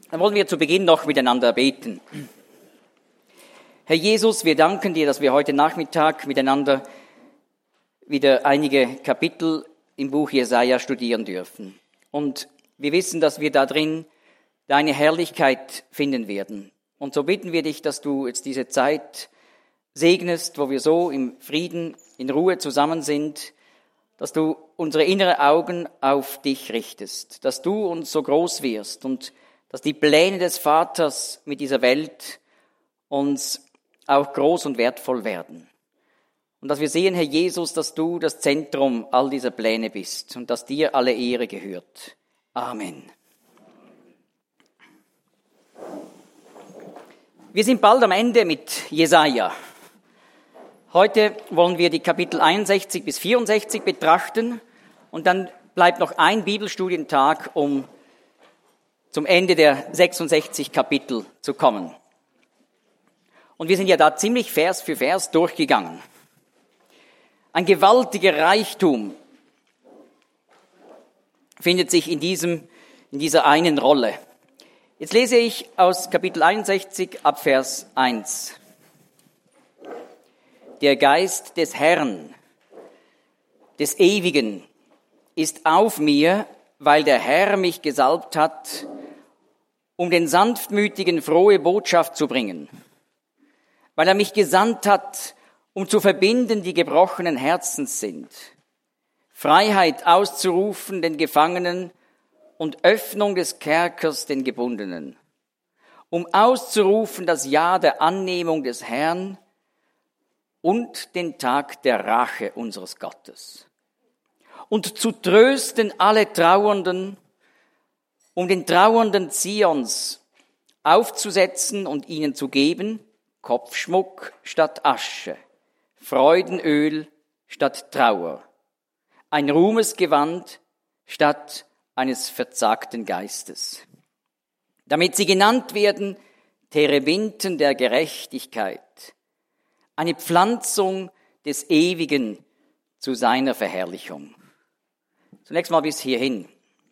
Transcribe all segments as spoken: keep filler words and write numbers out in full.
Dann wollen wir zu Beginn noch miteinander beten. Herr Jesus, wir danken dir, dass wir heute Nachmittag miteinander wieder einige Kapitel im Buch Jesaja studieren dürfen. Und wir wissen, dass wir da drin deine Herrlichkeit finden werden. Und so bitten wir dich, dass du jetzt diese Zeit segnest, wo wir so im Frieden, in Ruhe zusammen sind, dass du unsere inneren Augen auf dich richtest, dass du uns so groß wirst und dass die Pläne des Vaters mit dieser Welt uns auch groß und wertvoll werden. Und dass wir sehen, Herr Jesus, dass du das Zentrum all dieser Pläne bist und dass dir alle Ehre gehört. Amen. Wir sind bald am Ende mit Jesaja. Heute wollen wir die Kapitel einundsechzig bis vierundsechzig betrachten und dann bleibt noch ein Bibelstudientag, um zum Ende der sechsundsechzig Kapitel zu kommen. Und wir sind ja da ziemlich Vers für Vers durchgegangen. Ein gewaltiger Reichtum findet sich in diesem, in dieser einen Rolle. Jetzt lese ich aus Kapitel einundsechzig ab Vers eins. Der Geist des Herrn, des Ewigen, ist auf mir, weil der Herr mich gesalbt hat, um den Sanftmütigen frohe Botschaft zu bringen, weil er mich gesandt hat, um zu verbinden, die gebrochenen Herzens sind, Freiheit auszurufen den Gefangenen und Öffnung des Kerkers den Gebundenen, um auszurufen das Ja der Annehmung des Herrn und den Tag der Rache unseres Gottes, und zu trösten alle Trauernden, um den Trauernden Zions aufzusetzen und ihnen zu geben Kopfschmuck statt Asche, Freudenöl statt Trauer, ein Ruhmesgewand statt eines verzagten Geistes, damit sie genannt werden Terebinten der Gerechtigkeit, eine Pflanzung des Ewigen zu seiner Verherrlichung. Zunächst mal bis hierhin.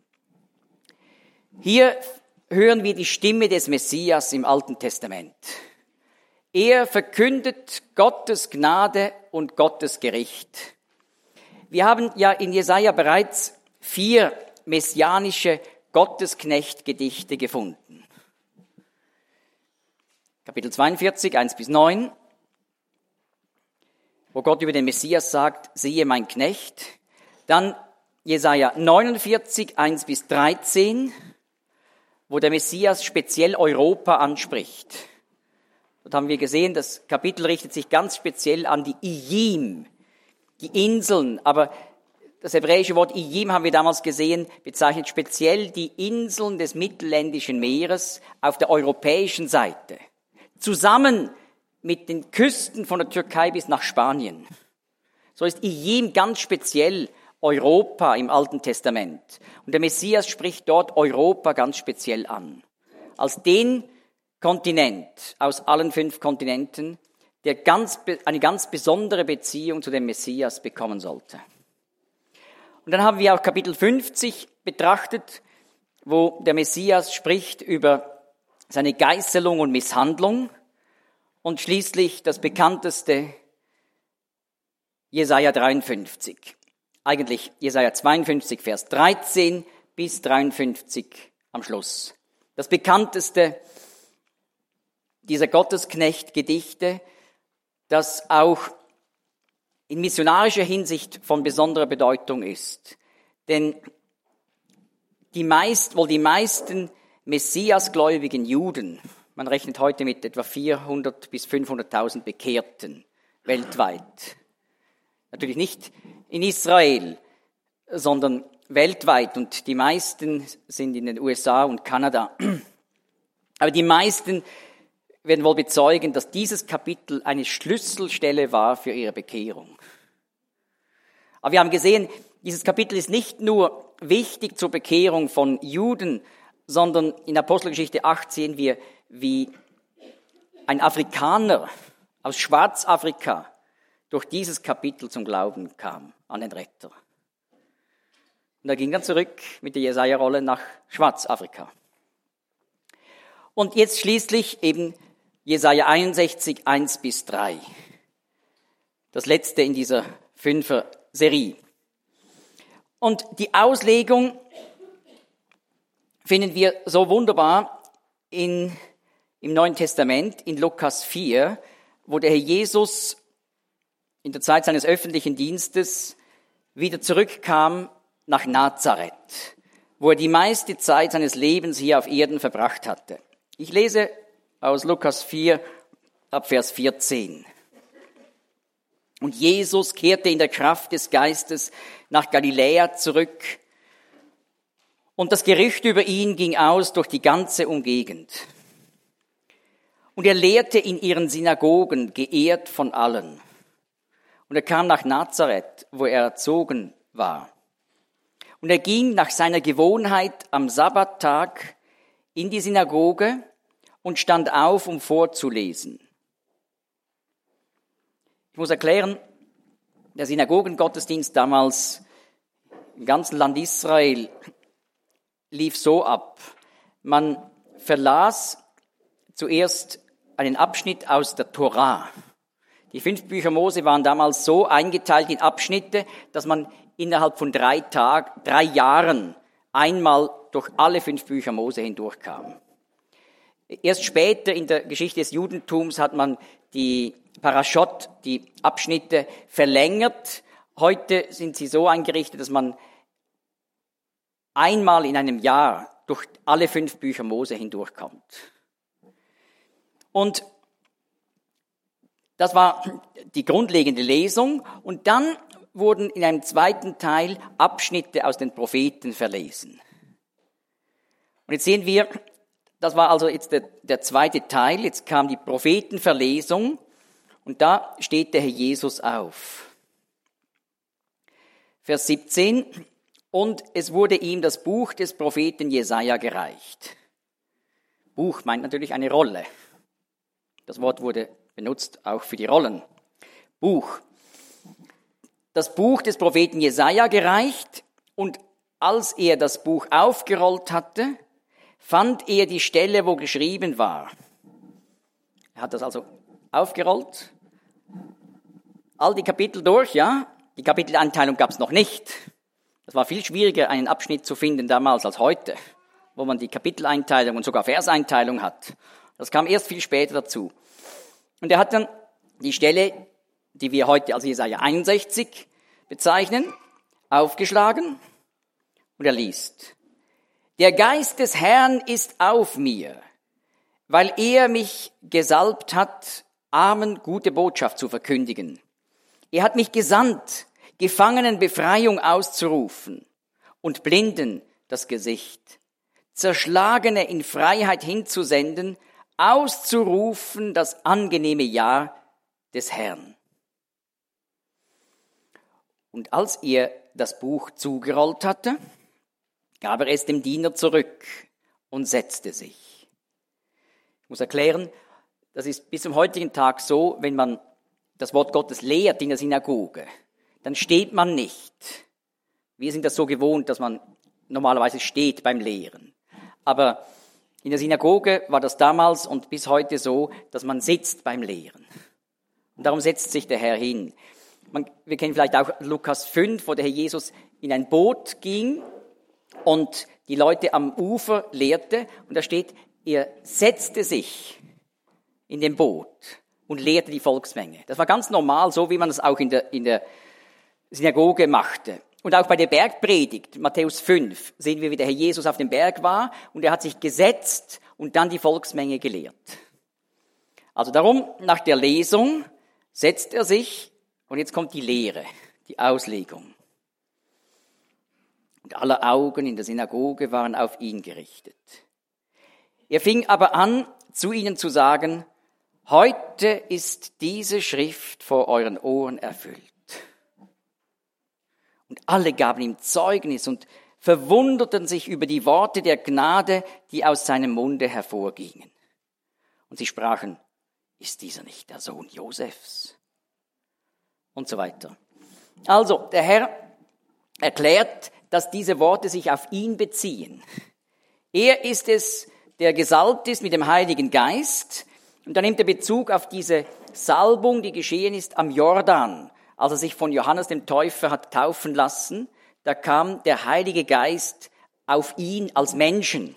Hier hören wir die Stimme des Messias im Alten Testament. Er verkündet Gottes Gnade und Gottes Gericht. Wir haben ja in Jesaja bereits vier messianische Gottesknecht-Gedichte gefunden. Kapitel zweiundvierzig, eins bis neun, wo Gott über den Messias sagt, siehe mein Knecht. Dann Jesaja neunundvierzig, eins bis dreizehn, wo der Messias speziell Europa anspricht. Dort haben wir gesehen, das Kapitel richtet sich ganz speziell an die Iyim, die Inseln. Aber das hebräische Wort Iyim, haben wir damals gesehen, bezeichnet speziell die Inseln des Mittelländischen Meeres auf der europäischen Seite. Zusammen mit den Küsten von der Türkei bis nach Spanien. So ist Iyim ganz speziell Europa im Alten Testament. Und der Messias spricht dort Europa ganz speziell an. Als den Kontinent aus allen fünf Kontinenten, der ganz, eine ganz besondere Beziehung zu dem Messias bekommen sollte. Und dann haben wir auch Kapitel fünfzig betrachtet, wo der Messias spricht über seine Geißelung und Misshandlung. Und schließlich das bekannteste, Jesaja dreiundfünfzig. Eigentlich Jesaja zweiundfünfzig, Vers dreizehn bis dreiundfünfzig am Schluss. Das bekannteste dieser Gottesknecht-Gedichte, das auch in missionarischer Hinsicht von besonderer Bedeutung ist. Denn die meist, wohl die meisten Messiasgläubigen Juden, man rechnet heute mit etwa vierhundert bis fünfhunderttausend Bekehrten weltweit. Natürlich nicht in Israel, sondern weltweit. Und die meisten sind in den U S A und Kanada. Aber die meisten werden wohl bezeugen, dass dieses Kapitel eine Schlüsselstelle war für ihre Bekehrung. Aber wir haben gesehen, dieses Kapitel ist nicht nur wichtig zur Bekehrung von Juden, sondern in Apostelgeschichte acht sehen wir, wie ein Afrikaner aus Schwarzafrika durch dieses Kapitel zum Glauben kam an den Retter. Und er ging dann zurück mit der Jesaja-Rolle nach Schwarzafrika. Und jetzt schließlich eben Jesaja einundsechzig, eins bis drei. Das letzte in dieser Fünfer-Serie. Und die Auslegung finden wir so wunderbar in, im Neuen Testament, in Lukas vier, wo der Herr Jesus in der Zeit seines öffentlichen Dienstes wieder zurückkam nach Nazareth, wo er die meiste Zeit seines Lebens hier auf Erden verbracht hatte. Ich lese aus Lukas vier ab Vers vierzehn. Und Jesus kehrte in der Kraft des Geistes nach Galiläa zurück, und das Gerücht über ihn ging aus durch die ganze Umgegend. Und er lehrte in ihren Synagogen, geehrt von allen. Und er kam nach Nazareth, wo er erzogen war. Und er ging nach seiner Gewohnheit am Sabbattag in die Synagoge und stand auf, um vorzulesen. Ich muss erklären, der Synagogengottesdienst damals im ganzen Land Israel lief so ab. Man verlas zuerst einen Abschnitt aus der Tora. Die fünf Bücher Mose waren damals so eingeteilt in Abschnitte, dass man innerhalb von drei Tagen, drei Jahren einmal durch alle fünf Bücher Mose hindurchkam. Erst später in der Geschichte des Judentums hat man die Parashot, die Abschnitte, verlängert. Heute sind sie so eingerichtet, dass man einmal in einem Jahr durch alle fünf Bücher Mose hindurchkommt. Und das war die grundlegende Lesung. Und dann wurden in einem zweiten Teil Abschnitte aus den Propheten verlesen. Und jetzt sehen wir, das war also jetzt der, der zweite Teil. Jetzt kam die Prophetenverlesung. Und da steht der Herr Jesus auf. Vers siebzehn. Und es wurde ihm das Buch des Propheten Jesaja gereicht. Buch meint natürlich eine Rolle. Das Wort wurde benutzt auch für die Rollen. Buch. Das Buch des Propheten Jesaja gereicht, und als er das Buch aufgerollt hatte, fand er die Stelle, wo geschrieben war. Er hat das also aufgerollt. All die Kapitel durch, ja. Die Kapiteleinteilung gab es noch nicht. Es war viel schwieriger, einen Abschnitt zu finden damals als heute, wo man die Kapiteleinteilung und sogar Verseinteilung hat. Das kam erst viel später dazu. Und er hat dann die Stelle, die wir heute als Jesaja einundsechzig bezeichnen, aufgeschlagen, und er liest: Der Geist des Herrn ist auf mir, weil er mich gesalbt hat, Armen gute Botschaft zu verkündigen. Er hat mich gesandt, Gefangenen Befreiung auszurufen und Blinden das Gesicht, Zerschlagene in Freiheit hinzusenden, auszurufen das angenehme Jahr des Herrn. Und als er das Buch zugerollt hatte, gab er es dem Diener zurück und setzte sich. Ich muss erklären, das ist bis zum heutigen Tag so, wenn man das Wort Gottes lehrt in der Synagoge, dann steht man nicht. Wir sind das so gewohnt, dass man normalerweise steht beim Lehren. Aber in der Synagoge war das damals und bis heute so, dass man sitzt beim Lehren. Und darum setzt sich der Herr hin. Man, wir kennen vielleicht auch Lukas fünf, wo der Herr Jesus in ein Boot ging und die Leute am Ufer lehrte. Und da steht, er setzte sich in dem Boot und lehrte die Volksmenge. Das war ganz normal, so wie man es auch in der, in der Synagoge machte. Und auch bei der Bergpredigt, Matthäus fünf, sehen wir, wie der Herr Jesus auf dem Berg war und er hat sich gesetzt und dann die Volksmenge gelehrt. Also darum, nach der Lesung setzt er sich und jetzt kommt die Lehre, die Auslegung. Und alle Augen in der Synagoge waren auf ihn gerichtet. Er fing aber an, zu ihnen zu sagen: Heute ist diese Schrift vor euren Ohren erfüllt. Und alle gaben ihm Zeugnis und verwunderten sich über die Worte der Gnade, die aus seinem Munde hervorgingen. Und sie sprachen: Ist dieser nicht der Sohn Josefs? Und so weiter. Also, der Herr erklärt, dass diese Worte sich auf ihn beziehen. Er ist es, der gesalbt ist mit dem Heiligen Geist. Und dann nimmt er Bezug auf diese Salbung, die geschehen ist am Jordan, als er sich von Johannes dem Täufer hat taufen lassen. Da kam der Heilige Geist auf ihn als Menschen.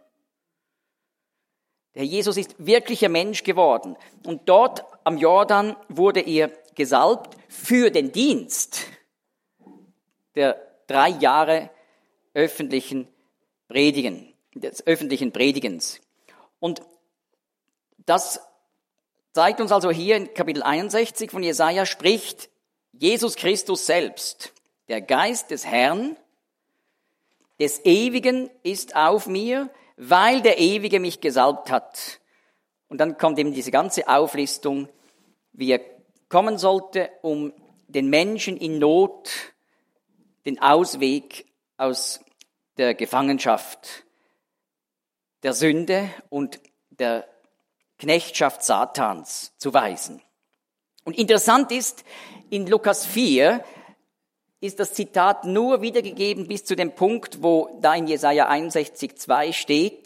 Der Jesus ist wirklicher Mensch geworden. Und dort am Jordan wurde er gesalbt für den Dienst der drei Jahre öffentlichen Predigen, des öffentlichen Predigens. Und das zeigt uns also hier in Kapitel einundsechzig von Jesaja, spricht Jesus Christus selbst. Der Geist des Herrn, des Ewigen ist auf mir, weil der Ewige mich gesalbt hat. Und dann kommt eben diese ganze Auflistung, wie er kommen sollte, um den Menschen in Not den Ausweg aus der Gefangenschaft, der Sünde und der Knechtschaft Satans zu weisen. Und interessant ist, in Lukas vier ist das Zitat nur wiedergegeben bis zu dem Punkt, wo da in Jesaja einundsechzig zwei steht,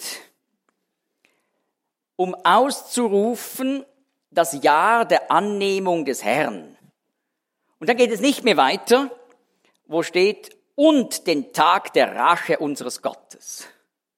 um auszurufen das Jahr der Annehmung des Herrn. Und dann geht es nicht mehr weiter, wo steht, und den Tag der Rache unseres Gottes.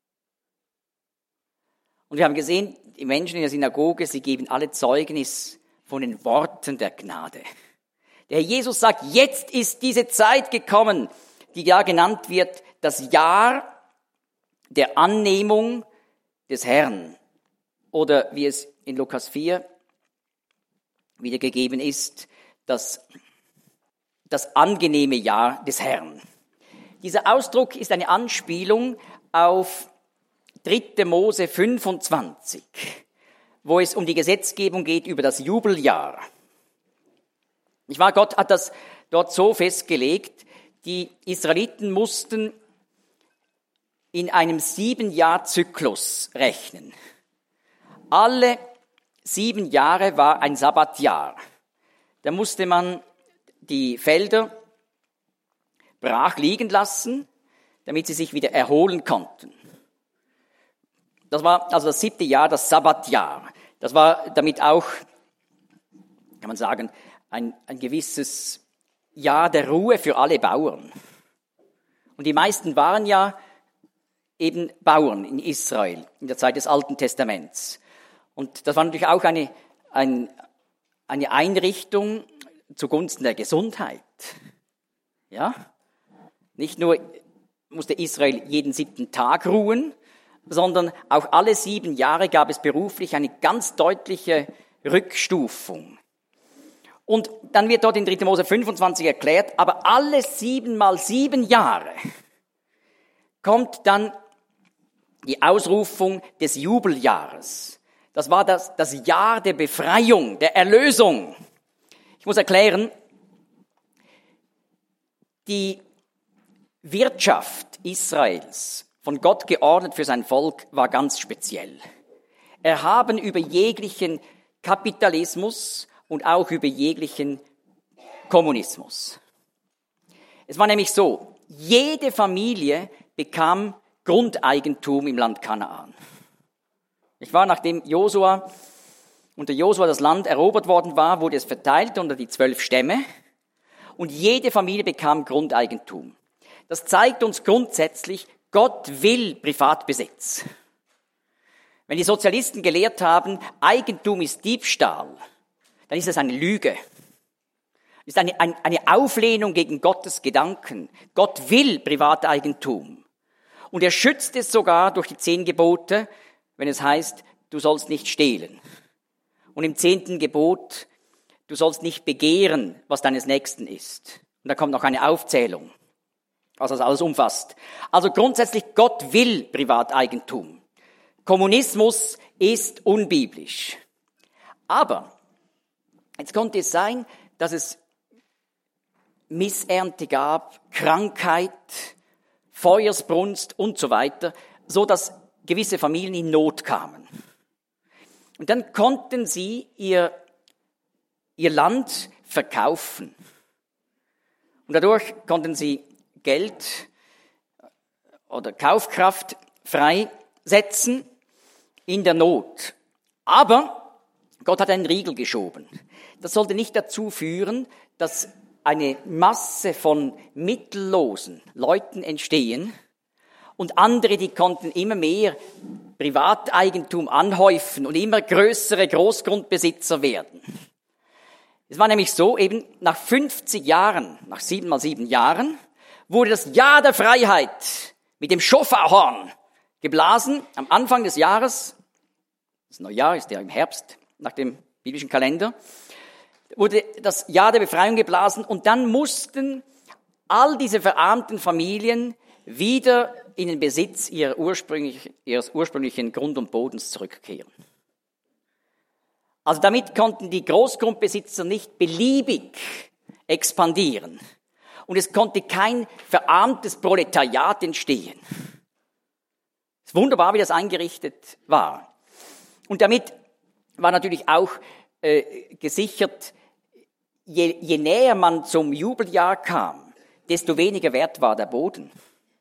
Und wir haben gesehen, die Menschen in der Synagoge, sie geben alle Zeugnis von den Worten der Gnade. Der Herr Jesus sagt, jetzt ist diese Zeit gekommen, die ja genannt wird, das Jahr der Annehmung des Herrn. Oder wie es in Lukas vier wiedergegeben ist, das, das angenehme Jahr des Herrn. Dieser Ausdruck ist eine Anspielung auf dritter Mose fünfundzwanzig, wo es um die Gesetzgebung geht über das Jubeljahr. Nicht wahr? Gott hat das dort so festgelegt, die Israeliten mussten in einem Sieben-Jahr-Zyklus rechnen. Alle sieben Jahre war ein Sabbatjahr. Da musste man die Felder brach liegen lassen, damit sie sich wieder erholen konnten. Das war also das siebte Jahr, das Sabbatjahr. Das war damit auch, kann man sagen, ein, ein gewisses Jahr der Ruhe für alle Bauern. Und die meisten waren ja eben Bauern in Israel in der Zeit des Alten Testaments. Und das war natürlich auch eine, ein, eine Einrichtung zugunsten der Gesundheit. Ja? Nicht nur musste Israel jeden siebten Tag ruhen, sondern auch alle sieben Jahre gab es beruflich eine ganz deutliche Rückstufung. Und dann wird dort in dritter Mose fünfundzwanzig erklärt, aber alle sieben mal sieben Jahre kommt dann die Ausrufung des Jubeljahres. Das war das, das Jahr der Befreiung, der Erlösung. Ich muss erklären, die Wirtschaft Israels, von Gott geordnet für sein Volk, war ganz speziell. Erhaben über jeglichen Kapitalismus und auch über jeglichen Kommunismus. Es war nämlich so, jede Familie bekam Grundeigentum im Land Kanaan. Ich war, nachdem Josua, unter Josua das Land erobert worden war, wurde es verteilt unter die zwölf Stämme und jede Familie bekam Grundeigentum. Das zeigt uns grundsätzlich, Gott will Privatbesitz. Wenn die Sozialisten gelehrt haben, Eigentum ist Diebstahl, dann ist das eine Lüge. Es ist eine, eine, eine Auflehnung gegen Gottes Gedanken. Gott will Privateigentum. Und er schützt es sogar durch die zehn Gebote, wenn es heißt, du sollst nicht stehlen. Und im zehnten Gebot, du sollst nicht begehren, was deines Nächsten ist. Und da kommt noch eine Aufzählung, was das alles umfasst. Also grundsätzlich, Gott will Privateigentum. Kommunismus ist unbiblisch. Aber jetzt konnte es sein, dass es Missernte gab, Krankheit, Feuersbrunst und so weiter, so dass gewisse Familien in Not kamen. Und dann konnten sie ihr, ihr Land verkaufen. Und dadurch konnten sie Geld oder Kaufkraft freisetzen. in der Not. Aber Gott hat einen Riegel geschoben. Das sollte nicht dazu führen, dass eine Masse von mittellosen Leuten entstehen und andere, die konnten immer mehr Privateigentum anhäufen und immer größere Großgrundbesitzer werden. Es war nämlich so, eben nach fünfzig Jahren, nach sieben mal sieben Jahren, wurde das Jahr der Freiheit mit dem Schofarhorn geblasen am Anfang des Jahres. Das Neujahr ist ja im Herbst nach dem biblischen Kalender. Wurde das Jahr der Befreiung geblasen und dann mussten all diese verarmten Familien wieder in den Besitz ihrer ursprünglich, ihres ursprünglichen Grund und Bodens zurückkehren. Also damit konnten die Großgrundbesitzer nicht beliebig expandieren und es konnte kein verarmtes Proletariat entstehen. Es ist wunderbar, wie das eingerichtet war. Und damit war natürlich auch äh, gesichert, Je, je näher man zum Jubeljahr kam, desto weniger wert war der Boden.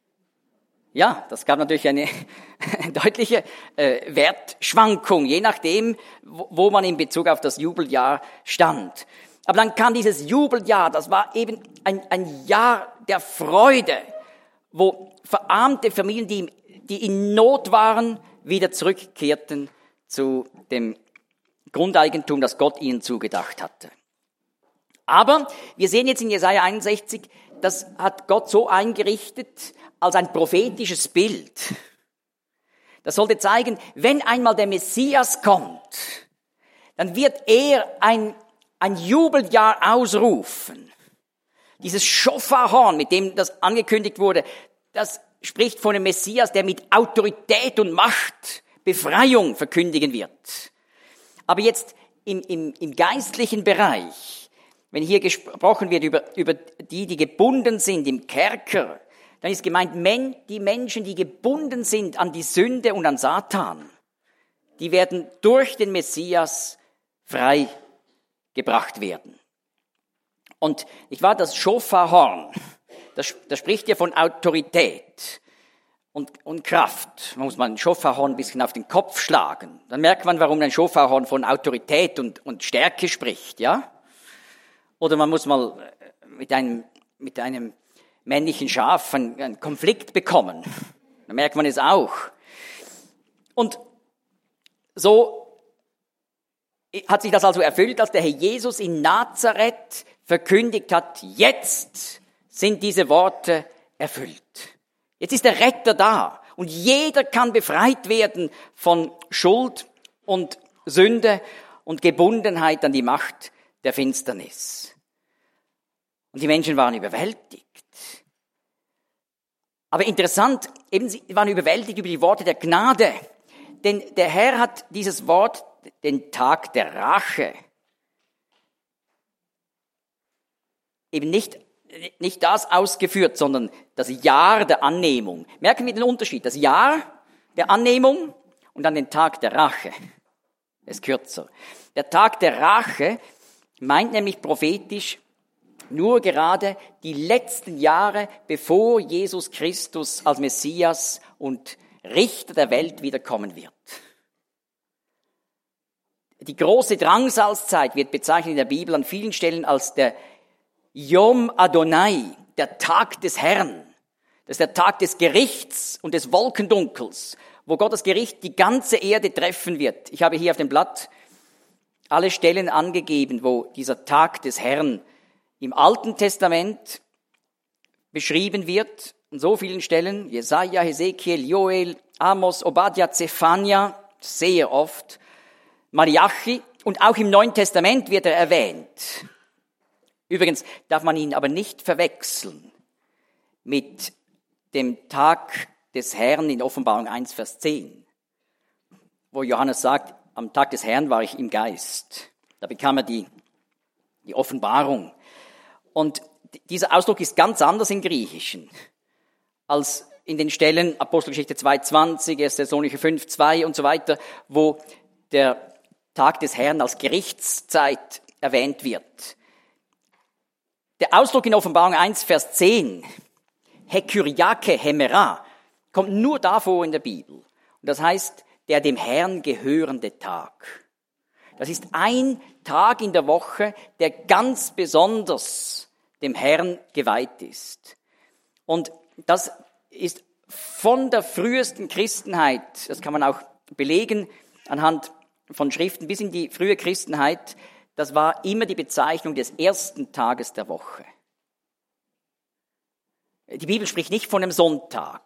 Ja, das gab natürlich eine deutliche äh, Wertschwankung, je nachdem, wo, wo man in Bezug auf das Jubeljahr stand. Aber dann kam dieses Jubeljahr, das war eben ein, ein Jahr der Freude, wo verarmte Familien, die, die in Not waren, wieder zurückkehrten zu dem Grundeigentum, das Gott ihnen zugedacht hatte. Aber wir sehen jetzt in Jesaja einundsechzig, das hat Gott so eingerichtet als ein prophetisches Bild. Das sollte zeigen, wenn einmal der Messias kommt, dann wird er ein, ein Jubeljahr ausrufen. Dieses Schofarhorn, mit dem das angekündigt wurde, das spricht von einem Messias, der mit Autorität und Macht Befreiung verkündigen wird. Aber jetzt im, im, im geistlichen Bereich, wenn hier gesprochen wird über, über die, die gebunden sind im Kerker, dann ist gemeint, men, die Menschen, die gebunden sind an die Sünde und an Satan, die werden durch den Messias frei gebracht werden. Und ich war das Schofarhorn, das, das spricht ja von Autorität und, und Kraft. Man muss mal ein Schofarhorn ein bisschen auf den Kopf schlagen. Dann merkt man, warum ein Schofarhorn von Autorität und, und Stärke spricht, ja? Oder man muss mal mit einem, mit einem männlichen Schaf einen, einen Konflikt bekommen. Da merkt man es auch. Und so hat sich das also erfüllt, als der Herr Jesus in Nazareth verkündigt hat, jetzt sind diese Worte erfüllt. Jetzt ist der Retter da und jeder kann befreit werden von Schuld und Sünde und Gebundenheit an die Macht der Finsternis. Und die Menschen waren überwältigt. Aber interessant, eben sie waren überwältigt über die Worte der Gnade. Denn der Herr hat dieses Wort, den Tag der Rache, eben nicht, nicht das ausgeführt, sondern das Jahr der Annehmung. Merken wir den Unterschied? Das Jahr der Annehmung und dann den Tag der Rache. Das ist kürzer. Der Tag der Rache meint nämlich prophetisch nur gerade die letzten Jahre, bevor Jesus Christus als Messias und Richter der Welt wiederkommen wird. Die große Drangsalzzeit wird bezeichnet in der Bibel an vielen Stellen als der Yom Adonai, der Tag des Herrn. Das ist der Tag des Gerichts und des Wolkendunkels, wo Gottes Gericht die ganze Erde treffen wird. Ich habe hier auf dem Blatt alle Stellen angegeben, wo dieser Tag des Herrn im Alten Testament beschrieben wird. An so vielen Stellen, Jesaja, Hesekiel, Joel, Amos, Obadja, Zephania, sehr oft, Malachi und auch im Neuen Testament wird er erwähnt. Übrigens darf man ihn aber nicht verwechseln mit dem Tag des Herrn in Offenbarung eins, Vers zehn, wo Johannes sagt, am Tag des Herrn war ich im Geist. Da bekam er die, die Offenbarung. Und dieser Ausdruck ist ganz anders im Griechischen als in den Stellen Apostelgeschichte zwei zwanzig, erster Thessalonicher fünf zwei und so weiter, wo der Tag des Herrn als Gerichtszeit erwähnt wird. Der Ausdruck in Offenbarung eins, Vers zehn, Hekyriake Hemera, kommt nur davor in der Bibel. Und das heißt, der dem Herrn gehörende Tag. Das ist ein Tag in der Woche, der ganz besonders dem Herrn geweiht ist. Und das ist von der frühesten Christenheit, das kann man auch belegen anhand von Schriften bis in die frühe Christenheit, das war immer die Bezeichnung des ersten Tages der Woche. Die Bibel spricht nicht von einem Sonntag,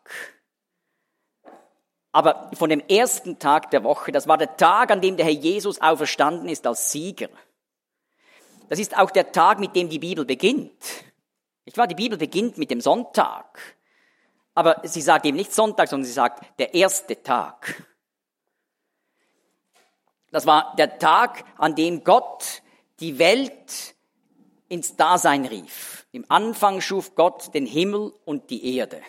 aber von dem ersten Tag der Woche. Das war der Tag, an dem der Herr Jesus auferstanden ist als Sieger. Das ist auch der Tag, mit dem die Bibel beginnt. Nicht wahr? Die Bibel beginnt mit dem Sonntag. Aber sie sagt eben nicht Sonntag, sondern sie sagt der erste Tag. Das war der Tag, an dem Gott die Welt ins Dasein rief. Im Anfang schuf Gott den Himmel und die Erde.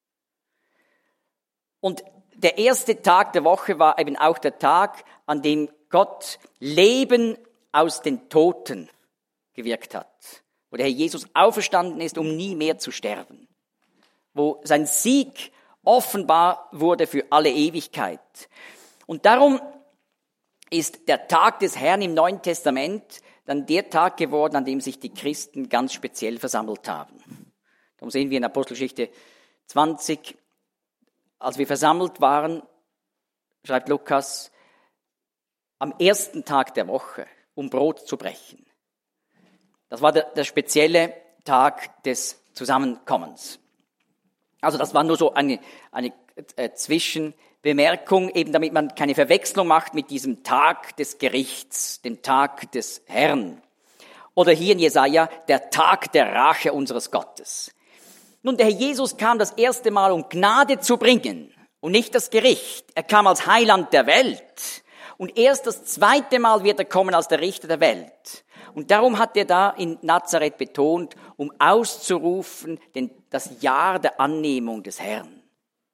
Und der erste Tag der Woche war eben auch der Tag, an dem Gott Leben aus den Toten gewirkt hat. Wo der Herr Jesus auferstanden ist, um nie mehr zu sterben. Wo sein Sieg offenbar wurde für alle Ewigkeit. Und darum ist der Tag des Herrn im Neuen Testament dann der Tag geworden, an dem sich die Christen ganz speziell versammelt haben. Darum sehen wir in Apostelgeschichte zwanzig, als wir versammelt waren, schreibt Lukas, am ersten Tag der Woche, um Brot zu brechen. Das war der, der spezielle Tag des Zusammenkommens. Also das war nur so eine, eine äh, Zwischenbemerkung, eben damit man keine Verwechslung macht mit diesem Tag des Gerichts, dem Tag des Herrn. Oder hier in Jesaja, der Tag der Rache unseres Gottes. Nun, der Herr Jesus kam das erste Mal, um Gnade zu bringen und nicht das Gericht. Er kam als Heiland der Welt. Und erst das zweite Mal wird er kommen als der Richter der Welt. Und darum hat er da in Nazareth betont, um auszurufen, den, das Jahr der Annehmung des Herrn.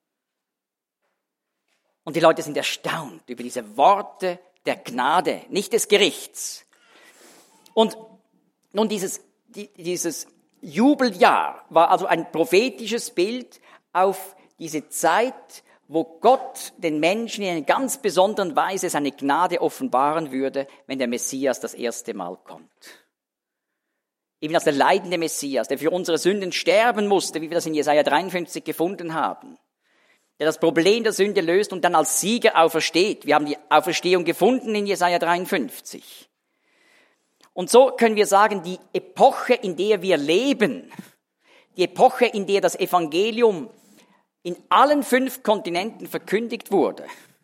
Und die Leute sind erstaunt über diese Worte der Gnade, nicht des Gerichts. Und nun dieses, die, dieses Jubeljahr war also ein prophetisches Bild auf diese Zeit, wo Gott den Menschen in einer ganz besonderen Weise seine Gnade offenbaren würde, wenn der Messias das erste Mal kommt. Eben als der leidende Messias, der für unsere Sünden sterben musste, wie wir das in Jesaja dreiundfünfzig gefunden haben, der das Problem der Sünde löst und dann als Sieger aufersteht. Wir haben die Auferstehung gefunden in Jesaja dreiundfünfzig. Und so können wir sagen, die Epoche, in der wir leben, die Epoche, in der das Evangelium in allen fünf Kontinenten verkündigt wurde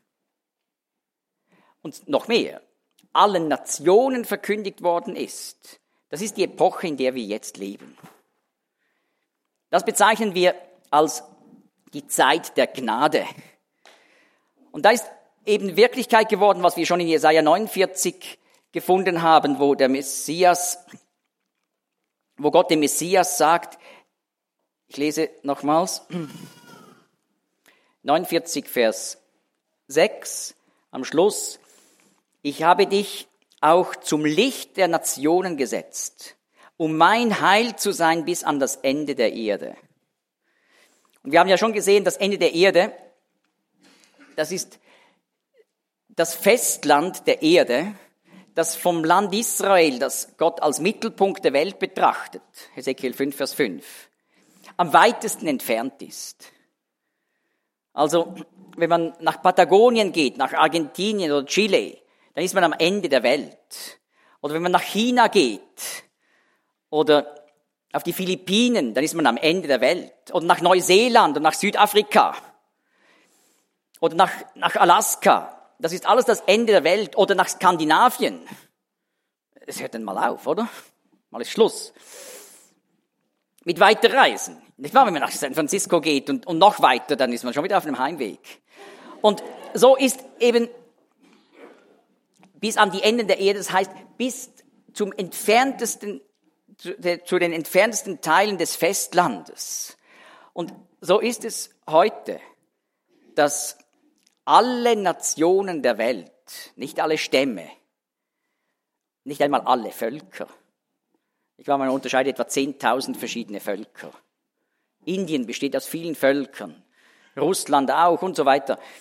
und noch mehr, allen Nationen verkündigt worden ist, das ist die Epoche, in der wir jetzt leben. Das bezeichnen wir als die Zeit der Gnade. Und da ist eben Wirklichkeit geworden, was wir schon in Jesaja neunundvierzig gefunden haben, wo der Messias, wo Gott dem Messias sagt, ich lese nochmals, neunundvierzig, Vers sechs, am Schluss, ich habe dich auch zum Licht der Nationen gesetzt, um mein Heil zu sein bis an das Ende der Erde. Und wir haben ja schon gesehen, das Ende der Erde, das ist das Festland der Erde, das vom Land Israel, das Gott als Mittelpunkt der Welt betrachtet, Hesekiel fünf, Vers fünf, am weitesten entfernt ist. Also, wenn man nach Patagonien geht, nach Argentinien oder Chile, dann ist man am Ende der Welt. Oder wenn man nach China geht oder auf die Philippinen, dann ist man am Ende der Welt. Oder nach Neuseeland und nach Südafrika oder nach, nach Alaska. Das ist alles das Ende der Welt. Oder nach Skandinavien. Es hört dann mal auf, oder? Mal ist Schluss. Mit Weiterreisen. Nicht wahr? Wenn man nach San Francisco geht und, und noch weiter, dann ist man schon wieder auf einem Heimweg. Und so ist eben bis an die Enden der Erde, das heißt bis zum entferntesten, zu, de, zu den entferntesten Teilen des Festlandes. Und so ist es heute, dass alle Nationen der Welt, nicht alle Stämme, nicht einmal alle Völker, ich glaube, man unterscheidet etwa zehntausend verschiedene Völker. Indien besteht aus vielen Völkern, Russland auch und so weiter.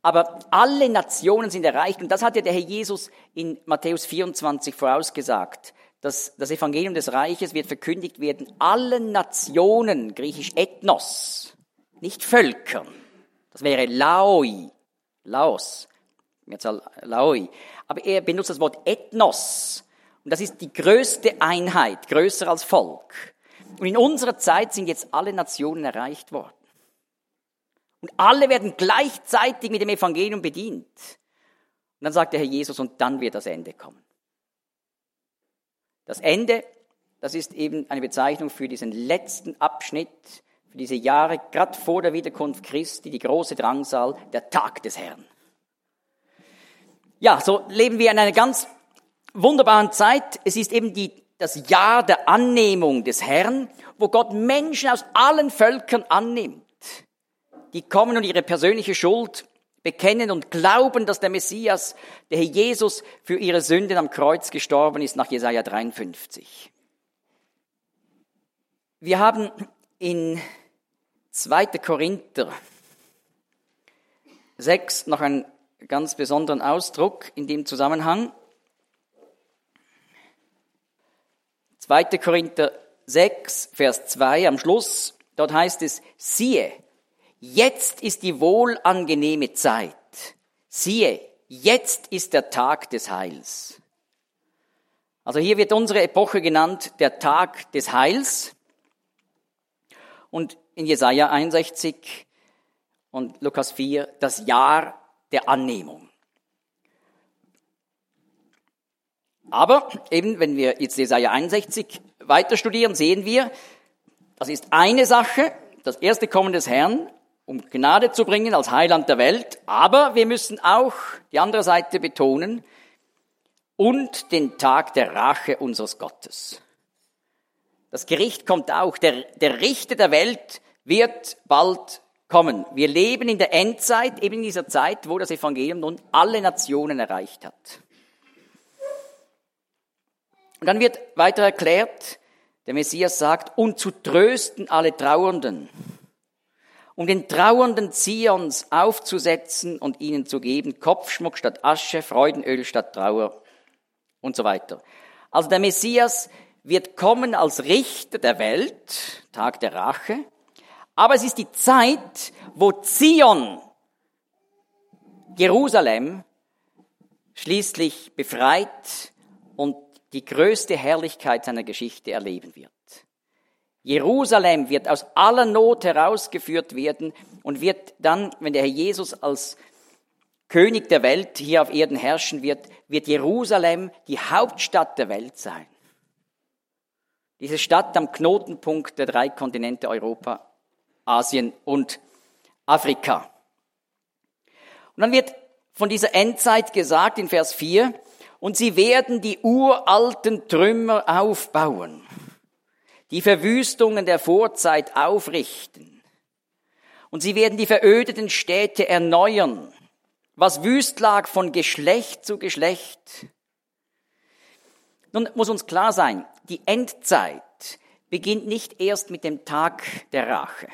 Aber alle Nationen sind erreicht. Und das hat ja der Herr Jesus in Matthäus vierundzwanzig vorausgesagt. Dass das Evangelium des Reiches wird verkündigt werden allen Nationen, griechisch Ethnos, nicht Völkern. Das wäre Laoi, Laos, Mehrzahl Laoi. Aber er benutzt das Wort Ethnos. Und das ist die größte Einheit, größer als Volk. Und in unserer Zeit sind jetzt alle Nationen erreicht worden. Und alle werden gleichzeitig mit dem Evangelium bedient. Und dann sagt der Herr Jesus, und dann wird das Ende kommen. Das Ende, das ist eben eine Bezeichnung für diesen letzten Abschnitt, für diese Jahre, gerade vor der Wiederkunft Christi, die große Drangsal, der Tag des Herrn. Ja, so leben wir in einer ganz wunderbaren Zeit. Es ist eben die, das Jahr der Annehmung des Herrn, wo Gott Menschen aus allen Völkern annimmt. Die kommen und ihre persönliche Schuld bekennen und glauben, dass der Messias, der Herr Jesus, für ihre Sünden am Kreuz gestorben ist, nach Jesaja dreiundfünfzig. Wir haben in zweiter Korinther sechs noch einen ganz besonderen Ausdruck in dem Zusammenhang. zweiter Korinther sechs, Vers zwei am Schluss, dort heißt es, siehe, jetzt ist die wohlangenehme Zeit. Siehe, jetzt ist der Tag des Heils. Also hier wird unsere Epoche genannt, der Tag des Heils. Und in Jesaja einundsechzig und Lukas vier, das Jahr der Annehmung. Aber eben, wenn wir jetzt Jesaja einundsechzig weiter studieren, sehen wir, das ist eine Sache, das erste Kommen des Herrn, um Gnade zu bringen als Heiland der Welt. Aber wir müssen auch die andere Seite betonen und den Tag der Rache unseres Gottes. Das Gericht kommt auch. Der, der Richter der Welt wird bald kommen. Wir leben in der Endzeit, eben in dieser Zeit, wo das Evangelium nun alle Nationen erreicht hat. Und dann wird weiter erklärt, der Messias sagt, und zu trösten alle Trauernden, um den Trauernden Zions aufzusetzen und ihnen zu geben, Kopfschmuck statt Asche, Freudenöl statt Trauer und so weiter. Also der Messias wird kommen als Richter der Welt, Tag der Rache, aber es ist die Zeit, wo Zion, Jerusalem, schließlich befreit und die größte Herrlichkeit seiner Geschichte erleben wird. Jerusalem wird aus aller Not herausgeführt werden und wird dann, wenn der Herr Jesus als König der Welt hier auf Erden herrschen wird, wird Jerusalem die Hauptstadt der Welt sein. Diese Stadt am Knotenpunkt der drei Kontinente Europa, Asien und Afrika. Und dann wird von dieser Endzeit gesagt in Vers vier, und sie werden die uralten Trümmer aufbauen, die Verwüstungen der Vorzeit aufrichten. Und sie werden die verödeten Städte erneuern, was wüst lag von Geschlecht zu Geschlecht. Nun muss uns klar sein, die Endzeit beginnt nicht erst mit dem Tag der Rache,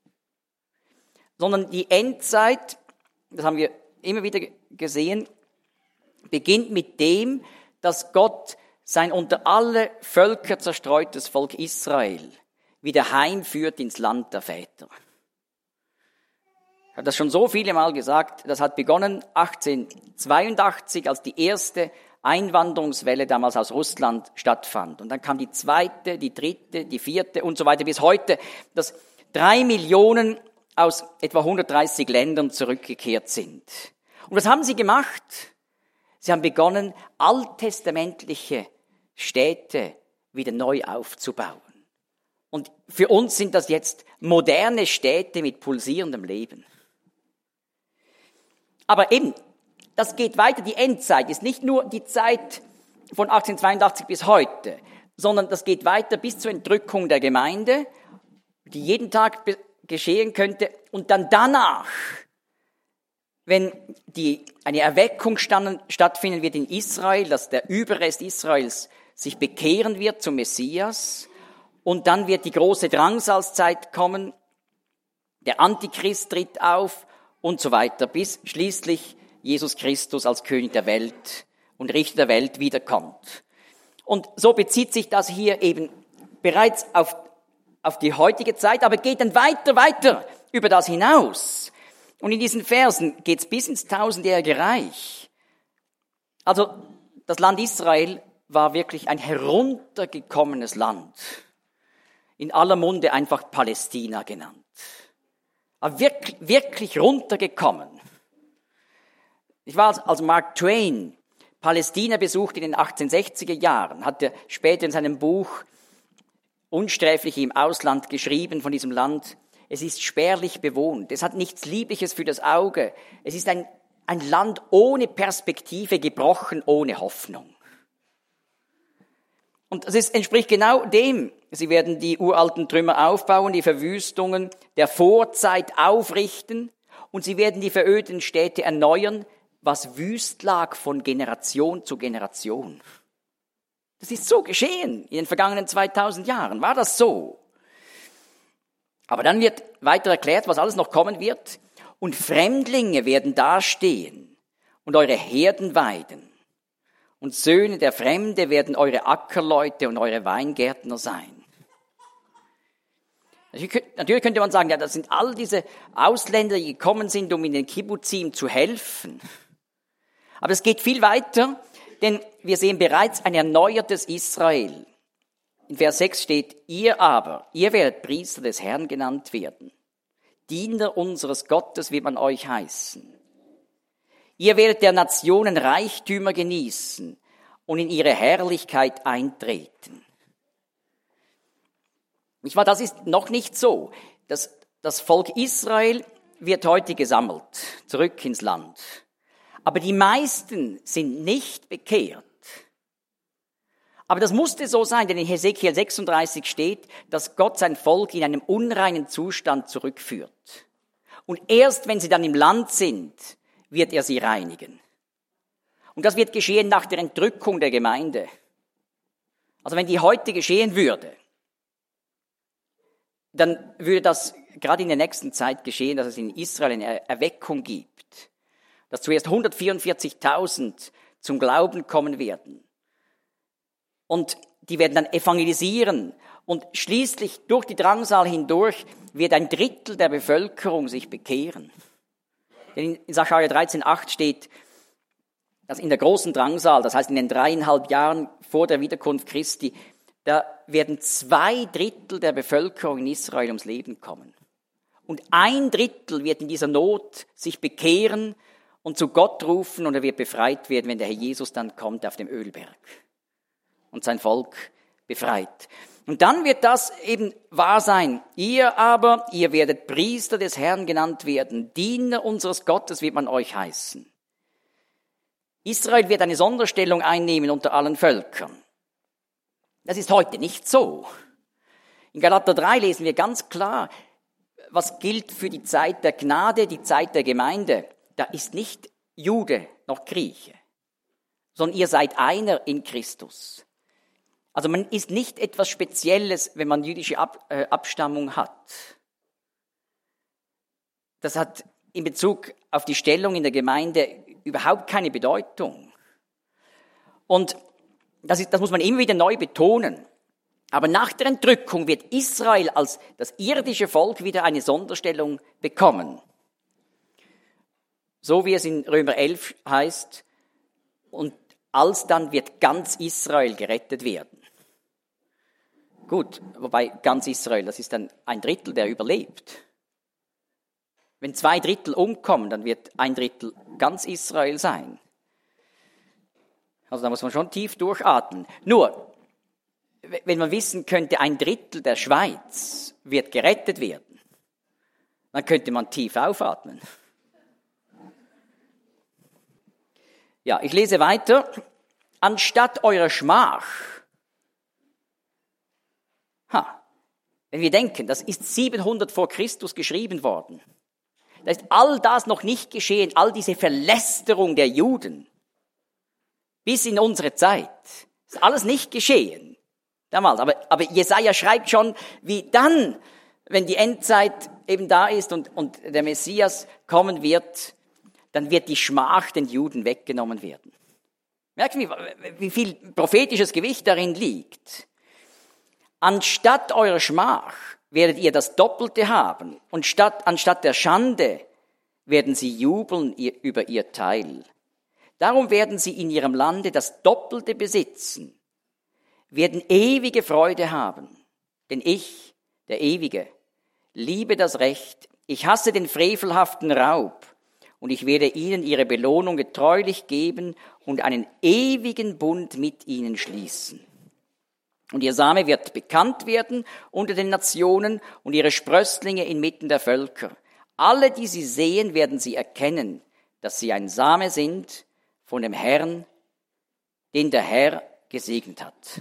sondern die Endzeit, das haben wir immer wieder gesehen, beginnt mit dem, dass Gott sein unter alle Völker zerstreutes Volk Israel wieder heimführt ins Land der Väter. Ich habe das schon so viele Mal gesagt, das hat begonnen achtzehnhundertzweiundachtzig, als die erste Einwanderungswelle damals aus Russland stattfand. Und dann kam die zweite, die dritte, die vierte und so weiter bis heute, dass drei Millionen aus etwa hundertdreißig Ländern zurückgekehrt sind. Und was haben sie gemacht? Sie haben begonnen, alttestamentliche Städte wieder neu aufzubauen. Und für uns sind das jetzt moderne Städte mit pulsierendem Leben. Aber eben, das geht weiter. Die Endzeit ist nicht nur die Zeit von achtzehnhundertzweiundachtzig bis heute, sondern das geht weiter bis zur Entrückung der Gemeinde, die jeden Tag geschehen könnte. Und dann danach, wenn die, eine Erweckung stand, stattfinden wird in Israel, dass der Überrest Israels sich bekehren wird zum Messias, und dann wird die große Drangsalzzeit kommen, der Antichrist tritt auf und so weiter, bis schließlich Jesus Christus als König der Welt und Richter der Welt wiederkommt. Und so bezieht sich das hier eben bereits auf, auf die heutige Zeit, aber geht dann weiter, weiter über das hinaus. Und in diesen Versen geht es bis ins tausendjährige Reich. Also das Land Israel war wirklich ein heruntergekommenes Land. In aller Munde einfach Palästina genannt. Aber wirklich, wirklich runtergekommen. Ich war, als Mark Twain Palästina besucht in den achtzehnhundertsechziger Jahren, hat er später in seinem Buch Unsträfliche im Ausland geschrieben von diesem Land. Es ist spärlich bewohnt, es hat nichts Liebliches für das Auge. Es ist ein, ein Land ohne Perspektive, gebrochen, ohne Hoffnung. Und das ist, entspricht genau dem. Sie werden die uralten Trümmer aufbauen, die Verwüstungen der Vorzeit aufrichten und sie werden die verödeten Städte erneuern, was wüst lag von Generation zu Generation. Das ist so geschehen in den vergangenen zweitausend Jahren. War das so? Aber dann wird weiter erklärt, was alles noch kommen wird. Und Fremdlinge werden dastehen und eure Herden weiden. Und Söhne der Fremde werden eure Ackerleute und eure Weingärtner sein. Natürlich könnte man sagen, ja, das sind all diese Ausländer, die gekommen sind, um in den Kibbuzim zu helfen. Aber es geht viel weiter, denn wir sehen bereits ein erneuertes Israel. In Vers sechs steht, ihr aber, ihr werdet Priester des Herrn genannt werden. Diener unseres Gottes wird man euch heißen. Ihr werdet der Nationen Reichtümer genießen und in ihre Herrlichkeit eintreten. Ich meine, das ist noch nicht so. Das, das Volk Israel wird heute gesammelt, zurück ins Land. Aber die meisten sind nicht bekehrt. Aber das musste so sein, denn in Hesekiel sechsunddreißig steht, dass Gott sein Volk in einem unreinen Zustand zurückführt. Und erst wenn sie dann im Land sind, wird er sie reinigen. Und das wird geschehen nach der Entrückung der Gemeinde. Also wenn die heute geschehen würde, dann würde das gerade in der nächsten Zeit geschehen, dass es in Israel eine Erweckung gibt. Dass zuerst hundertvierundvierzigtausend zum Glauben kommen werden. Und die werden dann evangelisieren. Und schließlich durch die Drangsal hindurch wird ein Drittel der Bevölkerung sich bekehren. Denn in Sacharja dreizehn acht steht, dass in der großen Drangsal, das heißt in den dreieinhalb Jahren vor der Wiederkunft Christi, da werden zwei Drittel der Bevölkerung in Israel ums Leben kommen. Und ein Drittel wird in dieser Not sich bekehren und zu Gott rufen und er wird befreit werden, wenn der Herr Jesus dann kommt auf dem Ölberg und sein Volk befreit. Und dann wird das eben wahr sein. Ihr aber, ihr werdet Priester des Herrn genannt werden. Diener unseres Gottes wird man euch heißen. Israel wird eine Sonderstellung einnehmen unter allen Völkern. Das ist heute nicht so. In Galater drei lesen wir ganz klar, was gilt für die Zeit der Gnade, die Zeit der Gemeinde. Da ist nicht Jude noch Grieche, sondern ihr seid einer in Christus. Also man ist nicht etwas Spezielles, wenn man jüdische Ab, äh, Abstammung hat. Das hat in Bezug auf die Stellung in der Gemeinde überhaupt keine Bedeutung. Und das, ist, das muss man immer wieder neu betonen. Aber nach der Entrückung wird Israel als das irdische Volk wieder eine Sonderstellung bekommen. So wie es in Römer elf heißt, und alsdann wird ganz Israel gerettet werden. Gut, wobei ganz Israel, das ist dann ein Drittel, der überlebt. Wenn zwei Drittel umkommen, dann wird ein Drittel ganz Israel sein. Also da muss man schon tief durchatmen. Nur, wenn man wissen könnte, ein Drittel der Schweiz wird gerettet werden, dann könnte man tief aufatmen. Ja, ich lese weiter. Anstatt eurer Schmach. Ha, wenn wir denken, das ist siebenhundert vor Christus geschrieben worden. Da ist all das noch nicht geschehen, all diese Verlästerung der Juden. Bis in unsere Zeit. Ist alles nicht geschehen. Damals. Aber, aber Jesaja schreibt schon, wie dann, wenn die Endzeit eben da ist und, und der Messias kommen wird, dann wird die Schmach den Juden weggenommen werden. Merken wir, wie viel prophetisches Gewicht darin liegt. Anstatt eurer Schmach werdet ihr das Doppelte haben und statt, anstatt der Schande werden sie jubeln über ihr Teil. Darum werden sie in ihrem Lande das Doppelte besitzen, werden ewige Freude haben. Denn ich, der Ewige, liebe das Recht, ich hasse den frevelhaften Raub und ich werde ihnen ihre Belohnung getreulich geben und einen ewigen Bund mit ihnen schließen. Und ihr Same wird bekannt werden unter den Nationen und ihre Sprösslinge inmitten der Völker. Alle, die sie sehen, werden sie erkennen, dass sie ein Same sind von dem Herrn, den der Herr gesegnet hat.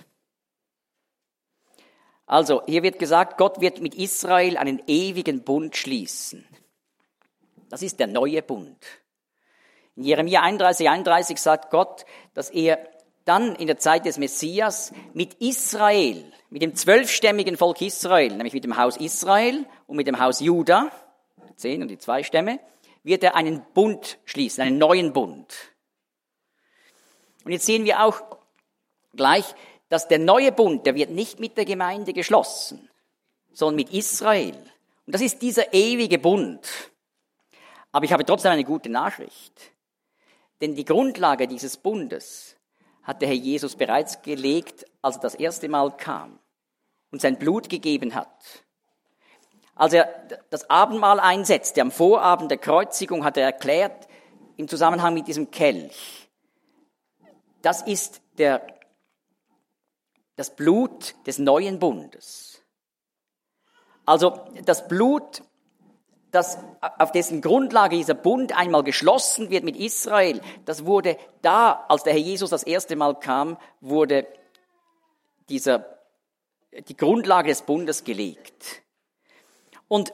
Also, hier wird gesagt, Gott wird mit Israel einen ewigen Bund schließen. Das ist der neue Bund. In Jeremia einunddreißig, einunddreißig sagt Gott, dass er dann in der Zeit des Messias mit Israel, mit dem zwölfstämmigen Volk Israel, nämlich mit dem Haus Israel und mit dem Haus Juda, zehn und die zwei Stämme, wird er einen Bund schließen, einen neuen Bund. Und jetzt sehen wir auch gleich, dass der neue Bund, der wird nicht mit der Gemeinde geschlossen, sondern mit Israel. Und das ist dieser ewige Bund. Aber ich habe trotzdem eine gute Nachricht. Denn die Grundlage dieses Bundes hat der Herr Jesus bereits gelegt, als er das erste Mal kam und sein Blut gegeben hat. Als er das Abendmahl einsetzte, am Vorabend der Kreuzigung, hat er erklärt, im Zusammenhang mit diesem Kelch, das ist der, das Blut des neuen Bundes. Also das Blut, das, auf dessen Grundlage dieser Bund einmal geschlossen wird mit Israel, das wurde da, als der Herr Jesus das erste Mal kam, wurde dieser, die Grundlage des Bundes gelegt. Und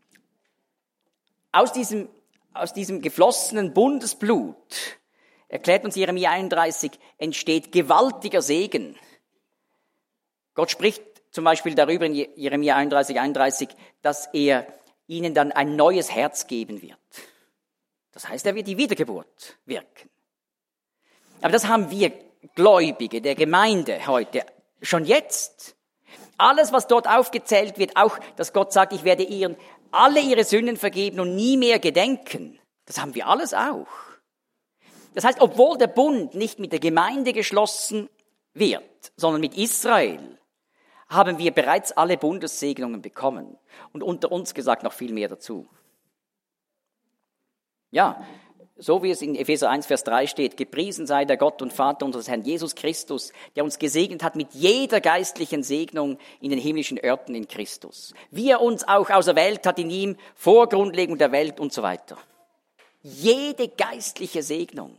aus diesem, aus diesem geflossenen Bundesblut, erklärt uns Jeremia einunddreißig, entsteht gewaltiger Segen. Gott spricht zum Beispiel darüber in Jeremia einunddreißig, einunddreißig, dass er ihnen dann ein neues Herz geben wird. Das heißt, er wird die Wiedergeburt wirken. Aber das haben wir Gläubige der Gemeinde heute schon jetzt. Alles, was dort aufgezählt wird, auch, dass Gott sagt, ich werde ihren alle ihre Sünden vergeben und nie mehr gedenken, das haben wir alles auch. Das heißt, obwohl der Bund nicht mit der Gemeinde geschlossen wird, sondern mit Israel, haben wir bereits alle Bundessegnungen bekommen. Und unter uns gesagt noch viel mehr dazu. Ja, so wie es in Epheser eins, Vers drei steht, gepriesen sei der Gott und Vater unseres Herrn Jesus Christus, der uns gesegnet hat mit jeder geistlichen Segnung in den himmlischen Örten in Christus. Wie er uns auch auserwählt hat in ihm vor Grundlegung der Welt und so weiter. Jede geistliche Segnung.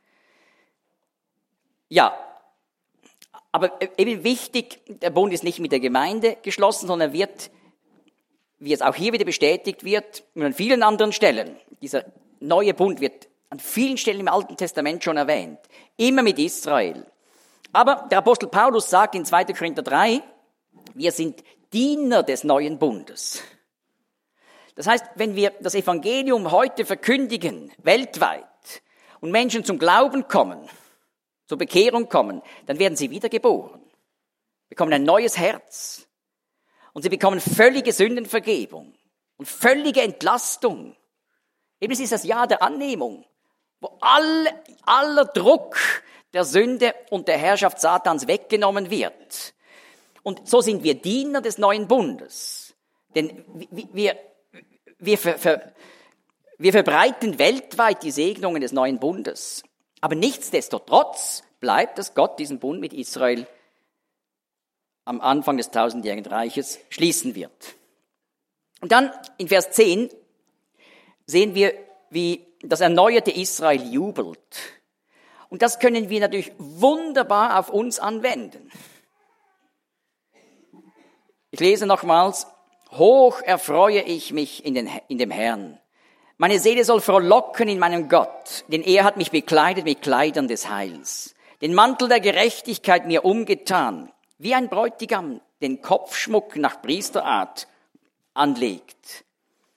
Ja, aber eben wichtig, der Bund ist nicht mit der Gemeinde geschlossen, sondern wird, wie es auch hier wieder bestätigt wird, und an vielen anderen Stellen, dieser neue Bund wird an vielen Stellen im Alten Testament schon erwähnt, immer mit Israel. Aber der Apostel Paulus sagt in zweiter Korinther drei, wir sind Diener des neuen Bundes. Das heißt, wenn wir das Evangelium heute verkündigen, weltweit, und Menschen zum Glauben kommen, zur Bekehrung kommen, dann werden sie wiedergeboren, bekommen ein neues Herz und sie bekommen völlige Sündenvergebung und völlige Entlastung. Eben es ist das Jahr der Annehmung, wo all, aller Druck der Sünde und der Herrschaft Satans weggenommen wird. Und so sind wir Diener des neuen Bundes. Denn wir, wir, ver, ver, wir verbreiten weltweit die Segnungen des neuen Bundes. Aber nichtsdestotrotz bleibt, dass Gott diesen Bund mit Israel am Anfang des tausendjährigen Reiches schließen wird. Und dann in Vers zehn sehen wir, wie das erneuerte Israel jubelt. Und das können wir natürlich wunderbar auf uns anwenden. Ich lese nochmals, hoch erfreue ich mich in, den, in dem Herrn. Meine Seele soll frohlocken in meinem Gott, denn er hat mich bekleidet mit Kleidern des Heils, den Mantel der Gerechtigkeit mir umgetan, wie ein Bräutigam den Kopfschmuck nach Priesterart anlegt.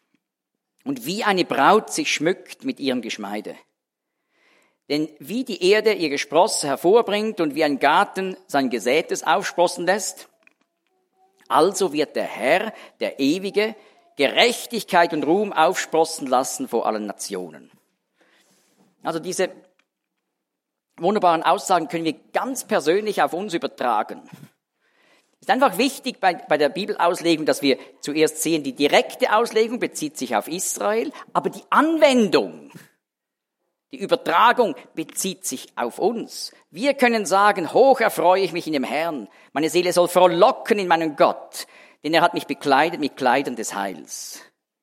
und wie eine Braut sich schmückt mit ihrem Geschmeide. Denn wie die Erde ihr Gespross hervorbringt und wie ein Garten sein Gesätes aufsprossen lässt, also wird der Herr, der Ewige, Gerechtigkeit und Ruhm aufsprossen lassen vor allen Nationen. Also diese wunderbaren Aussagen können wir ganz persönlich auf uns übertragen. Es ist einfach wichtig bei, bei der Bibelauslegung, dass wir zuerst sehen, die direkte Auslegung bezieht sich auf Israel, aber die Anwendung, die Übertragung bezieht sich auf uns. Wir können sagen, hoch erfreue ich mich in dem Herrn. Meine Seele soll frohlocken in meinem Gott, denn er hat mich bekleidet mit Kleidern des Heils.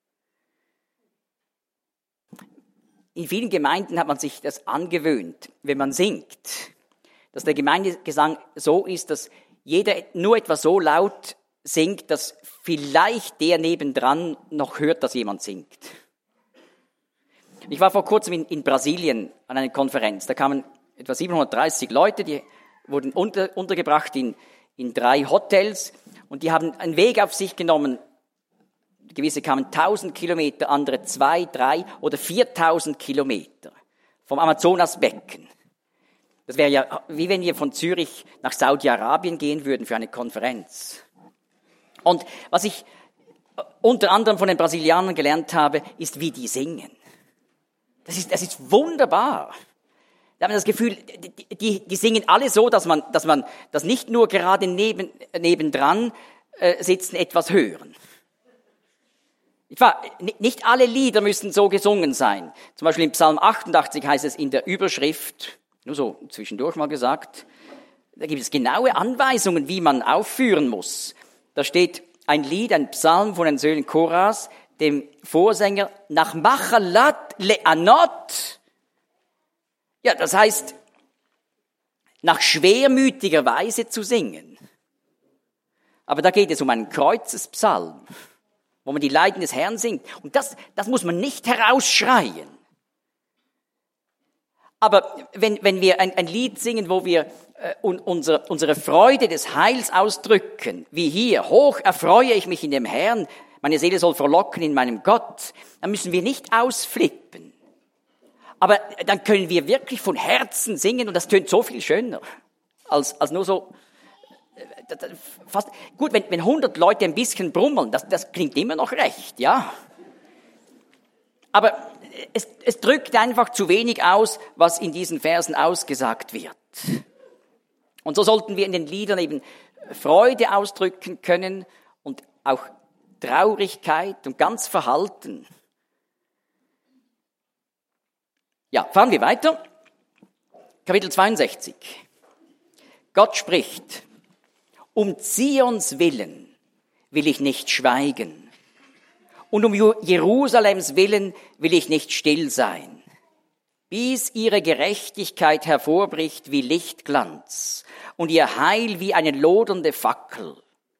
In vielen Gemeinden hat man sich das angewöhnt, wenn man singt, dass der Gemeindegesang so ist, dass jeder nur etwa so laut singt, dass vielleicht der nebendran noch hört, dass jemand singt. Ich war vor kurzem in, in Brasilien an einer Konferenz. Da kamen etwa siebenhundertdreißig Leute, die wurden unter, untergebracht in, in drei Hotels und die haben einen Weg auf sich genommen. Gewisse kamen tausend Kilometer, andere zwei, drei oder viertausend Kilometer vom Amazonasbecken. Das wäre ja wie wenn wir von Zürich nach Saudi-Arabien gehen würden für eine Konferenz. Und was ich unter anderem von den Brasilianern gelernt habe, ist, wie die singen. Das ist, das ist wunderbar. Da haben wir das Gefühl, die, die, die singen alle so, dass man, dass man, dass nicht nur gerade neben, nebendran äh, sitzen, etwas hören. Ich war, nicht alle Lieder müssen so gesungen sein. Zum Beispiel im Psalm achtundachtzig heißt es in der Überschrift, nur so zwischendurch mal gesagt, da gibt es genaue Anweisungen, wie man aufführen muss. Da steht ein Lied, ein Psalm von den Söhnen Koras, dem Vorsänger, nach Machalat Leanot. Ja, das heißt, nach schwermütiger Weise zu singen. Aber da geht es um einen Kreuzespsalm, wo man die Leiden des Herrn singt. Und das, das muss man nicht herausschreien. Aber wenn, wenn wir ein, ein Lied singen, wo wir äh, unsere, unsere Freude des Heils ausdrücken, wie hier, hoch erfreue ich mich in dem Herrn, meine Seele soll frohlocken in meinem Gott, dann müssen wir nicht ausflippen. Aber dann können wir wirklich von Herzen singen und das tönt so viel schöner, als, als nur so, äh, fast, gut, wenn, wenn hundert Leute ein bisschen brummeln, das, das klingt immer noch recht, ja. Aber es, es drückt einfach zu wenig aus, was in diesen Versen ausgesagt wird. Und so sollten wir in den Liedern eben Freude ausdrücken können und auch Traurigkeit und ganz Verhalten. Ja, fahren wir weiter. Kapitel zweiundsechzig. Gott spricht, um Zions willen will ich nicht schweigen und um Jerusalems willen will ich nicht still sein, bis ihre Gerechtigkeit hervorbricht wie Lichtglanz und ihr Heil wie eine lodernde Fackel.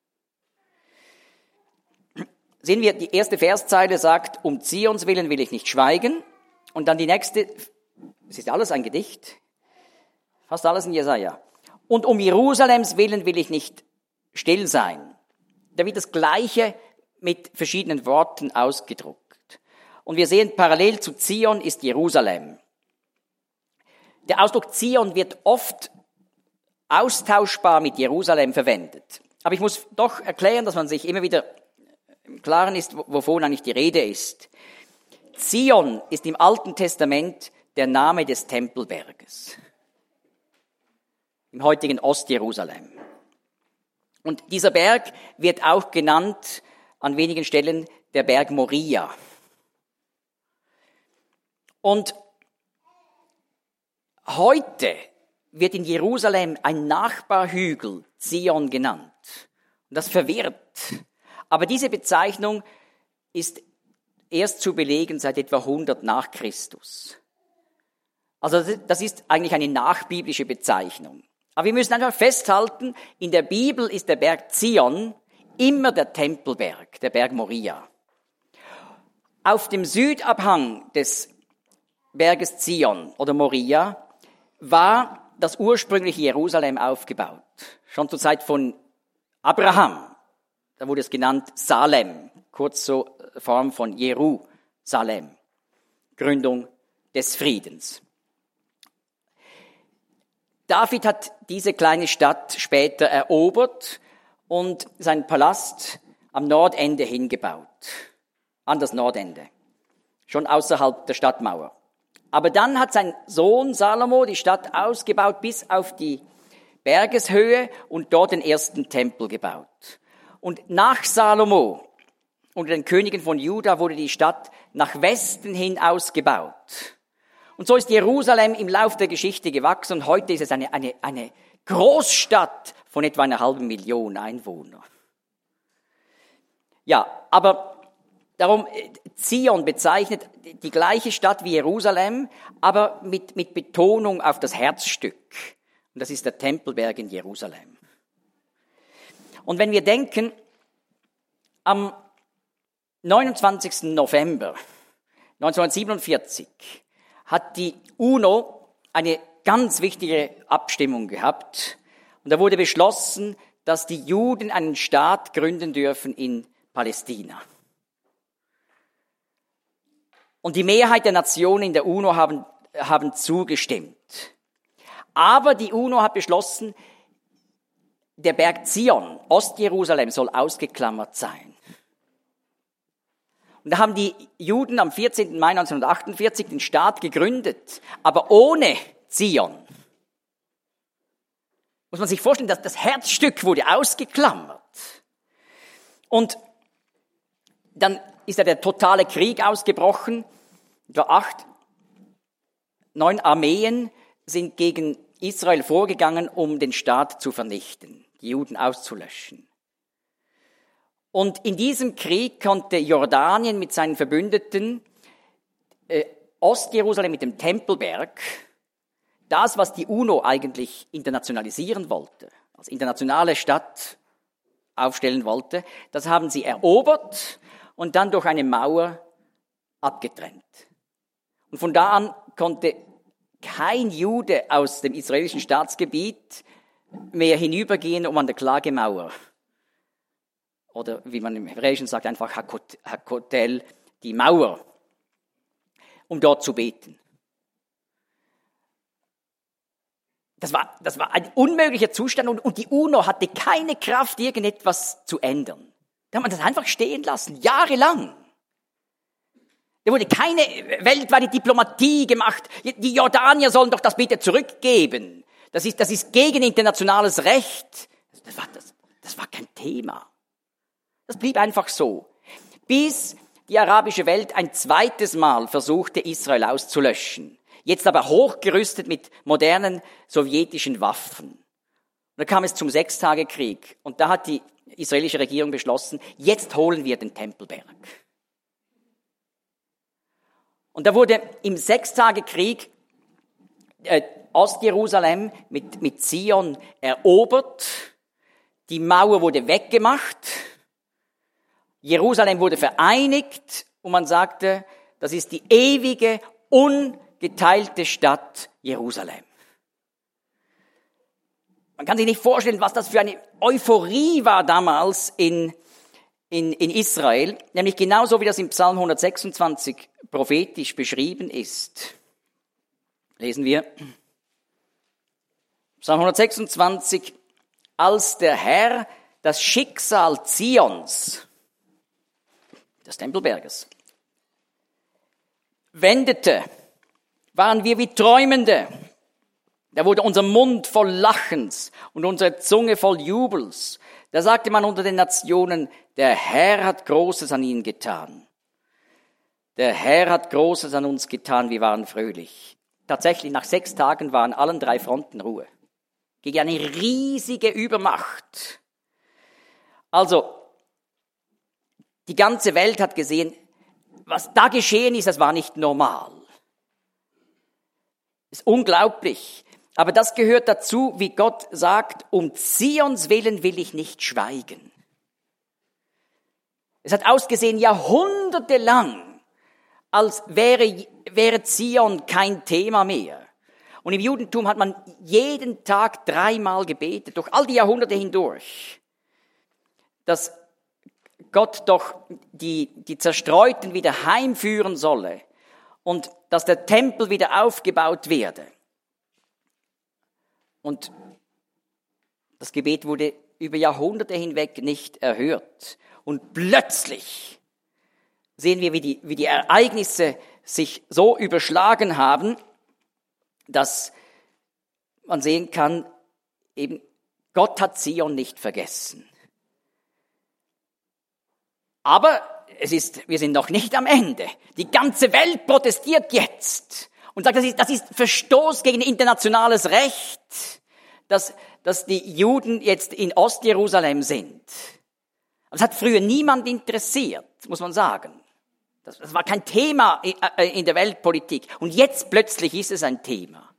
Sehen wir, die erste Verszeile sagt, um Zions willen will ich nicht schweigen. Und dann die nächste, es ist alles ein Gedicht, fast alles in Jesaja. Und um Jerusalems willen will ich nicht still sein. Da wird das Gleiche mit verschiedenen Worten ausgedruckt. Und wir sehen, parallel zu Zion ist Jerusalem. Der Ausdruck Zion wird oft austauschbar mit Jerusalem verwendet. Aber ich muss doch erklären, dass man sich immer wieder im Klaren ist, wovon eigentlich die Rede ist. Zion ist im Alten Testament der Name des Tempelberges. Im heutigen Ostjerusalem. Und dieser Berg wird auch genannt an wenigen Stellen der Berg Moria. Und heute wird in Jerusalem ein Nachbarhügel Zion genannt. Und das verwirrt. Aber diese Bezeichnung ist erst zu belegen seit etwa hundert nach Christus. Also das ist eigentlich eine nachbiblische Bezeichnung. Aber wir müssen einfach festhalten, in der Bibel ist der Berg Zion immer der Tempelberg, der Berg Moria. Auf dem Südabhang des Berges Zion oder Moria war das ursprüngliche Jerusalem aufgebaut. Schon zur Zeit von Abraham. Da wurde es genannt Salem, kurz so Form von Jerusalem. Salem, Gründung des Friedens. David hat diese kleine Stadt später erobert und seinen Palast am Nordende hingebaut, an das Nordende, schon außerhalb der Stadtmauer. Aber dann hat sein Sohn Salomo die Stadt ausgebaut bis auf die Bergeshöhe und dort den ersten Tempel gebaut. Und nach Salomo, unter den Königen von Juda, wurde die Stadt nach Westen hin ausgebaut. Und so ist Jerusalem im Lauf der Geschichte gewachsen und heute ist es eine, eine, eine Großstadt von etwa einer halben Million Einwohnern. Ja, aber darum, Zion bezeichnet die gleiche Stadt wie Jerusalem, aber mit, mit Betonung auf das Herzstück. Und das ist der Tempelberg in Jerusalem. Und wenn wir denken, am neunundzwanzigsten November neunzehnhundertsiebenundvierzig hat die UNO eine ganz wichtige Abstimmung gehabt. Und da wurde beschlossen, dass die Juden einen Staat gründen dürfen in Palästina. Und die Mehrheit der Nationen in der UNO haben, haben zugestimmt. Aber die UNO hat beschlossen, der Berg Zion, Ostjerusalem, soll ausgeklammert sein. Und da haben die Juden am vierzehnten Mai neunzehnhundertachtundvierzig den Staat gegründet, aber ohne Zion. Muss man sich vorstellen, dass das Herzstück wurde ausgeklammert. Und dann ist ja der totale Krieg ausgebrochen. Etwa acht, neun Armeen sind gegen Israel vorgegangen, um den Staat zu vernichten, die Juden auszulöschen. Und in diesem Krieg konnte Jordanien mit seinen Verbündeten äh, Ostjerusalem mit dem Tempelberg, das, was die UNO eigentlich internationalisieren wollte, als internationale Stadt aufstellen wollte, das haben sie erobert und dann durch eine Mauer abgetrennt. Und von da an konnte kein Jude aus dem israelischen Staatsgebiet mehr hinübergehen, um an der Klagemauer, oder wie man im Hebräischen sagt, einfach Hakotel, die Mauer, um dort zu beten. Das war, das war ein unmöglicher Zustand und, und die UNO hatte keine Kraft, irgendetwas zu ändern. Da hat man das einfach stehen lassen, jahrelang. Da wurde keine weltweite Diplomatie gemacht. Die Jordanier sollen doch das bitte zurückgeben. Das ist, das ist gegen internationales Recht. Das war, das, das war kein Thema. Das blieb einfach so. Bis die arabische Welt ein zweites Mal versuchte, Israel auszulöschen. Jetzt aber hochgerüstet mit modernen sowjetischen Waffen. Und da kam es zum Sechstagekrieg. Und da hat die israelische Regierung beschlossen, jetzt holen wir den Tempelberg. Und da wurde im Sechstagekrieg äh, Ostjerusalem mit, mit Zion erobert. Die Mauer wurde weggemacht. Jerusalem wurde vereinigt. Und man sagte, das ist die ewige, ungeteilte Stadt Jerusalem. Man kann sich nicht vorstellen, was das für eine Euphorie war damals in, in, in Israel. Nämlich genauso, wie das im Psalm hundertsechsundzwanzig prophetisch beschrieben ist. Lesen wir. Psalm hundertsechsundzwanzig. Als der Herr das Schicksal Zions, des Tempelberges, wendete, waren wir wie Träumende. Da wurde unser Mund voll Lachens und unsere Zunge voll Jubels. Da sagte man unter den Nationen, der Herr hat Großes an ihnen getan. Der Herr hat Großes an uns getan, wir waren fröhlich. Tatsächlich, nach sechs Tagen waren allen drei Fronten Ruhe. Gegen eine riesige Übermacht. Also, die ganze Welt hat gesehen, was da geschehen ist, das war nicht normal. Das ist unglaublich. Aber das gehört dazu, wie Gott sagt, um Zions willen will ich nicht schweigen. Es hat ausgesehen jahrhundertelang, als wäre, wäre Zion kein Thema mehr. Und im Judentum hat man jeden Tag dreimal gebetet, durch all die Jahrhunderte hindurch, dass Gott doch die, die Zerstreuten wieder heimführen solle und dass der Tempel wieder aufgebaut werde. Und das Gebet wurde über Jahrhunderte hinweg nicht erhört. Und plötzlich sehen wir, wie die, wie die Ereignisse sich so überschlagen haben, dass man sehen kann, eben Gott hat Zion nicht vergessen. Aber es ist, wir sind noch nicht am Ende. Die ganze Welt protestiert jetzt und sagt, das ist, das ist Verstoß gegen internationales Recht, dass, dass die Juden jetzt in Ostjerusalem sind. Das hat früher niemand interessiert, muss man sagen. Das, das war kein Thema in der Weltpolitik. Und jetzt plötzlich ist es ein Thema.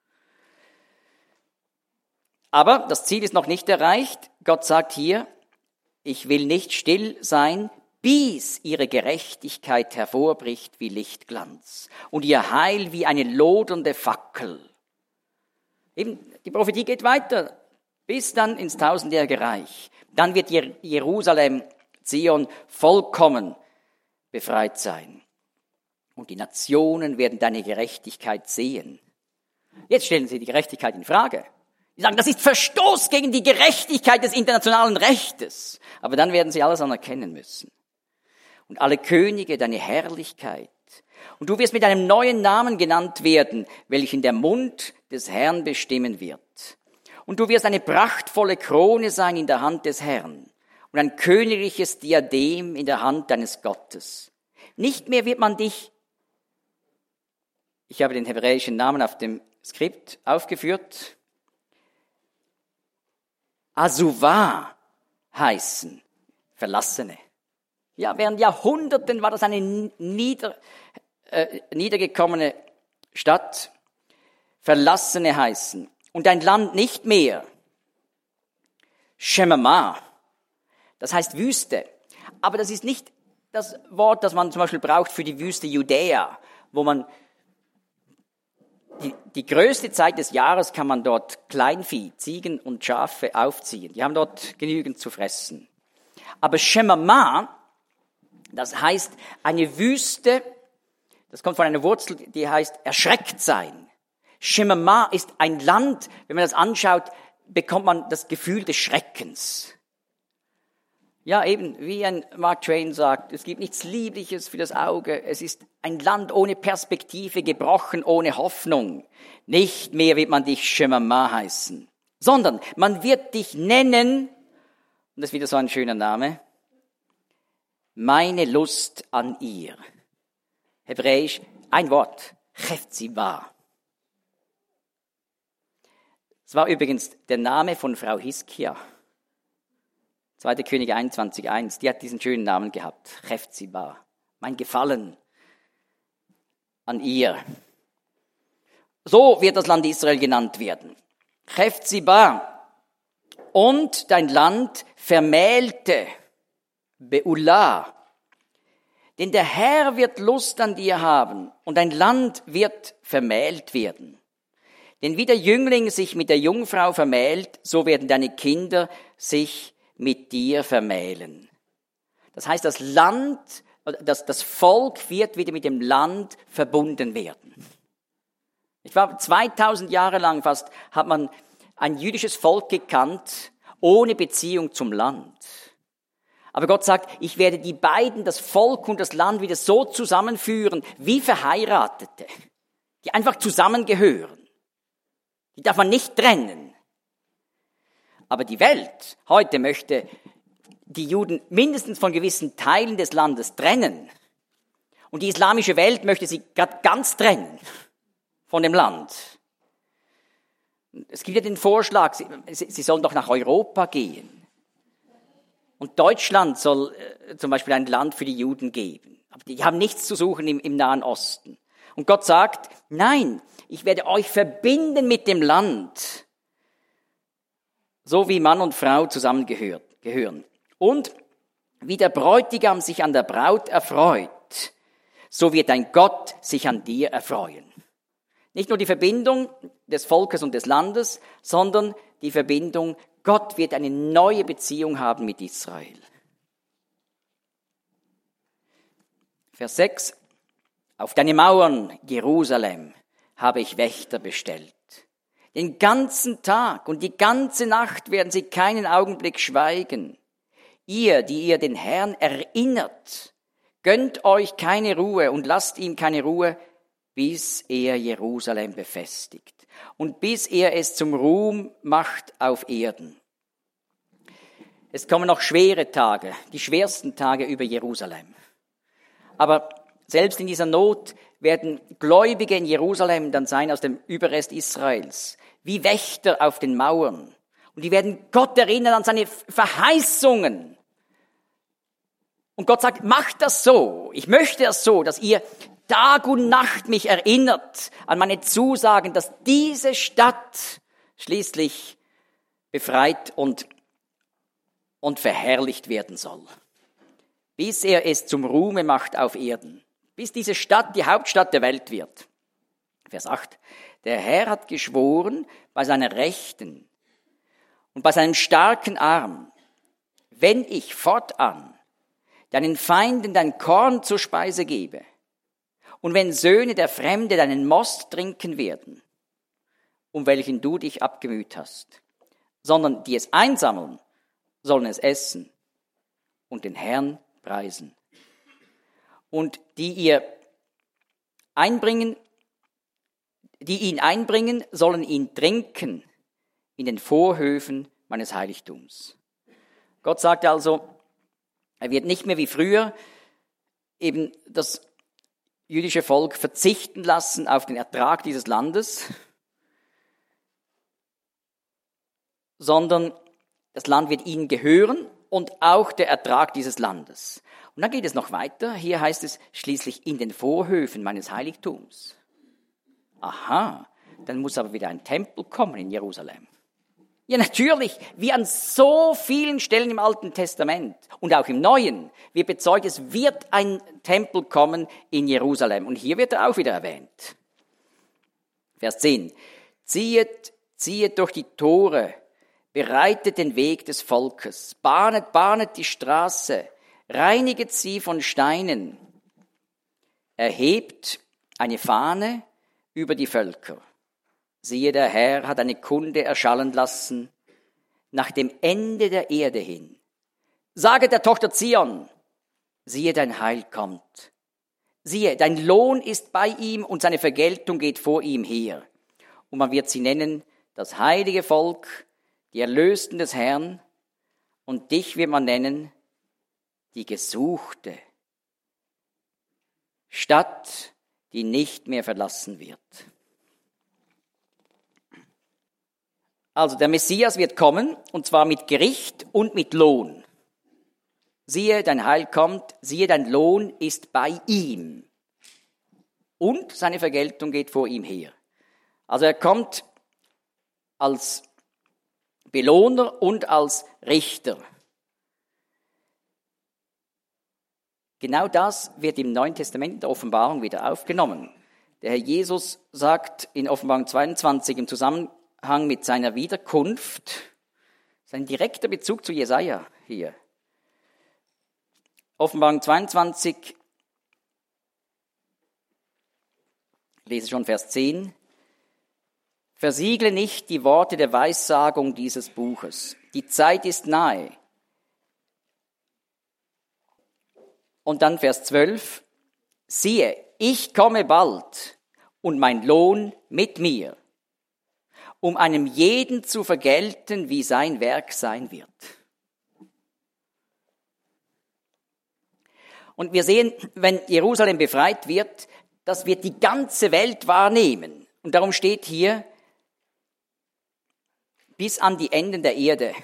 Aber das Ziel ist noch nicht erreicht. Gott sagt hier, ich will nicht still sein, bis ihre Gerechtigkeit hervorbricht wie Lichtglanz und ihr Heil wie eine lodernde Fackel. Eben, die Prophetie geht weiter, bis dann ins tausendjährige Reich. Dann wird Jerusalem, Zion, vollkommen befreit sein. Und die Nationen werden deine Gerechtigkeit sehen. Jetzt stellen sie die Gerechtigkeit in Frage. Sie sagen, das ist Verstoß gegen die Gerechtigkeit des internationalen Rechtes. Aber dann werden sie alles anerkennen müssen. Und alle Könige deine Herrlichkeit. Und du wirst mit einem neuen Namen genannt werden, welchen der Mund des Herrn bestimmen wird. Und du wirst eine prachtvolle Krone sein in der Hand des Herrn und ein königliches Diadem in der Hand deines Gottes. Nicht mehr wird man dich, ich habe den hebräischen Namen auf dem Skript aufgeführt, Asuva heißen, Verlassene. Ja, während Jahrhunderten war das eine nieder, äh, niedergekommene Stadt, Verlassene heißen. Und ein Land nicht mehr. Shemama, das heißt Wüste. Aber das ist nicht das Wort, das man zum Beispiel braucht für die Wüste Judäa, wo man die, die größte Zeit des Jahres kann man dort Kleinvieh, Ziegen und Schafe aufziehen. Die haben dort genügend zu fressen. Aber Shemama, das heißt eine Wüste, das kommt von einer Wurzel, die heißt erschreckt sein. Shemama ist ein Land, wenn man das anschaut, bekommt man das Gefühl des Schreckens. Ja, eben, wie ein Mark Twain sagt, es gibt nichts Liebliches für das Auge. Es ist ein Land ohne Perspektive, gebrochen, ohne Hoffnung. Nicht mehr wird man dich Shemama heißen, sondern man wird dich nennen, und das ist wieder so ein schöner Name, meine Lust an ihr. Hebräisch, ein Wort, Chefzibah. Das war übrigens der Name von Frau Hiskia. zweiter Könige einundzwanzig eins. Die hat diesen schönen Namen gehabt. Chefzibah. Mein Gefallen an ihr. So wird das Land Israel genannt werden. Chefzibah. Und dein Land vermählte. Beulah. Denn der Herr wird Lust an dir haben und dein Land wird vermählt werden. Denn wie der Jüngling sich mit der Jungfrau vermählt, so werden deine Kinder sich mit dir vermählen. Das heißt, das Land, das, das Volk wird wieder mit dem Land verbunden werden. Ich war zweitausend Jahre lang fast, hat man ein jüdisches Volk gekannt, ohne Beziehung zum Land. Aber Gott sagt, ich werde die beiden, das Volk und das Land, wieder so zusammenführen, wie Verheiratete, die einfach zusammengehören. Die darf man nicht trennen. Aber die Welt heute möchte die Juden mindestens von gewissen Teilen des Landes trennen. Und die islamische Welt möchte sie gerade ganz trennen von dem Land. Es gibt ja den Vorschlag, sie, sie sollen doch nach Europa gehen. Und Deutschland soll äh, zum Beispiel ein Land für die Juden geben. Aber die haben nichts zu suchen im, im Nahen Osten. Und Gott sagt, nein, ich werde euch verbinden mit dem Land, so wie Mann und Frau zusammengehören. Und wie der Bräutigam sich an der Braut erfreut, so wird dein Gott sich an dir erfreuen. Nicht nur die Verbindung des Volkes und des Landes, sondern die Verbindung, Gott wird eine neue Beziehung haben mit Israel. Vers sechs. Auf deine Mauern, Jerusalem, habe ich Wächter bestellt. Den ganzen Tag und die ganze Nacht werden sie keinen Augenblick schweigen. Ihr, die ihr den Herrn erinnert, gönnt euch keine Ruhe und lasst ihm keine Ruhe, bis er Jerusalem befestigt und bis er es zum Ruhm macht auf Erden. Es kommen noch schwere Tage, die schwersten Tage über Jerusalem. Aber selbst in dieser Not werden Gläubige in Jerusalem dann sein aus dem Überrest Israels, wie Wächter auf den Mauern. Und die werden Gott erinnern an seine Verheißungen. Und Gott sagt, macht das so. Ich möchte das so, dass ihr Tag und Nacht mich erinnert an meine Zusagen, dass diese Stadt schließlich befreit und, und verherrlicht werden soll. Bis er es zum Ruhme macht auf Erden. Bis diese Stadt die Hauptstadt der Welt wird. Vers acht. Der Herr hat geschworen bei seiner Rechten und bei seinem starken Arm, wenn ich fortan deinen Feinden dein Korn zur Speise gebe und wenn Söhne der Fremde deinen Most trinken werden, um welchen du dich abgemüht hast, sondern die es einsammeln, sollen es essen und den Herrn preisen. Und die ihr einbringen, die ihn einbringen, sollen ihn trinken in den Vorhöfen meines Heiligtums. Gott sagt also, er wird nicht mehr wie früher eben das jüdische Volk verzichten lassen auf den Ertrag dieses Landes, sondern das Land wird ihnen gehören und auch der Ertrag dieses Landes. Und dann geht es noch weiter. Hier heißt es schließlich in den Vorhöfen meines Heiligtums. Aha, dann muss aber wieder ein Tempel kommen in Jerusalem. Ja, natürlich, wie an so vielen Stellen im Alten Testament und auch im Neuen wird bezeugt, es wird ein Tempel kommen in Jerusalem. Und hier wird er auch wieder erwähnt. Vers zehn. Ziehet, ziehet durch die Tore, bereitet den Weg des Volkes, bahnet, bahnet die Straße, reiniget sie von Steinen, erhebt eine Fahne über die Völker. Siehe, der Herr hat eine Kunde erschallen lassen nach dem Ende der Erde hin. Sage der Tochter Zion, siehe, dein Heil kommt. Siehe, dein Lohn ist bei ihm und seine Vergeltung geht vor ihm her. Und man wird sie nennen, das heilige Volk, die Erlösten des Herrn. Und dich wird man nennen, die Gesuchte. Stadt, die nicht mehr verlassen wird. Also der Messias wird kommen, und zwar mit Gericht und mit Lohn. Siehe, dein Heil kommt, siehe, dein Lohn ist bei ihm. Und seine Vergeltung geht vor ihm her. Also er kommt als Belohner und als Richter. Genau das wird im Neuen Testament in der Offenbarung wieder aufgenommen. Der Herr Jesus sagt in Offenbarung zweiundzwanzig im Zusammenhang mit seiner Wiederkunft, sein direkter Bezug zu Jesaja hier. Offenbarung zweiundzwanzig, lese schon Vers zehn. Versiegle nicht die Worte der Weissagung dieses Buches. Die Zeit ist nahe. Und dann Vers zwölf. Siehe, ich komme bald und mein Lohn mit mir, um einem jeden zu vergelten, wie sein Werk sein wird. Und wir sehen, wenn Jerusalem befreit wird, das wird die ganze Welt wahrnehmen. Und darum steht hier, bis an die Enden der Erde.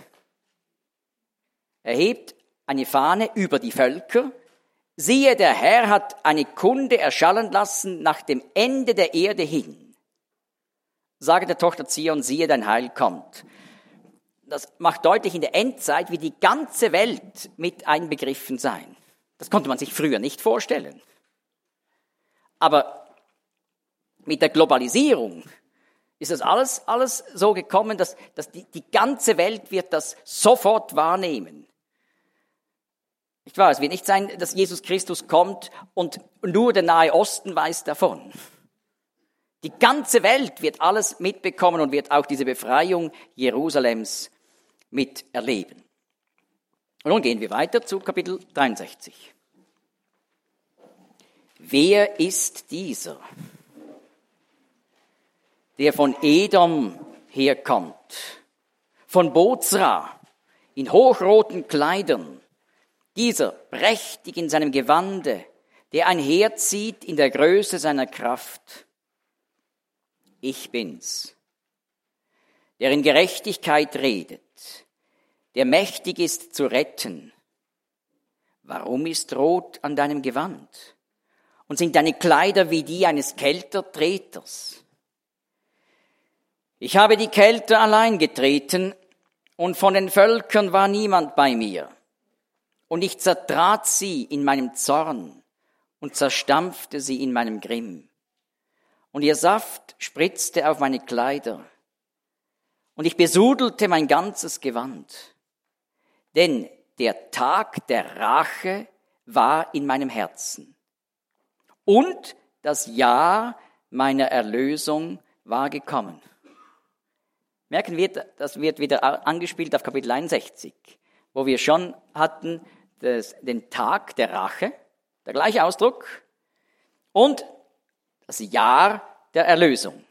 Er hebt eine Fahne über die Völker. Siehe, der Herr hat eine Kunde erschallen lassen nach dem Ende der Erde hin. Sage der Tochter Zion, siehe, dein Heil kommt. Das macht deutlich, in der Endzeit wird die ganze Welt mit einbegriffen sein. Das konnte man sich früher nicht vorstellen. Aber mit der Globalisierung ist das alles, alles so gekommen, dass, dass die, die ganze Welt wird das sofort wahrnehmen. Nicht wahr? Es wird nicht sein, dass Jesus Christus kommt und nur der Nahe Osten weiß davon. Die ganze Welt wird alles mitbekommen und wird auch diese Befreiung Jerusalems miterleben. Und nun gehen wir weiter zu Kapitel dreiundsechzig. Wer ist dieser, der von Edom herkommt, von Bozra, in hochroten Kleidern, dieser prächtig in seinem Gewande, der einherzieht in der Größe seiner Kraft? Ich bin's, der in Gerechtigkeit redet, der mächtig ist zu retten. Warum ist rot an deinem Gewand? Und sind deine Kleider wie die eines Keltertreters? Ich habe die Kelter allein getreten, und von den Völkern war niemand bei mir. Und ich zertrat sie in meinem Zorn und zerstampfte sie in meinem Grimm. Und ihr Saft spritzte auf meine Kleider. Und ich besudelte mein ganzes Gewand. Denn der Tag der Rache war in meinem Herzen. Und das Jahr meiner Erlösung war gekommen. Merken wir, das wird wieder angespielt auf Kapitel einundsechzig, wo wir schon hatten das, den Tag der Rache, der gleiche Ausdruck, und das Jahr der Erlösung.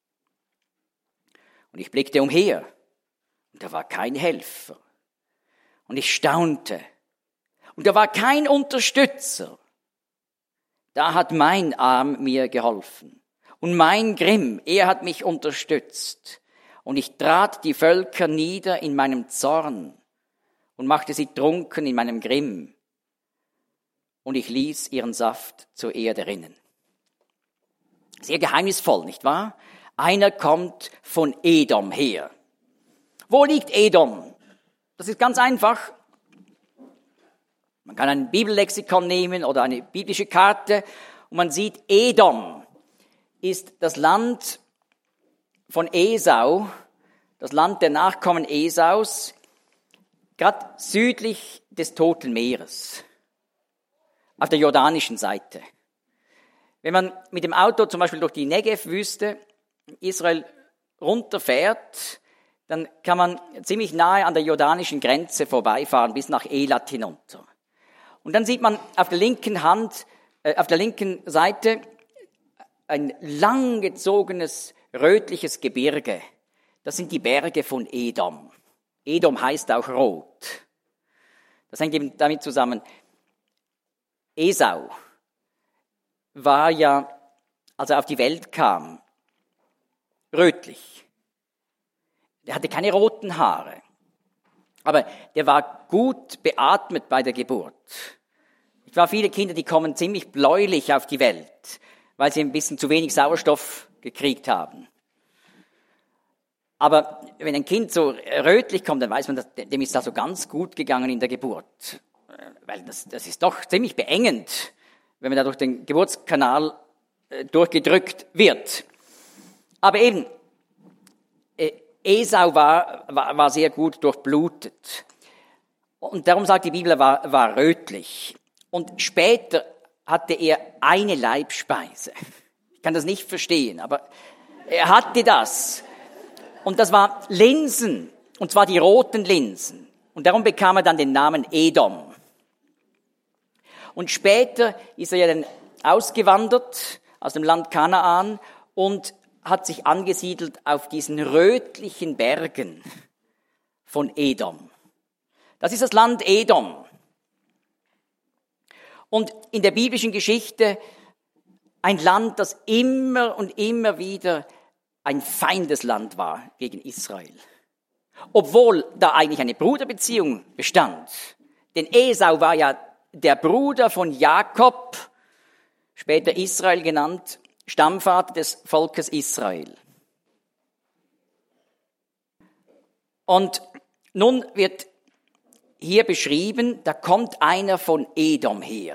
Und ich blickte umher, und da war kein Helfer. Und ich staunte, und da war kein Unterstützer. Da hat mein Arm mir geholfen, und mein Grimm, er hat mich unterstützt. Und ich trat die Völker nieder in meinem Zorn und machte sie trunken in meinem Grimm. Und ich ließ ihren Saft zur Erde rinnen. Sehr geheimnisvoll, nicht wahr? Einer kommt von Edom her. Wo liegt Edom? Das ist ganz einfach. Man kann ein Bibellexikon nehmen oder eine biblische Karte und man sieht, Edom ist das Land von Esau, das Land der Nachkommen Esaus, gerade südlich des Toten Meeres, auf der jordanischen Seite. Wenn man mit dem Auto zum Beispiel durch die Negev-Wüste Israel runterfährt, dann kann man ziemlich nahe an der jordanischen Grenze vorbeifahren, bis nach Elat hinunter. Und dann sieht man auf der linken Hand, äh, auf der linken Seite ein langgezogenes rötliches Gebirge. Das sind die Berge von Edom. Edom heißt auch rot. Das hängt eben damit zusammen. Esau war ja, als er auf die Welt kam, rötlich. Er hatte keine roten Haare. Aber der war gut beatmet bei der Geburt. Es waren viele Kinder, die kommen ziemlich bläulich auf die Welt, weil sie ein bisschen zu wenig Sauerstoff gekriegt haben. Aber wenn ein Kind so rötlich kommt, dann weiß man, dem ist das so ganz gut gegangen in der Geburt. Weil das, das ist doch ziemlich beengend, wenn man da durch den Geburtskanal äh, durchgedrückt wird. Aber eben, äh, Esau war, war, war sehr gut durchblutet. Und darum sagt die Bibel, er war, war rötlich. Und später hatte er eine Leibspeise. Ich kann das nicht verstehen, aber er hatte das. Und das war Linsen, und zwar die roten Linsen. Und darum bekam er dann den Namen Edom. Und später ist er ja dann ausgewandert aus dem Land Kanaan und hat sich angesiedelt auf diesen rötlichen Bergen von Edom. Das ist das Land Edom. Und in der biblischen Geschichte ein Land, das immer und immer wieder ein Feindesland war gegen Israel. Obwohl da eigentlich eine Bruderbeziehung bestand. Denn Esau war ja der Bruder von Jakob, später Israel genannt, Stammvater des Volkes Israel. Und nun wird hier beschrieben, da kommt einer von Edom her.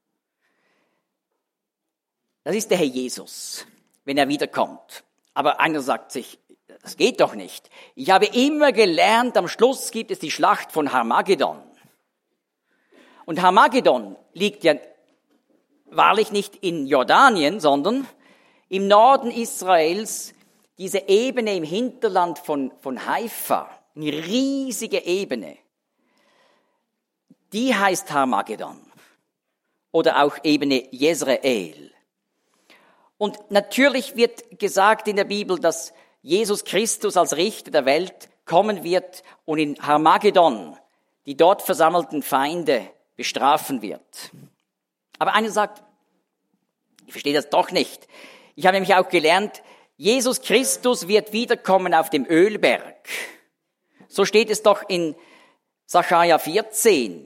Das ist der Herr Jesus, wenn er wiederkommt. Aber einer sagt sich, das geht doch nicht. Ich habe immer gelernt, am Schluss gibt es die Schlacht von Harmagedon. Und Harmagedon liegt ja wahrlich nicht in Jordanien, sondern im Norden Israels, diese Ebene im Hinterland von, von Haifa, eine riesige Ebene, die heißt Harmagedon oder auch Ebene Jezreel. Und natürlich wird gesagt in der Bibel, dass Jesus Christus als Richter der Welt kommen wird und in Harmagedon die dort versammelten Feinde bestrafen wird. Aber einer sagt, ich verstehe das doch nicht. Ich habe nämlich auch gelernt, Jesus Christus wird wiederkommen auf dem Ölberg. So steht es doch in Sacharja vierzehn.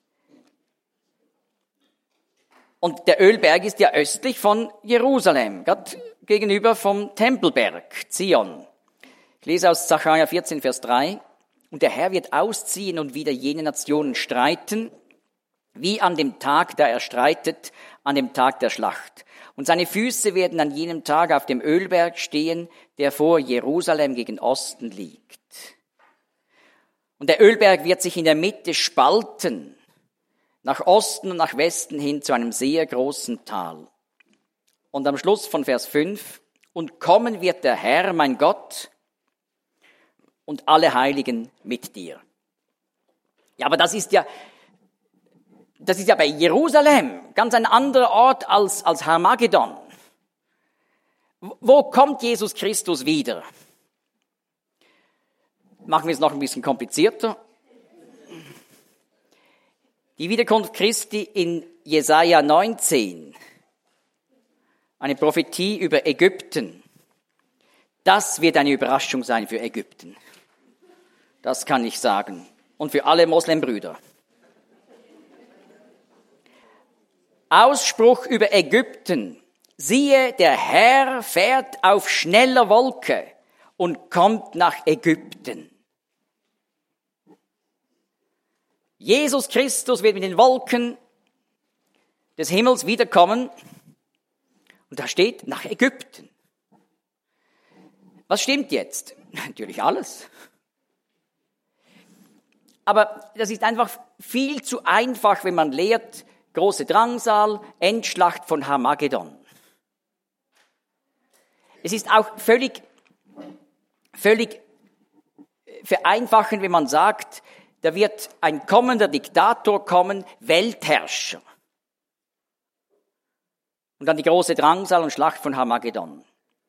Und der Ölberg ist ja östlich von Jerusalem, gerade gegenüber vom Tempelberg, Zion. Ich lese aus Sacharja vierzehn, Vers drei. Und der Herr wird ausziehen und wieder jene Nationen streiten, wie an dem Tag, da er streitet, an dem Tag der Schlacht. Und seine Füße werden an jenem Tag auf dem Ölberg stehen, der vor Jerusalem gegen Osten liegt. Und der Ölberg wird sich in der Mitte spalten, nach Osten und nach Westen hin zu einem sehr großen Tal. Und am Schluss von Vers fünf, und kommen wird der Herr, mein Gott, und alle Heiligen mit dir. Ja, aber das ist ja, das ist ja bei Jerusalem, ganz ein anderer Ort als, als Harmagedon. Wo kommt Jesus Christus wieder? Machen wir es noch ein bisschen komplizierter. Die Wiederkunft Christi in Jesaja neunzehn, eine Prophetie über Ägypten. Das wird eine Überraschung sein für Ägypten. Das kann ich sagen. Und für alle Moslembrüder. Ausspruch über Ägypten. Siehe, der Herr fährt auf schneller Wolke und kommt nach Ägypten. Jesus Christus wird mit den Wolken des Himmels wiederkommen. Und da steht, nach Ägypten. Was stimmt jetzt? Natürlich alles. Aber das ist einfach viel zu einfach, wenn man lehrt, große Drangsal, Endschlacht von Harmagedon. Es ist auch völlig, völlig vereinfachend, wenn man sagt, da wird ein kommender Diktator kommen, Weltherrscher. Und dann die große Drangsal und Schlacht von Harmagedon.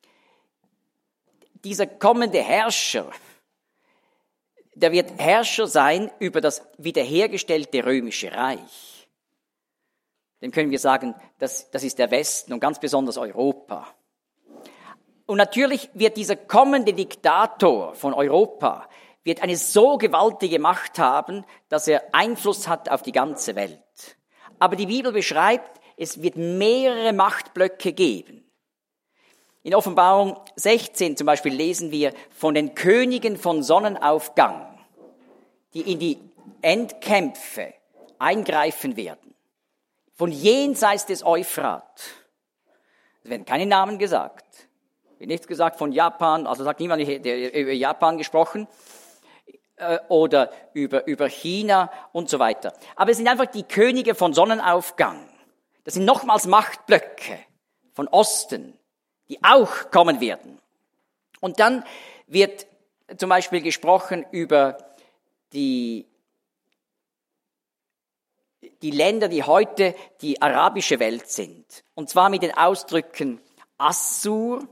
Dieser kommende Herrscher, der wird Herrscher sein über das wiederhergestellte römische Reich. Dem können wir sagen, das, das ist der Westen und ganz besonders Europa. Und natürlich wird dieser kommende Diktator von Europa wird eine so gewaltige Macht haben, dass er Einfluss hat auf die ganze Welt. Aber die Bibel beschreibt, es wird mehrere Machtblöcke geben. In Offenbarung sechzehn zum Beispiel lesen wir von den Königen von Sonnenaufgang, die in die Endkämpfe eingreifen werden. Von jenseits des Euphrat. Es werden keine Namen gesagt. Es wird nichts gesagt von Japan, also sagt niemand über Japan gesprochen. Oder über, über China und so weiter. Aber es sind einfach die Könige von Sonnenaufgang. Das sind nochmals Machtblöcke von Osten, die auch kommen werden. Und dann wird zum Beispiel gesprochen über die, die Länder, die heute die arabische Welt sind. Und zwar mit den Ausdrücken Assur,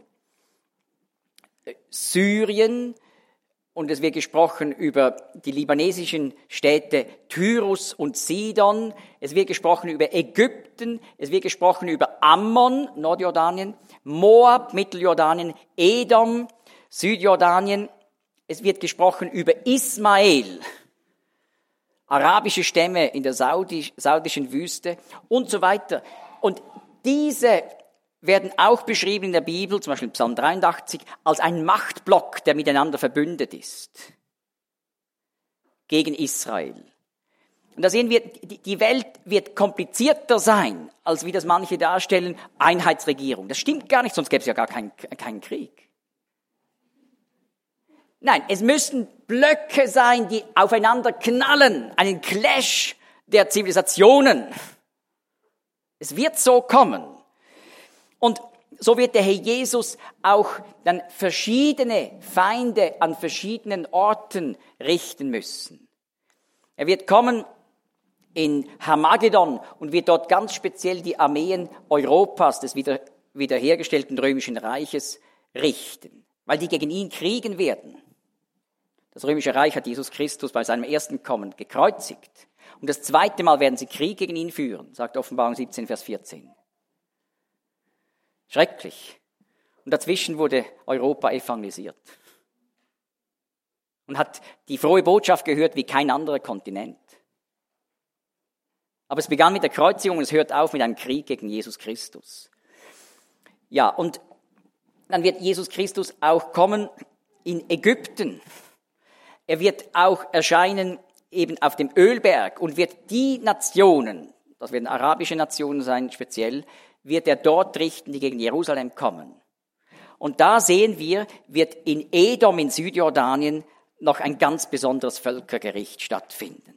Syrien, und es wird gesprochen über die libanesischen Städte Tyrus und Sidon. Es wird gesprochen über Ägypten. Es wird gesprochen über Ammon, Nordjordanien, Moab, Mitteljordanien, Edom, Südjordanien. Es wird gesprochen über Ismael, arabische Stämme in der Saudi, saudischen Wüste und so weiter. Und diese werden auch beschrieben in der Bibel, zum Beispiel Psalm dreiundachtzig, als ein Machtblock, der miteinander verbündet ist gegen Israel. Und da sehen wir, die Welt wird komplizierter sein, als wie das manche darstellen, Einheitsregierung. Das stimmt gar nicht, sonst gäbe es ja gar keinen, keinen Krieg. Nein, es müssen Blöcke sein, die aufeinander knallen, einen Clash der Zivilisationen. Es wird so kommen. Und so wird der Herr Jesus auch dann verschiedene Feinde an verschiedenen Orten richten müssen. Er wird kommen in Harmagedon und wird dort ganz speziell die Armeen Europas, des wieder, wiederhergestellten Römischen Reiches, richten, weil die gegen ihn kriegen werden. Das Römische Reich hat Jesus Christus bei seinem ersten Kommen gekreuzigt. Und das zweite Mal werden sie Krieg gegen ihn führen, sagt Offenbarung siebzehn, Vers vierzehn. Schrecklich. Und dazwischen wurde Europa evangelisiert. Und hat die frohe Botschaft gehört wie kein anderer Kontinent. Aber es begann mit der Kreuzigung und es hört auf mit einem Krieg gegen Jesus Christus. Ja, und dann wird Jesus Christus auch kommen in Ägypten. Er wird auch erscheinen eben auf dem Ölberg und wird die Nationen, das werden arabische Nationen sein speziell, wird er dort richten, die gegen Jerusalem kommen. Und da sehen wir, wird in Edom in Südjordanien noch ein ganz besonderes Völkergericht stattfinden.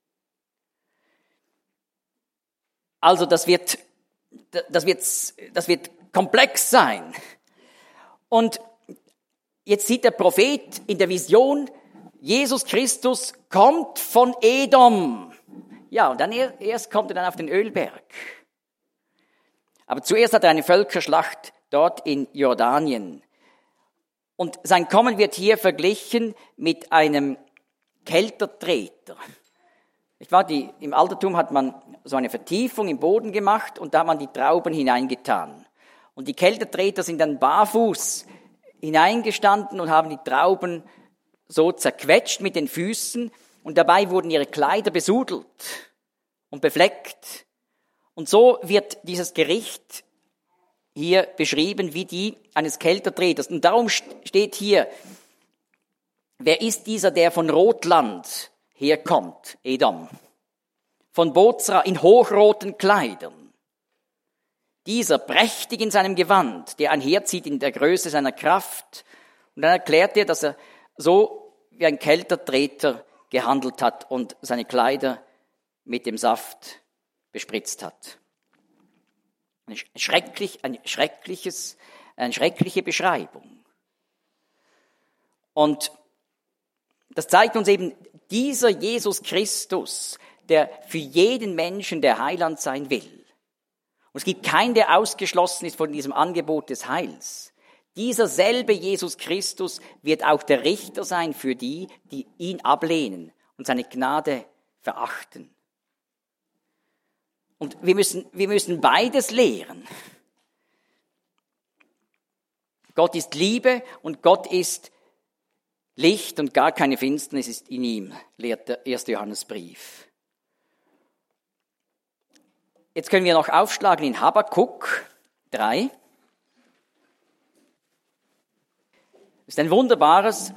Also das wird, das wird, das wird komplex sein. Und jetzt sieht der Prophet in der Vision, Jesus Christus kommt von Edom. Ja, und dann erst kommt er dann auf den Ölberg. Aber zuerst hat er eine Völkerschlacht dort in Jordanien. Und sein Kommen wird hier verglichen mit einem Keltertreter. Ich war die, im Altertum hat man so eine Vertiefung im Boden gemacht und da hat man die Trauben hineingetan. Und die Keltertreter sind dann barfuß hineingestanden und haben die Trauben so zerquetscht mit den Füßen und dabei wurden ihre Kleider besudelt und befleckt. Und so wird dieses Gericht hier beschrieben wie die eines Keltertreters. Und darum steht hier, wer ist dieser, der von Rotland herkommt, Edom, von Bozra in hochroten Kleidern. Dieser prächtig in seinem Gewand, der einherzieht in der Größe seiner Kraft. Und dann erklärt er, dass er so wie ein Keltertreter gehandelt hat und seine Kleider mit dem Saft bespritzt hat. Eine, schrecklich, ein schreckliches, eine schreckliche Beschreibung. Und das zeigt uns eben, dieser Jesus Christus, der für jeden Menschen der Heiland sein will. Und es gibt keinen, der ausgeschlossen ist von diesem Angebot des Heils. Dieser selbe Jesus Christus wird auch der Richter sein für die, die ihn ablehnen und seine Gnade verachten. Und wir müssen, wir müssen beides lehren. Gott ist Liebe und Gott ist Licht und gar keine Finsternis ist in ihm, lehrt der erste Johannesbrief. Jetzt können wir noch aufschlagen in Habakuk drei. Das ist ein wunderbares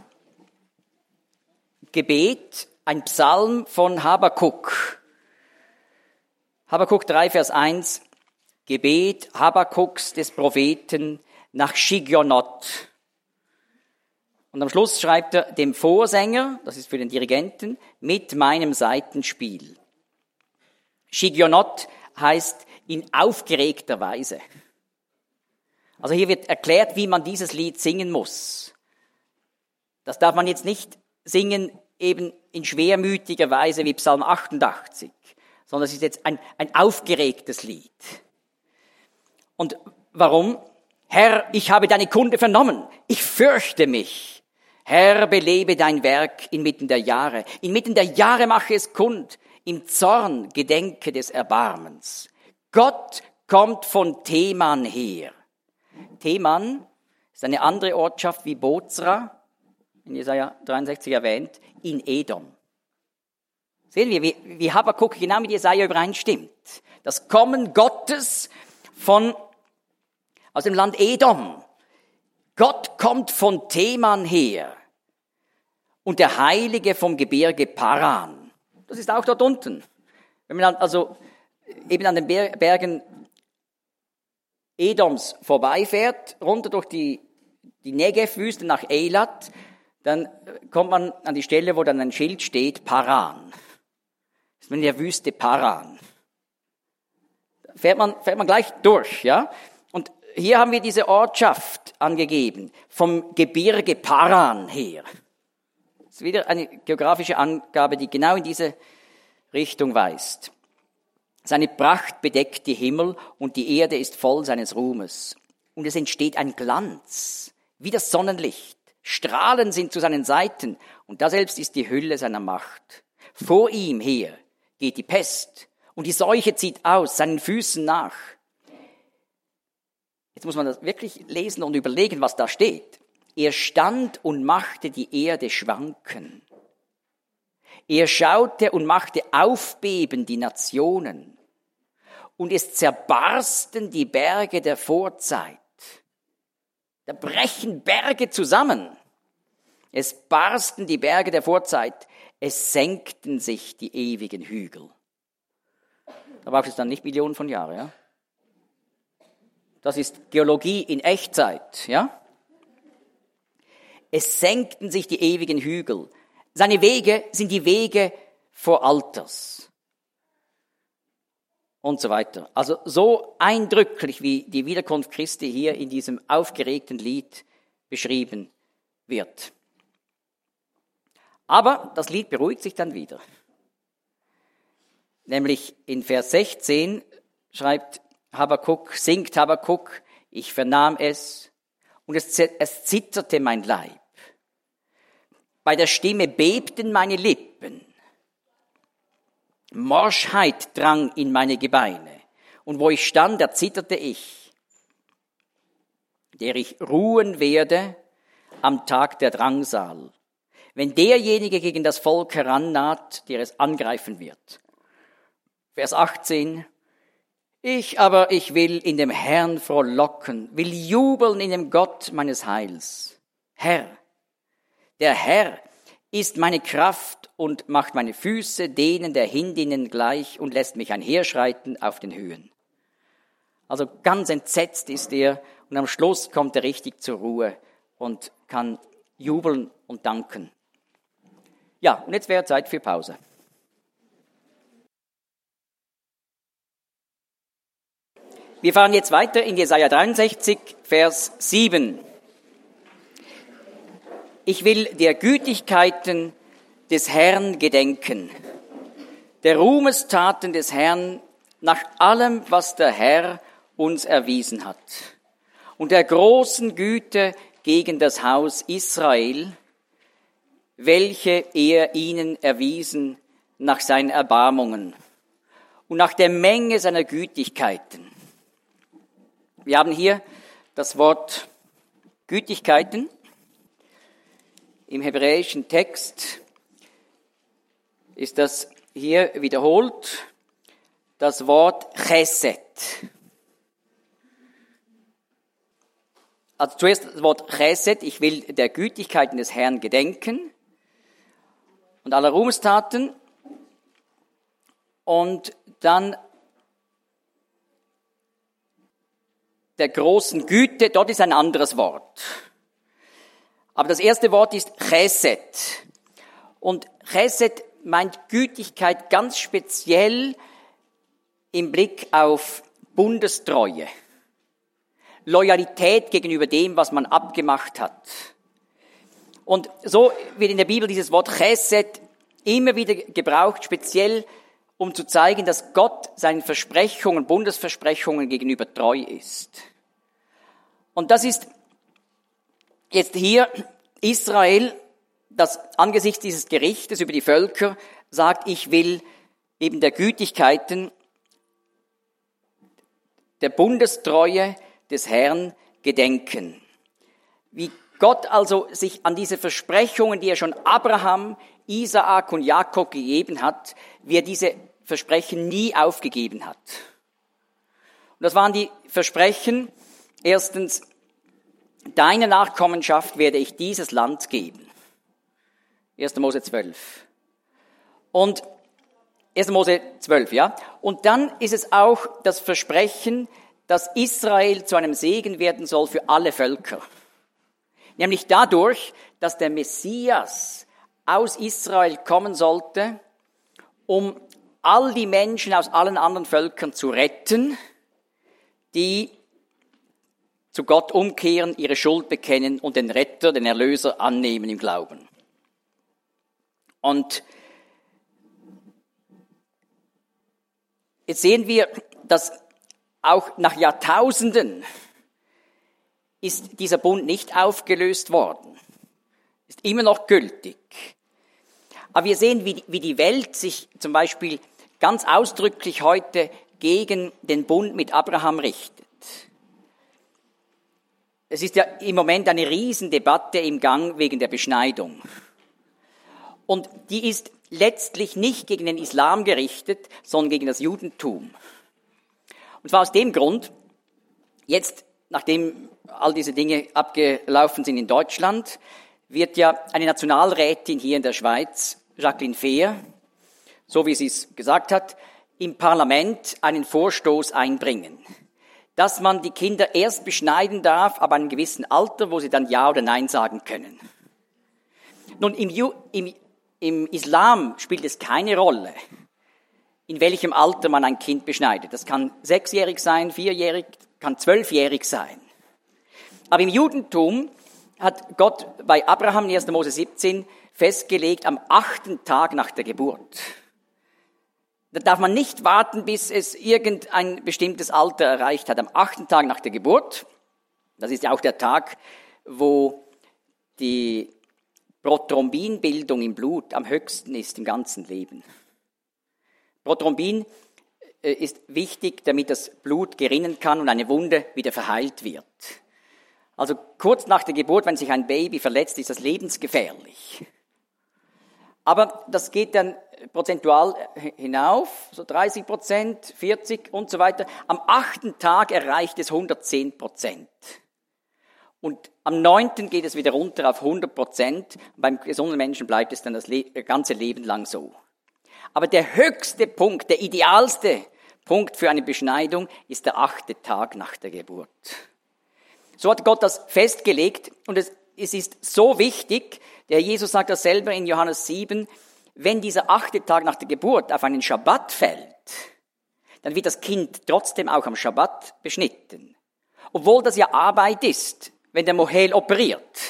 Gebet, ein Psalm von Habakuk. Habakuk drei, Vers eins, Gebet Habakuks des Propheten nach Shigionot. Und am Schluss schreibt er dem Vorsänger, das ist für den Dirigenten, mit meinem Saitenspiel. Shigionot heißt in aufgeregter Weise. Also hier wird erklärt, wie man dieses Lied singen muss. Das darf man jetzt nicht singen eben in schwermütiger Weise wie Psalm achtundachtzig, sondern es ist jetzt ein, ein aufgeregtes Lied. Und warum? Herr, ich habe deine Kunde vernommen. Ich fürchte mich. Herr, belebe dein Werk inmitten der Jahre. Inmitten der Jahre mache es kund. Im Zorn gedenke des Erbarmens. Gott kommt von Teman her. Teman ist eine andere Ortschaft wie Bozra, in Jesaja dreiundsechzig erwähnt, in Edom. Sehen wir, wie, wie Habakuk genau mit Jesaja übereinstimmt. Das Kommen Gottes von, aus dem Land Edom. Gott kommt von Teman her. Und der Heilige vom Gebirge Paran. Das ist auch dort unten. Wenn man also eben an den Bergen Edoms vorbeifährt, runter durch die, die Negev-Wüste nach Eilat, dann kommt man an die Stelle, wo dann ein Schild steht, Paran. Das ist in der Wüste Paran. Da fährt man, fährt man gleich durch, ja. Und hier haben wir diese Ortschaft angegeben, vom Gebirge Paran her. Das ist wieder eine geografische Angabe, die genau in diese Richtung weist. Seine Pracht bedeckt die Himmel und die Erde ist voll seines Ruhmes. Und es entsteht ein Glanz, wie das Sonnenlicht. Strahlen sind zu seinen Seiten und daselbst ist die Hülle seiner Macht. Vor ihm her geht die Pest und die Seuche zieht aus, seinen Füßen nach. Jetzt muss man das wirklich lesen und überlegen, was da steht. Er stand und machte die Erde schwanken. Er schaute und machte aufbeben die Nationen. Und es zerbarsten die Berge der Vorzeit. Da brechen Berge zusammen. Es barsten die Berge der Vorzeit. Es senkten sich die ewigen Hügel. Da braucht es dann nicht Millionen von Jahren, ja? Das ist Geologie in Echtzeit, ja? Es senkten sich die ewigen Hügel. Seine Wege sind die Wege vor Alters. Und so weiter. Also so eindrücklich, wie die Wiederkunft Christi hier in diesem aufgeregten Lied beschrieben wird. Aber das Lied beruhigt sich dann wieder. Nämlich in Vers sechzehn schreibt Habakuk, singt Habakuk, ich vernahm es und es, es zitterte mein Leib. Bei der Stimme bebten meine Lippen. Morschheit drang in meine Gebeine. Und wo ich stand, da zitterte ich, der ich ruhen werde am Tag der Drangsal, wenn derjenige gegen das Volk herannaht, der es angreifen wird. Vers achtzehn. Ich aber, ich will in dem Herrn frohlocken, will jubeln in dem Gott meines Heils. Herr, der Herr ist meine Kraft und macht meine Füße denen der Hindinnen gleich und lässt mich einherschreiten auf den Höhen. Also ganz entsetzt ist er und am Schluss kommt er richtig zur Ruhe und kann jubeln und danken. Ja, und jetzt wäre Zeit für Pause. Wir fahren jetzt weiter in Jesaja dreiundsechzig, Vers sieben. Ich will der Gütigkeiten des Herrn gedenken, der Ruhmestaten des Herrn nach allem, was der Herr uns erwiesen hat, und der großen Güte gegen das Haus Israel, welche er ihnen erwiesen nach seinen Erbarmungen und nach der Menge seiner Gütigkeiten. Wir haben hier das Wort Gütigkeiten. Im hebräischen Text ist das hier wiederholt, das Wort Chesed. Also zuerst das Wort Chesed, ich will der Gütigkeiten des Herrn gedenken und aller Ruhmestaten. Und dann der großen Güte, dort ist ein anderes Wort. Aber das erste Wort ist Chesed. Und Chesed meint Gütigkeit ganz speziell im Blick auf Bundestreue. Loyalität gegenüber dem, was man abgemacht hat. Und so wird in der Bibel dieses Wort Chesed immer wieder gebraucht, speziell um zu zeigen, dass Gott seinen Versprechungen, Bundesversprechungen gegenüber treu ist. Und das ist jetzt hier Israel, das angesichts dieses Gerichtes über die Völker sagt, ich will eben der Gütigkeiten, der Bundestreue des Herrn gedenken. Wie Gott also sich an diese Versprechungen, die er schon Abraham, Isaak und Jakob gegeben hat, wie er diese Versprechen nie aufgegeben hat. Und das waren die Versprechen, erstens, deiner Nachkommenschaft werde ich dieses Land geben. erster Mose zwölf. Und erster Mose zwölf, ja. Und dann ist es auch das Versprechen, dass Israel zu einem Segen werden soll für alle Völker. Nämlich dadurch, dass der Messias aus Israel kommen sollte, um all die Menschen aus allen anderen Völkern zu retten, die zu Gott umkehren, ihre Schuld bekennen und den Retter, den Erlöser annehmen im Glauben. Und jetzt sehen wir, dass auch nach Jahrtausenden ist dieser Bund nicht aufgelöst worden, ist immer noch gültig. Aber wir sehen, wie die, wie die Welt sich zum Beispiel ganz ausdrücklich heute gegen den Bund mit Abraham richtet. Es ist ja im Moment eine Riesendebatte im Gang wegen der Beschneidung. Und die ist letztlich nicht gegen den Islam gerichtet, sondern gegen das Judentum. Und zwar aus dem Grund, jetzt, nachdem all diese Dinge abgelaufen sind in Deutschland, wird ja eine Nationalrätin hier in der Schweiz, Jacqueline Fehr, so wie sie es gesagt hat, im Parlament einen Vorstoß einbringen, dass man die Kinder erst beschneiden darf, ab einem gewissen Alter, wo sie dann Ja oder Nein sagen können. Nun, im, Ju, im, im Islam spielt es keine Rolle, in welchem Alter man ein Kind beschneidet. Das kann sechsjährig sein, vierjährig, kann zwölfjährig sein. Aber im Judentum hat Gott bei Abraham in erster Mose siebzehn festgelegt, am achten Tag nach der Geburt. Da darf man nicht warten, bis es irgendein bestimmtes Alter erreicht hat. Am achten Tag nach der Geburt, das ist ja auch der Tag, wo die Prothrombinbildung im Blut am höchsten ist im ganzen Leben. Prothrombin ist wichtig, damit das Blut gerinnen kann und eine Wunde wieder verheilt wird. Also kurz nach der Geburt, wenn sich ein Baby verletzt, ist das lebensgefährlich. Aber das geht dann prozentual hinauf, so dreißig Prozent, vierzig und so weiter. Am achten Tag erreicht es hundertzehn Prozent. Und am neunten geht es wieder runter auf hundert Prozent. Beim gesunden Menschen bleibt es dann das Le- ganze Leben lang so. Aber der höchste Punkt, der idealste Punkt für eine Beschneidung ist der achte Tag nach der Geburt. So hat Gott das festgelegt und es, es ist so wichtig, der Herr Jesus sagt das selber in Johannes sieben, wenn dieser achte Tag nach der Geburt auf einen Schabbat fällt, dann wird das Kind trotzdem auch am Schabbat beschnitten. Obwohl das ja Arbeit ist, wenn der Mohel operiert.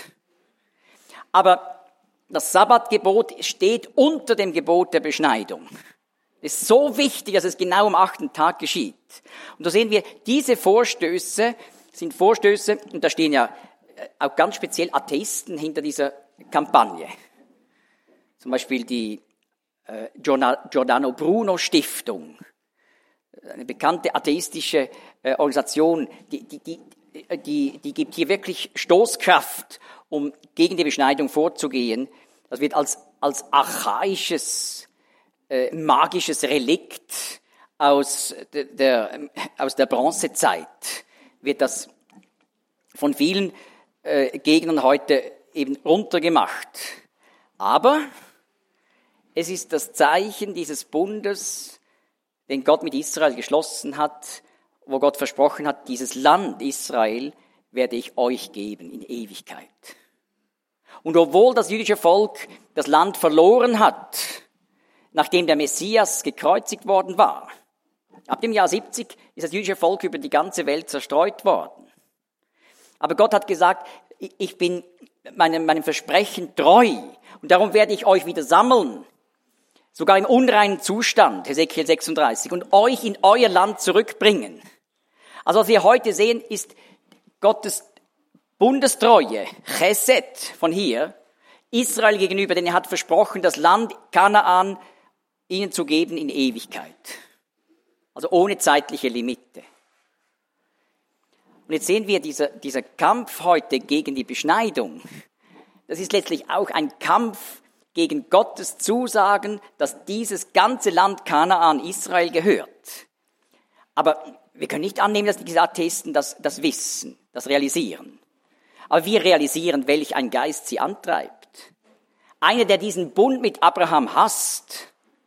Aber das Sabbatgebot steht unter dem Gebot der Beschneidung. Es ist so wichtig, dass es genau am achten Tag geschieht. Und da sehen wir, diese Vorstöße sind Vorstöße, und da stehen ja auch ganz speziell Atheisten hinter dieser Kampagne. Zum Beispiel die äh, Giordano Bruno Stiftung, eine bekannte atheistische äh, Organisation, die, die, die, die, die gibt hier wirklich Stoßkraft, um gegen die Beschneidung vorzugehen. Das wird als, als archaisches, äh, magisches Relikt aus der, der, aus der Bronzezeit, wird das von vielen äh, Gegnern heute eben runtergemacht. Aber es ist das Zeichen dieses Bundes, den Gott mit Israel geschlossen hat, wo Gott versprochen hat, dieses Land Israel werde ich euch geben in Ewigkeit. Und obwohl das jüdische Volk das Land verloren hat, nachdem der Messias gekreuzigt worden war, ab dem Jahr siebzig ist das jüdische Volk über die ganze Welt zerstreut worden. Aber Gott hat gesagt, ich bin meinem, meinem Versprechen treu und darum werde ich euch wieder sammeln, sogar im unreinen Zustand, Hesekiel sechsunddreißig, und euch in euer Land zurückbringen. Also was wir heute sehen, ist Gottes Bundestreue, Chesed von hier, Israel gegenüber, denn er hat versprochen, das Land Kanaan ihnen zu geben in Ewigkeit. Also ohne zeitliche Limite. Und jetzt sehen wir, dieser, dieser Kampf heute gegen die Beschneidung, das ist letztlich auch ein Kampf gegen Gottes Zusagen, dass dieses ganze Land Kanaan Israel gehört. Aber wir können nicht annehmen, dass diese Atheisten das, das wissen, das realisieren. Aber wir realisieren, welch ein Geist sie antreibt. Einer, der diesen Bund mit Abraham hasst,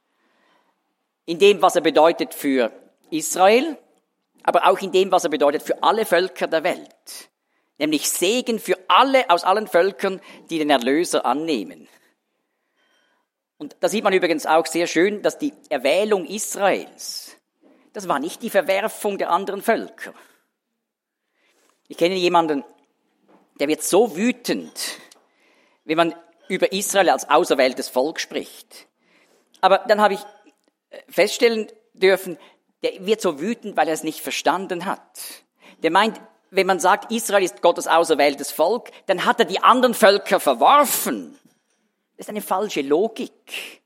in dem, was er bedeutet für Israel, aber auch in dem, was er bedeutet für alle Völker der Welt. Nämlich Segen für alle aus allen Völkern, die den Erlöser annehmen. Und da sieht man übrigens auch sehr schön, dass die Erwählung Israels, das war nicht die Verwerfung der anderen Völker. Ich kenne jemanden, der wird so wütend, wenn man über Israel als auserwähltes Volk spricht. Aber dann habe ich feststellen dürfen, der wird so wütend, weil er es nicht verstanden hat. Der meint, wenn man sagt, Israel ist Gottes auserwähltes Volk, dann hat er die anderen Völker verworfen. Das ist eine falsche Logik.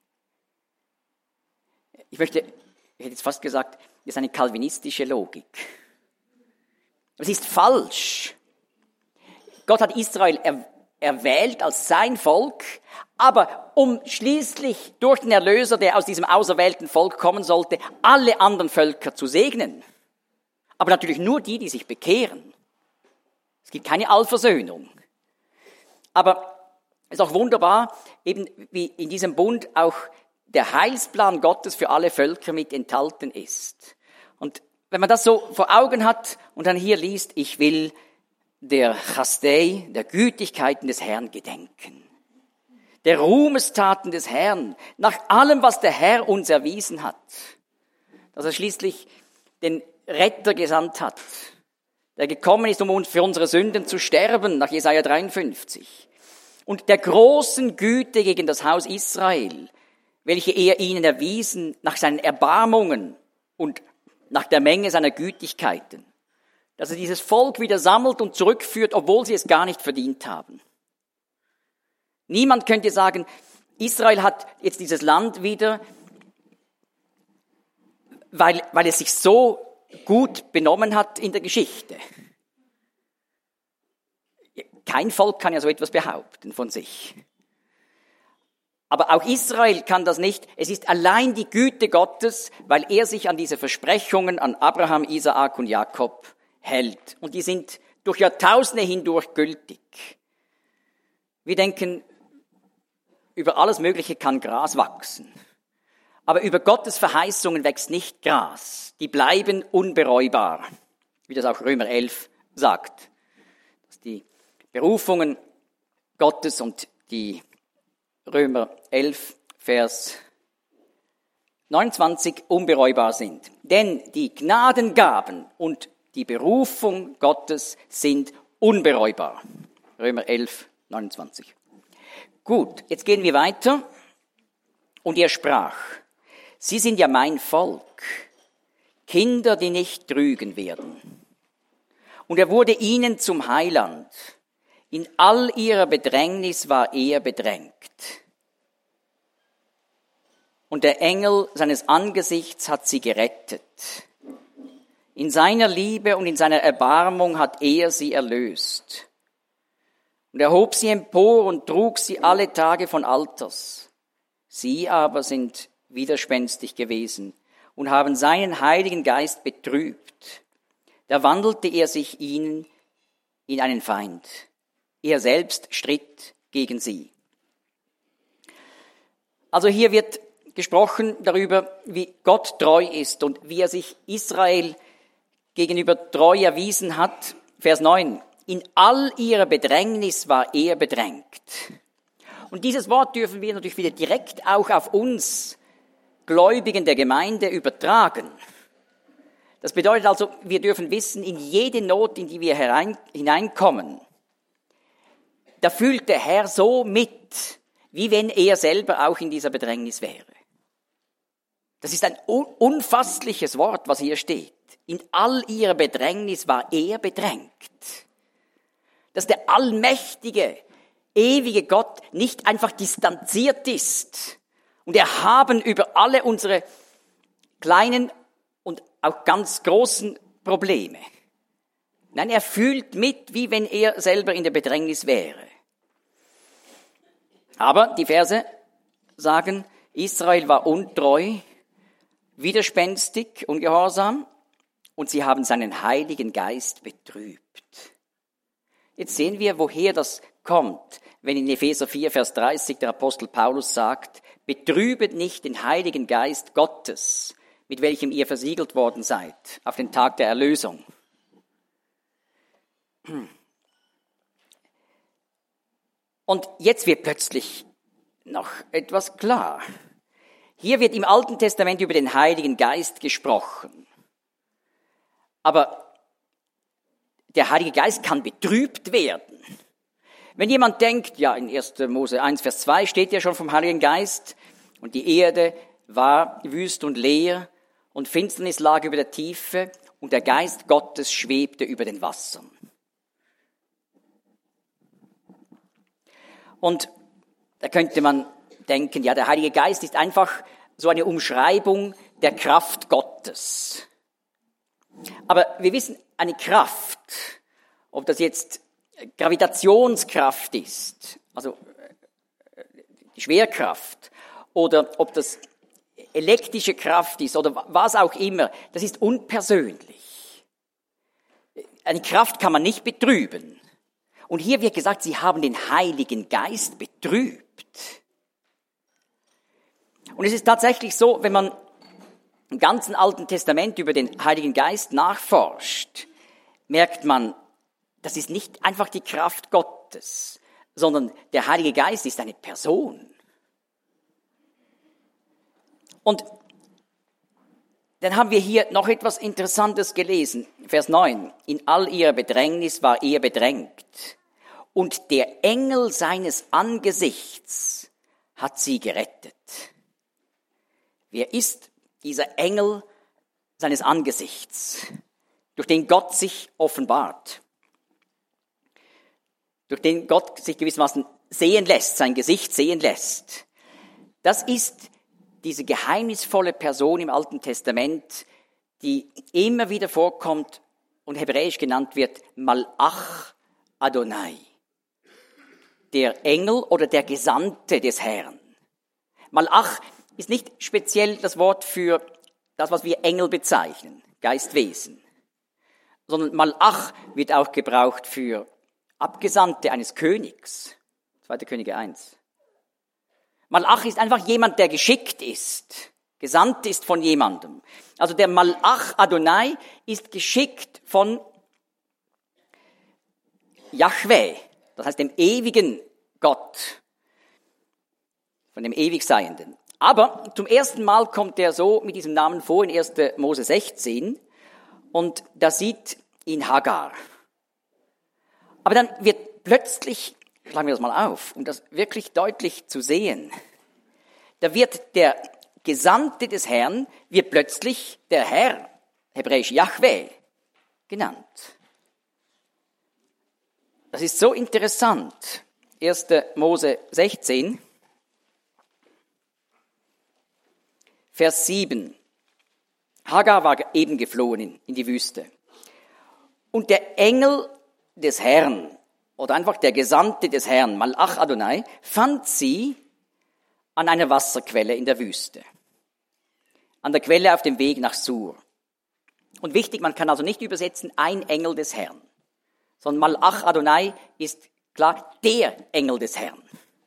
Ich möchte, ich hätte jetzt fast gesagt, das ist eine calvinistische Logik. Es ist falsch. Gott hat Israel er, erwählt als sein Volk, aber um schließlich durch den Erlöser, der aus diesem auserwählten Volk kommen sollte, alle anderen Völker zu segnen. Aber natürlich nur die, die sich bekehren. Es gibt keine Allversöhnung. Aber es ist auch wunderbar, eben wie in diesem Bund auch der Heilsplan Gottes für alle Völker mit enthalten ist. Und wenn man das so vor Augen hat und dann hier liest, ich will der Chastei, der Gütigkeiten des Herrn gedenken, der Ruhmestaten des Herrn, nach allem, was der Herr uns erwiesen hat, dass er schließlich den Retter gesandt hat, der gekommen ist, um uns für unsere Sünden zu sterben, nach Jesaja dreiundfünfzig, und der großen Güte gegen das Haus Israel, welche er ihnen erwiesen nach seinen Erbarmungen und nach der Menge seiner Gütigkeiten, dass er dieses Volk wieder sammelt und zurückführt, obwohl sie es gar nicht verdient haben. Niemand könnte sagen, Israel hat jetzt dieses Land wieder, weil, weil es sich so gut benommen hat in der Geschichte. Kein Volk kann ja so etwas behaupten von sich. Aber auch Israel kann das nicht. Es ist allein die Güte Gottes, weil er sich an diese Versprechungen an Abraham, Isaak und Jakob hält. Und die sind durch Jahrtausende hindurch gültig. Wir denken, über alles Mögliche kann Gras wachsen. Aber über Gottes Verheißungen wächst nicht Gras. Die bleiben unbereubar, wie das auch Römer elf sagt. Dass die Berufungen Gottes und die Römer elf, Vers neunundzwanzig unbereubar sind. Denn die Gnadengaben und die Berufung Gottes sind unbereubar. Römer elf, neunundzwanzig. Gut, jetzt gehen wir weiter. Und er sprach, sie sind ja mein Volk, Kinder, die nicht trügen werden. Und er wurde ihnen zum Heiland. In all ihrer Bedrängnis war er bedrängt. Und der Engel seines Angesichts hat sie gerettet. In seiner Liebe und in seiner Erbarmung hat er sie erlöst. Und er hob sie empor und trug sie alle Tage von Alters. Sie aber sind widerspenstig gewesen und haben seinen Heiligen Geist betrübt. Da wandelte er sich ihnen in einen Feind. Er selbst stritt gegen sie. Also hier wird gesprochen darüber, wie Gott treu ist und wie er sich Israel gegenüber treu erwiesen hat. Vers neun. In all ihrer Bedrängnis war er bedrängt. Und dieses Wort dürfen wir natürlich wieder direkt auch auf uns Gläubigen der Gemeinde übertragen. Das bedeutet also, wir dürfen wissen, in jede Not, in die wir herein, hineinkommen, da fühlt der Herr so mit, wie wenn er selber auch in dieser Bedrängnis wäre. Das ist ein unfassliches Wort, was hier steht. In all ihrer Bedrängnis war er bedrängt. Dass der allmächtige, ewige Gott nicht einfach distanziert ist und erhaben über alle unsere kleinen und auch ganz großen Probleme. Nein, er fühlt mit, wie wenn er selber in der Bedrängnis wäre. Aber die Verse sagen, Israel war untreu, widerspenstig, ungehorsam und sie haben seinen Heiligen Geist betrübt. Jetzt sehen wir, woher das kommt, wenn in Epheser vier, Vers dreißig der Apostel Paulus sagt, betrübet nicht den Heiligen Geist Gottes, mit welchem ihr versiegelt worden seid, auf den Tag der Erlösung. Und jetzt wird plötzlich noch etwas klar. Hier wird im Alten Testament über den Heiligen Geist gesprochen. Aber der Heilige Geist kann betrübt werden. Wenn jemand denkt, ja, in erster Mose eins, Vers zwei steht ja schon vom Heiligen Geist, und die Erde war wüst und leer, und Finsternis lag über der Tiefe, und der Geist Gottes schwebte über den Wassern. Und da könnte man denken, ja, der Heilige Geist ist einfach so eine Umschreibung der Kraft Gottes. Aber wir wissen, eine Kraft, ob das jetzt Gravitationskraft ist, also die Schwerkraft, oder ob das elektrische Kraft ist oder was auch immer, das ist unpersönlich. Eine Kraft kann man nicht betrüben. Und hier wird gesagt, sie haben den Heiligen Geist betrübt. Und es ist tatsächlich so, wenn man im ganzen Alten Testament über den Heiligen Geist nachforscht, merkt man, das ist nicht einfach die Kraft Gottes, sondern der Heilige Geist ist eine Person. Und dann haben wir hier noch etwas Interessantes gelesen. Vers neun. In all ihrer Bedrängnis war er bedrängt. Und der Engel seines Angesichts hat sie gerettet. Wer ist dieser Engel seines Angesichts, durch den Gott sich offenbart? Durch den Gott sich gewissermaßen sehen lässt, sein Gesicht sehen lässt. Das ist diese geheimnisvolle Person im Alten Testament, die immer wieder vorkommt und hebräisch genannt wird Malach Adonai. Der Engel oder der Gesandte des Herrn. Malach ist nicht speziell das Wort für das, was wir Engel bezeichnen, Geistwesen, sondern Malach wird auch gebraucht für Abgesandte eines Königs. zweiter Könige eins. Malach ist einfach jemand, der geschickt ist, gesandt ist von jemandem. Also der Malach Adonai ist geschickt von Jahwe, das heißt dem ewigen Gott, von dem Ewigseienden. Aber zum ersten Mal kommt er so mit diesem Namen vor in erster Mose sechzehn und da sieht ihn Hagar. Aber dann wird plötzlich, schlagen wir das mal auf, um das wirklich deutlich zu sehen, da wird der Gesandte des Herrn, wird plötzlich der Herr, hebräisch Jahwe, genannt. Das ist so interessant. erster Mose sechzehn, Vers sieben. Hagar war eben geflohen in die Wüste. Und der Engel des Herrn, oder einfach der Gesandte des Herrn, Malach Adonai, fand sie an einer Wasserquelle in der Wüste. An der Quelle auf dem Weg nach Sur. Und wichtig, man kann also nicht übersetzen, ein Engel des Herrn, sondern Malach Adonai ist klar der Engel des Herrn.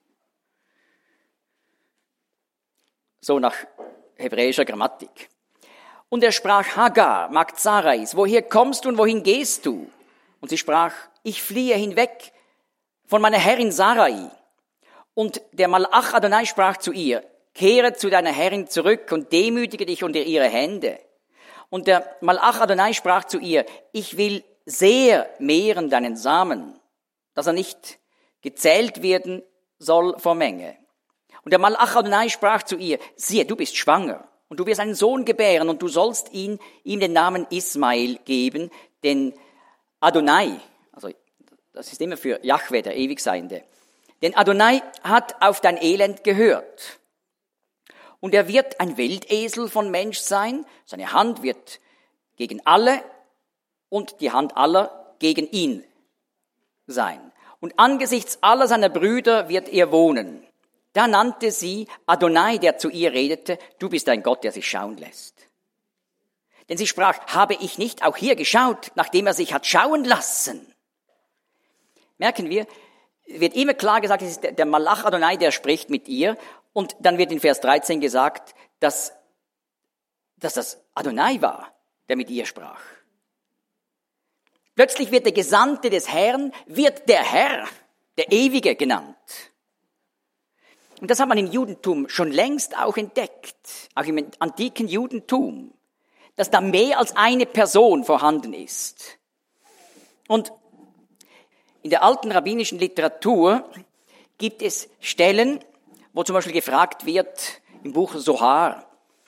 So nach hebräischer Grammatik. Und er sprach, Hagar, Magd Sarais, woher kommst du und wohin gehst du? Und sie sprach, ich fliehe hinweg von meiner Herrin Sarai. Und der Malach Adonai sprach zu ihr, kehre zu deiner Herrin zurück und demütige dich unter ihre Hände. Und der Malach Adonai sprach zu ihr, ich will sehr mehren deinen Samen, dass er nicht gezählt werden soll vor Menge. Und der Malach Adonai sprach zu ihr, siehe, du bist schwanger und du wirst einen Sohn gebären und du sollst ihn, ihm den Namen Ismael geben, denn Adonai, also das ist immer für Jahwe, der Ewigseiende, denn Adonai hat auf dein Elend gehört. Und er wird ein Weltesel von Mensch sein, seine Hand wird gegen alle und die Hand aller gegen ihn sein. Und angesichts aller seiner Brüder wird er wohnen. Da nannte sie Adonai, der zu ihr redete, du bist ein Gott, der sich schauen lässt. Denn sie sprach, habe ich nicht auch hier geschaut, nachdem er sich hat schauen lassen? Merken wir, wird immer klar gesagt, es ist der Malach Adonai, der spricht mit ihr. Und dann wird in Vers dreizehn gesagt, dass, dass das Adonai war, der mit ihr sprach. Plötzlich wird der Gesandte des Herrn, wird der Herr, der Ewige genannt. Und das hat man im Judentum schon längst auch entdeckt, auch im antiken Judentum, dass da mehr als eine Person vorhanden ist. Und in der alten rabbinischen Literatur gibt es Stellen, wo zum Beispiel gefragt wird, im Buch Sohar,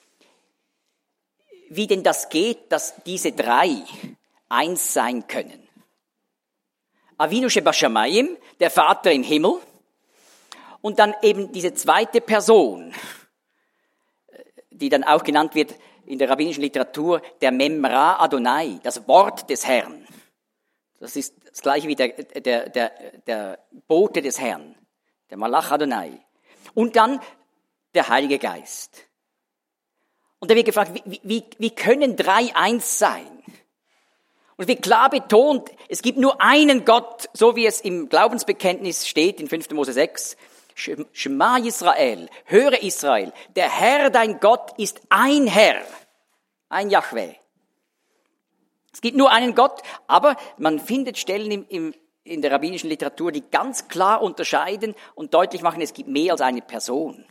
wie denn das geht, dass diese drei eins sein können. Avinu Shebashamayim, der Vater im Himmel, und dann eben diese zweite Person, die dann auch genannt wird in der rabbinischen Literatur, der Memra Adonai, das Wort des Herrn. Das ist das gleiche wie der, der, der, der Bote des Herrn, der Malach Adonai. Und dann der Heilige Geist. Und da wird gefragt, wie, wie, wie können drei eins sein? Und es wird klar betont, es gibt nur einen Gott, so wie es im Glaubensbekenntnis steht in fünfter Mose sechs. Shema Yisrael, höre Israel, der Herr, dein Gott, ist ein Herr, ein Jahwe. Es gibt nur einen Gott, aber man findet Stellen im, im, in der rabbinischen Literatur, die ganz klar unterscheiden und deutlich machen, es gibt mehr als eine Person.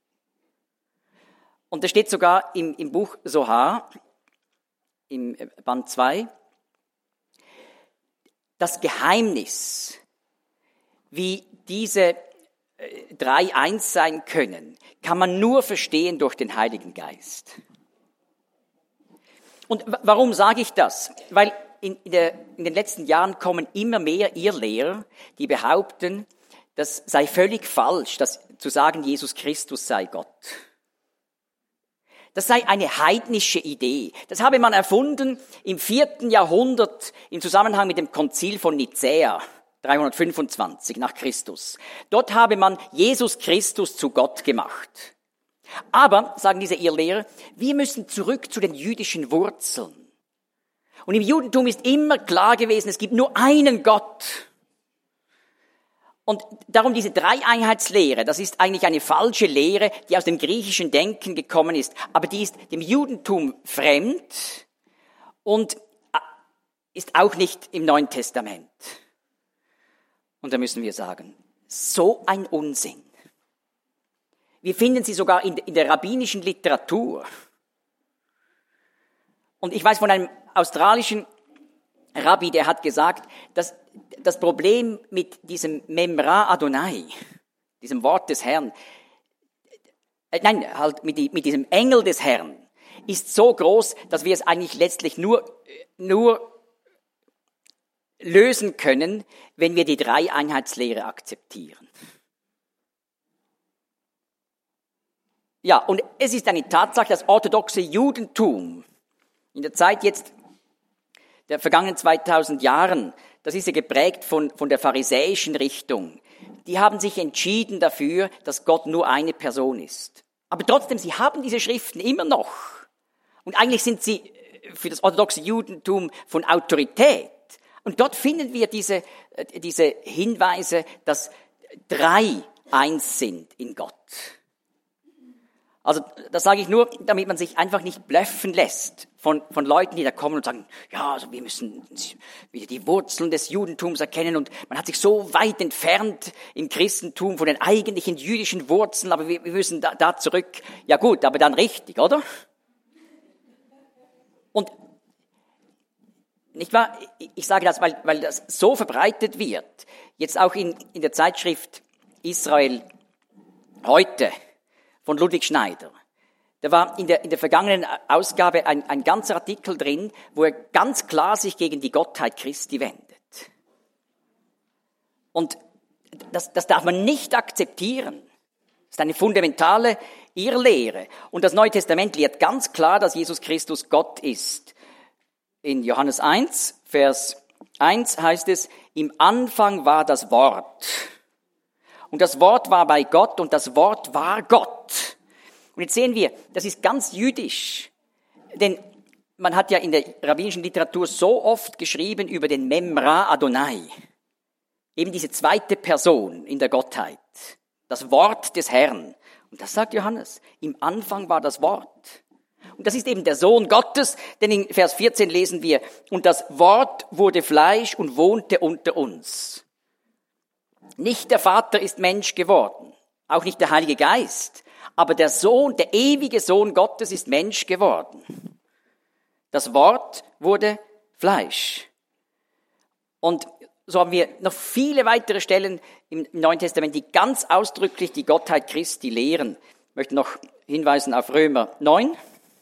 Und das steht sogar im, im Buch Sohar, im Band zwei, das Geheimnis, wie diese drei eins sein können, kann man nur verstehen durch den Heiligen Geist. Und warum sage ich das? Weil in, der, in den letzten Jahren kommen immer mehr Irrlehrer, die behaupten, das sei völlig falsch, dass, zu sagen, Jesus Christus sei Gott. Das sei eine heidnische Idee. Das habe man erfunden im vierten Jahrhundert im Zusammenhang mit dem Konzil von Nicäa, dreihundertfünfundzwanzig nach Christus. Dort habe man Jesus Christus zu Gott gemacht. Aber, sagen diese Irrlehrer, wir müssen zurück zu den jüdischen Wurzeln. Und im Judentum ist immer klar gewesen, es gibt nur einen Gott. Und darum diese Dreieinheitslehre, das ist eigentlich eine falsche Lehre, die aus dem griechischen Denken gekommen ist. Aber die ist dem Judentum fremd und ist auch nicht im Neuen Testament. Und da müssen wir sagen, so ein Unsinn. Wir finden sie sogar in, in der rabbinischen Literatur. Und ich weiß von einem australischen Rabbi, der hat gesagt, dass das Problem mit diesem Memra Adonai, diesem Wort des Herrn, äh, nein, halt mit, die, mit diesem Engel des Herrn, ist so groß, dass wir es eigentlich letztlich nur, nur lösen können, wenn wir die Dreieinheitslehre akzeptieren. Ja, und es ist eine Tatsache, das orthodoxe Judentum in der Zeit jetzt der vergangenen zweitausend Jahren, das ist ja geprägt von, von der pharisäischen Richtung. Die haben sich entschieden dafür, dass Gott nur eine Person ist. Aber trotzdem, sie haben diese Schriften immer noch. Und eigentlich sind sie für das orthodoxe Judentum von Autorität. Und dort finden wir diese, diese Hinweise, dass drei eins sind in Gott. Also das sage ich nur, damit man sich einfach nicht blöffen lässt von, von Leuten, die da kommen und sagen, ja, also wir müssen wieder die Wurzeln des Judentums erkennen und man hat sich so weit entfernt im Christentum von den eigentlichen jüdischen Wurzeln, aber wir, wir müssen da, da zurück. Ja gut, aber dann richtig, oder? Und nicht wahr? Ich sage das, weil, weil das so verbreitet wird, jetzt auch in, in der Zeitschrift Israel heute, von Ludwig Schneider. Da war in der, in der vergangenen Ausgabe ein, ein ganzer Artikel drin, wo er ganz klar sich gegen die Gottheit Christi wendet. Und das, das darf man nicht akzeptieren. Das ist eine fundamentale Irrlehre. Und das Neue Testament lehrt ganz klar, dass Jesus Christus Gott ist. In Johannes eins, Vers eins heißt es, im Anfang war das Wort. Und das Wort war bei Gott und das Wort war Gott. Und jetzt sehen wir, das ist ganz jüdisch. Denn man hat ja in der rabbinischen Literatur so oft geschrieben über den Memra Adonai. Eben diese zweite Person in der Gottheit. Das Wort des Herrn. Und das sagt Johannes. Im Anfang war das Wort. Und das ist eben der Sohn Gottes, denn in Vers vierzehn lesen wir, und das Wort wurde Fleisch und wohnte unter uns. Nicht der Vater ist Mensch geworden. auch nicht der Heilige Geist, aber der Sohn, der ewige Sohn Gottes ist Mensch geworden. Das Wort wurde Fleisch. Und so haben wir noch viele weitere Stellen im Neuen Testament, die ganz ausdrücklich die Gottheit Christi lehren. Ich möchte noch hinweisen auf Römer neun,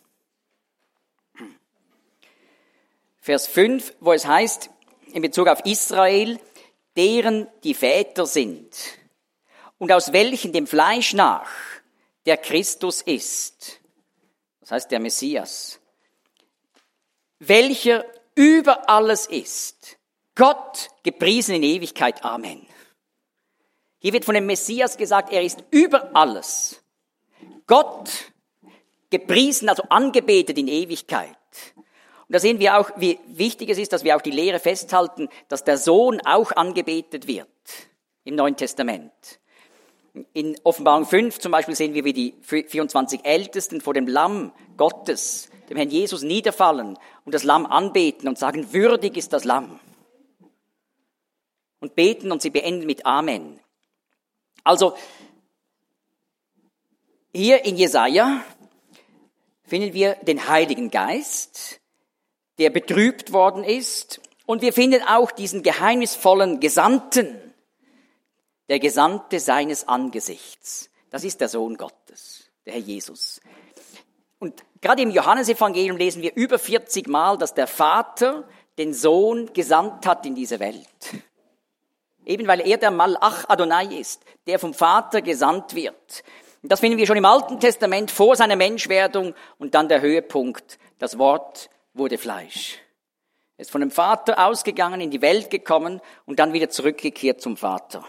Vers fünf, wo es heißt, in Bezug auf Israel, deren die Väter sind und aus welchen dem Fleisch nach der Christus ist. Das heißt der Messias. Welcher über alles ist. Gott gepriesen in Ewigkeit. Amen. Hier wird von dem Messias gesagt, er ist über alles. Gott gepriesen, also angebetet in Ewigkeit. Und da sehen wir auch, wie wichtig es ist, dass wir auch die Lehre festhalten, dass der Sohn auch angebetet wird im Neuen Testament. In Offenbarung fünf zum Beispiel sehen wir, wie die vierundzwanzig Ältesten vor dem Lamm Gottes, dem Herrn Jesus, niederfallen und das Lamm anbeten und sagen, würdig ist das Lamm. Und beten und sie beenden mit Amen. Also, hier in Jesaja finden wir den Heiligen Geist, der betrübt worden ist. Und wir finden auch diesen geheimnisvollen Gesandten, der Gesandte seines Angesichts. Das ist der Sohn Gottes, der Herr Jesus. Und gerade im Johannesevangelium lesen wir über vierzig Mal, dass der Vater den Sohn gesandt hat in diese Welt. Eben weil er der Malach Adonai ist, der vom Vater gesandt wird. Und das finden wir schon im Alten Testament vor seiner Menschwerdung und dann der Höhepunkt, das Wort wurde Fleisch. Er ist von dem Vater ausgegangen, in die Welt gekommen und dann wieder zurückgekehrt zum Vater.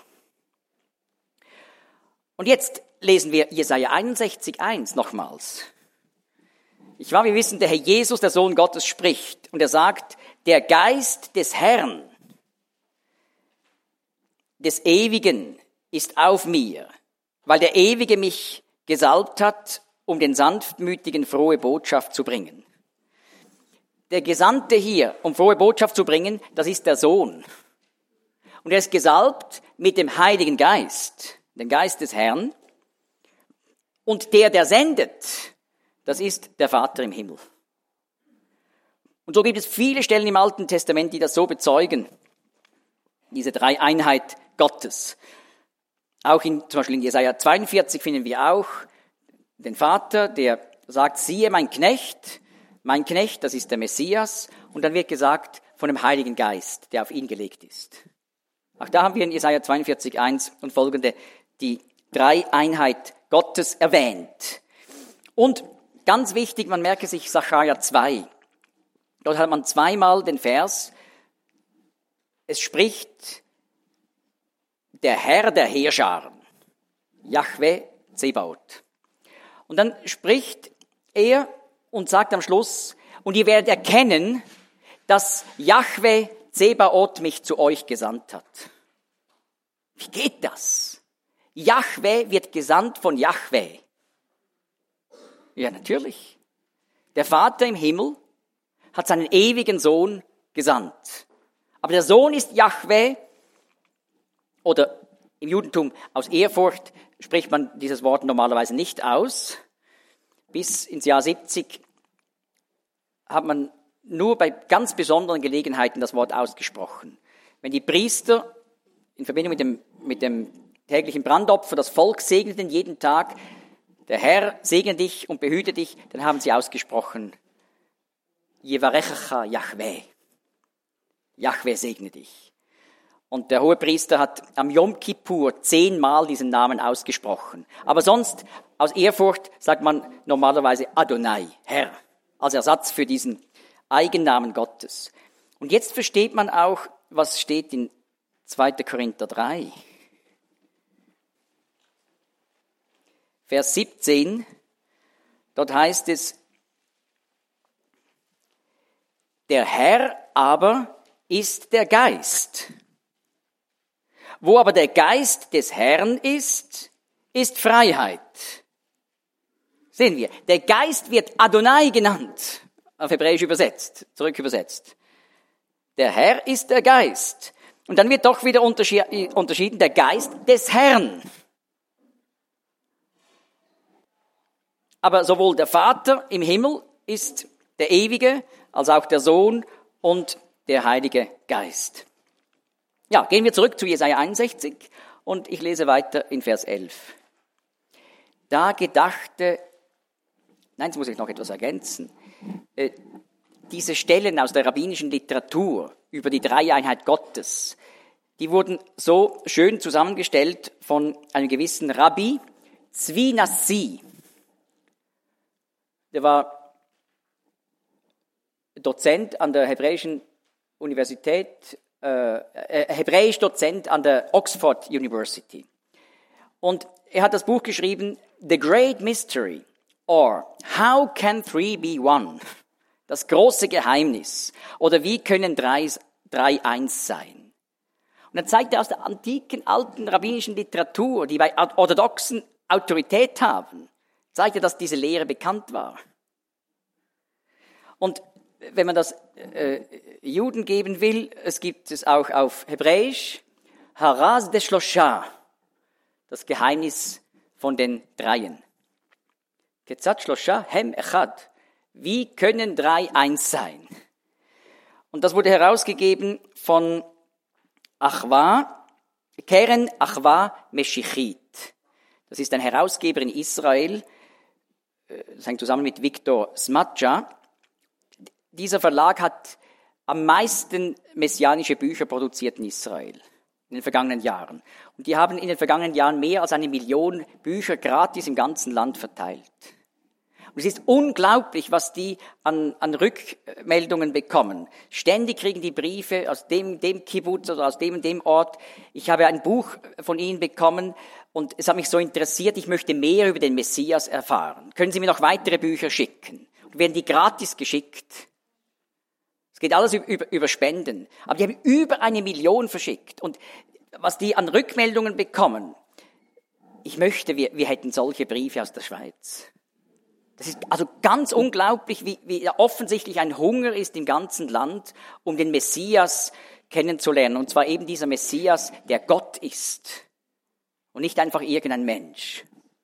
Und jetzt lesen wir Jesaja einundsechzig eins nochmals. Ich war, wir wissen, der Herr Jesus, der Sohn Gottes, spricht und er sagt, der Geist des Herrn, des Ewigen, ist auf mir, weil der Ewige mich gesalbt hat, um den Sanftmütigen frohe Botschaft zu bringen. Der Gesandte hier, um frohe Botschaft zu bringen, das ist der Sohn. Und er ist gesalbt mit dem Heiligen Geist, dem Geist des Herrn. Und der, der sendet, das ist der Vater im Himmel. Und so gibt es viele Stellen im Alten Testament, die das so bezeugen. Diese Dreieinheit Gottes. Auch in, zum Beispiel in Jesaja zweiundvierzig finden wir auch den Vater, der sagt, siehe mein Knecht, mein Knecht, das ist der Messias. Und dann wird gesagt von dem Heiligen Geist, der auf ihn gelegt ist. Auch da haben wir in Jesaja zweiundvierzig eins und folgende die Dreieinheit Gottes erwähnt. Und ganz wichtig, man merke sich Sacharja zwei. Dort hat man zweimal den Vers, es spricht der Herr der Heerscharen, Jahwe Zebaoth. Und dann spricht er und sagt am Schluss, und ihr werdet erkennen, dass Jahwe Zebaoth mich zu euch gesandt hat. Wie geht das? Jahwe wird gesandt von Jahwe. Ja, natürlich. Der Vater im Himmel hat seinen ewigen Sohn gesandt. Aber der Sohn ist Jahwe, oder im Judentum aus Ehrfurcht spricht man dieses Wort normalerweise nicht aus. Bis ins Jahr siebzig hat man nur bei ganz besonderen Gelegenheiten das Wort ausgesprochen. Wenn die Priester in Verbindung mit dem, mit dem täglichen Brandopfer das Volk segneten jeden Tag, der Herr segne dich und behüte dich, dann haben sie ausgesprochen, Yevarechecha Jahwe. Jahwe segne dich. Und der Hohepriester hat am Yom Kippur zehnmal diesen Namen ausgesprochen. Aber sonst, aus Ehrfurcht, sagt man normalerweise Adonai, Herr, als Ersatz für diesen Eigennamen Gottes. Und jetzt versteht man auch, was steht in zweiter Korinther drei. Vers siebzehn, dort heißt es, der Herr aber ist der Geist. Wo aber der Geist des Herrn ist, ist Freiheit. Sehen wir, der Geist wird Adonai genannt, auf Hebräisch übersetzt, zurück übersetzt. Der Herr ist der Geist. Und dann wird doch wieder unterschieden, der Geist des Herrn. aber sowohl der Vater im Himmel ist der Ewige, als auch der Sohn und der Heilige Geist. Ja, gehen wir zurück zu Jesaja einundsechzig und ich lese weiter in Vers elf. Da gedachte, nein, jetzt muss ich noch etwas ergänzen, äh, diese Stellen aus der rabbinischen Literatur über die Dreieinheit Gottes, die wurden so schön zusammengestellt von einem gewissen Rabbi Zvi Nassi. Der war Dozent an der Hebräischen Universität, äh, äh, Hebräisch-Dozent an der Oxford University. Und er hat das Buch geschrieben, The Great Mystery, or How Can Three Be One? Das große Geheimnis. Oder wie können drei, drei eins sein? Und er zeigt aus der antiken, alten rabbinischen Literatur, die bei orthodoxen Autorität haben, zeigt er, dass diese Lehre bekannt war. Und wenn man das äh, Juden geben will, es gibt es auch auf Hebräisch, Haraz de Shlosha, das Geheimnis von den Dreien. Ketzat Shlosha hem echad. Wie können drei eins sein? Und das wurde herausgegeben von Achwa, Keren Achwa Meshichit. Das ist ein Herausgeber in Israel, das hängt zusammen mit Viktor Smatja. Dieser Verlag hat am meisten messianische Bücher produziert in Israel in den vergangenen Jahren. Und die haben in den vergangenen Jahren mehr als eine Million Bücher gratis im ganzen Land verteilt. Und es ist unglaublich, was die an, an Rückmeldungen bekommen. Ständig kriegen die Briefe aus dem, dem Kibbutz oder aus dem und dem Ort. Ich habe ein Buch von ihnen bekommen und es hat mich so interessiert, ich möchte mehr über den Messias erfahren. Können Sie mir noch weitere Bücher schicken? Und werden die gratis geschickt? Es geht alles über, über Spenden. Aber die haben über eine Million verschickt. Und was die an Rückmeldungen bekommen, ich möchte, wir, wir hätten solche Briefe aus der Schweiz. Das ist also ganz unglaublich, wie, wie offensichtlich ein Hunger ist im ganzen Land, um den Messias kennenzulernen. Und zwar eben dieser Messias, der Gott ist und nicht einfach irgendein Mensch.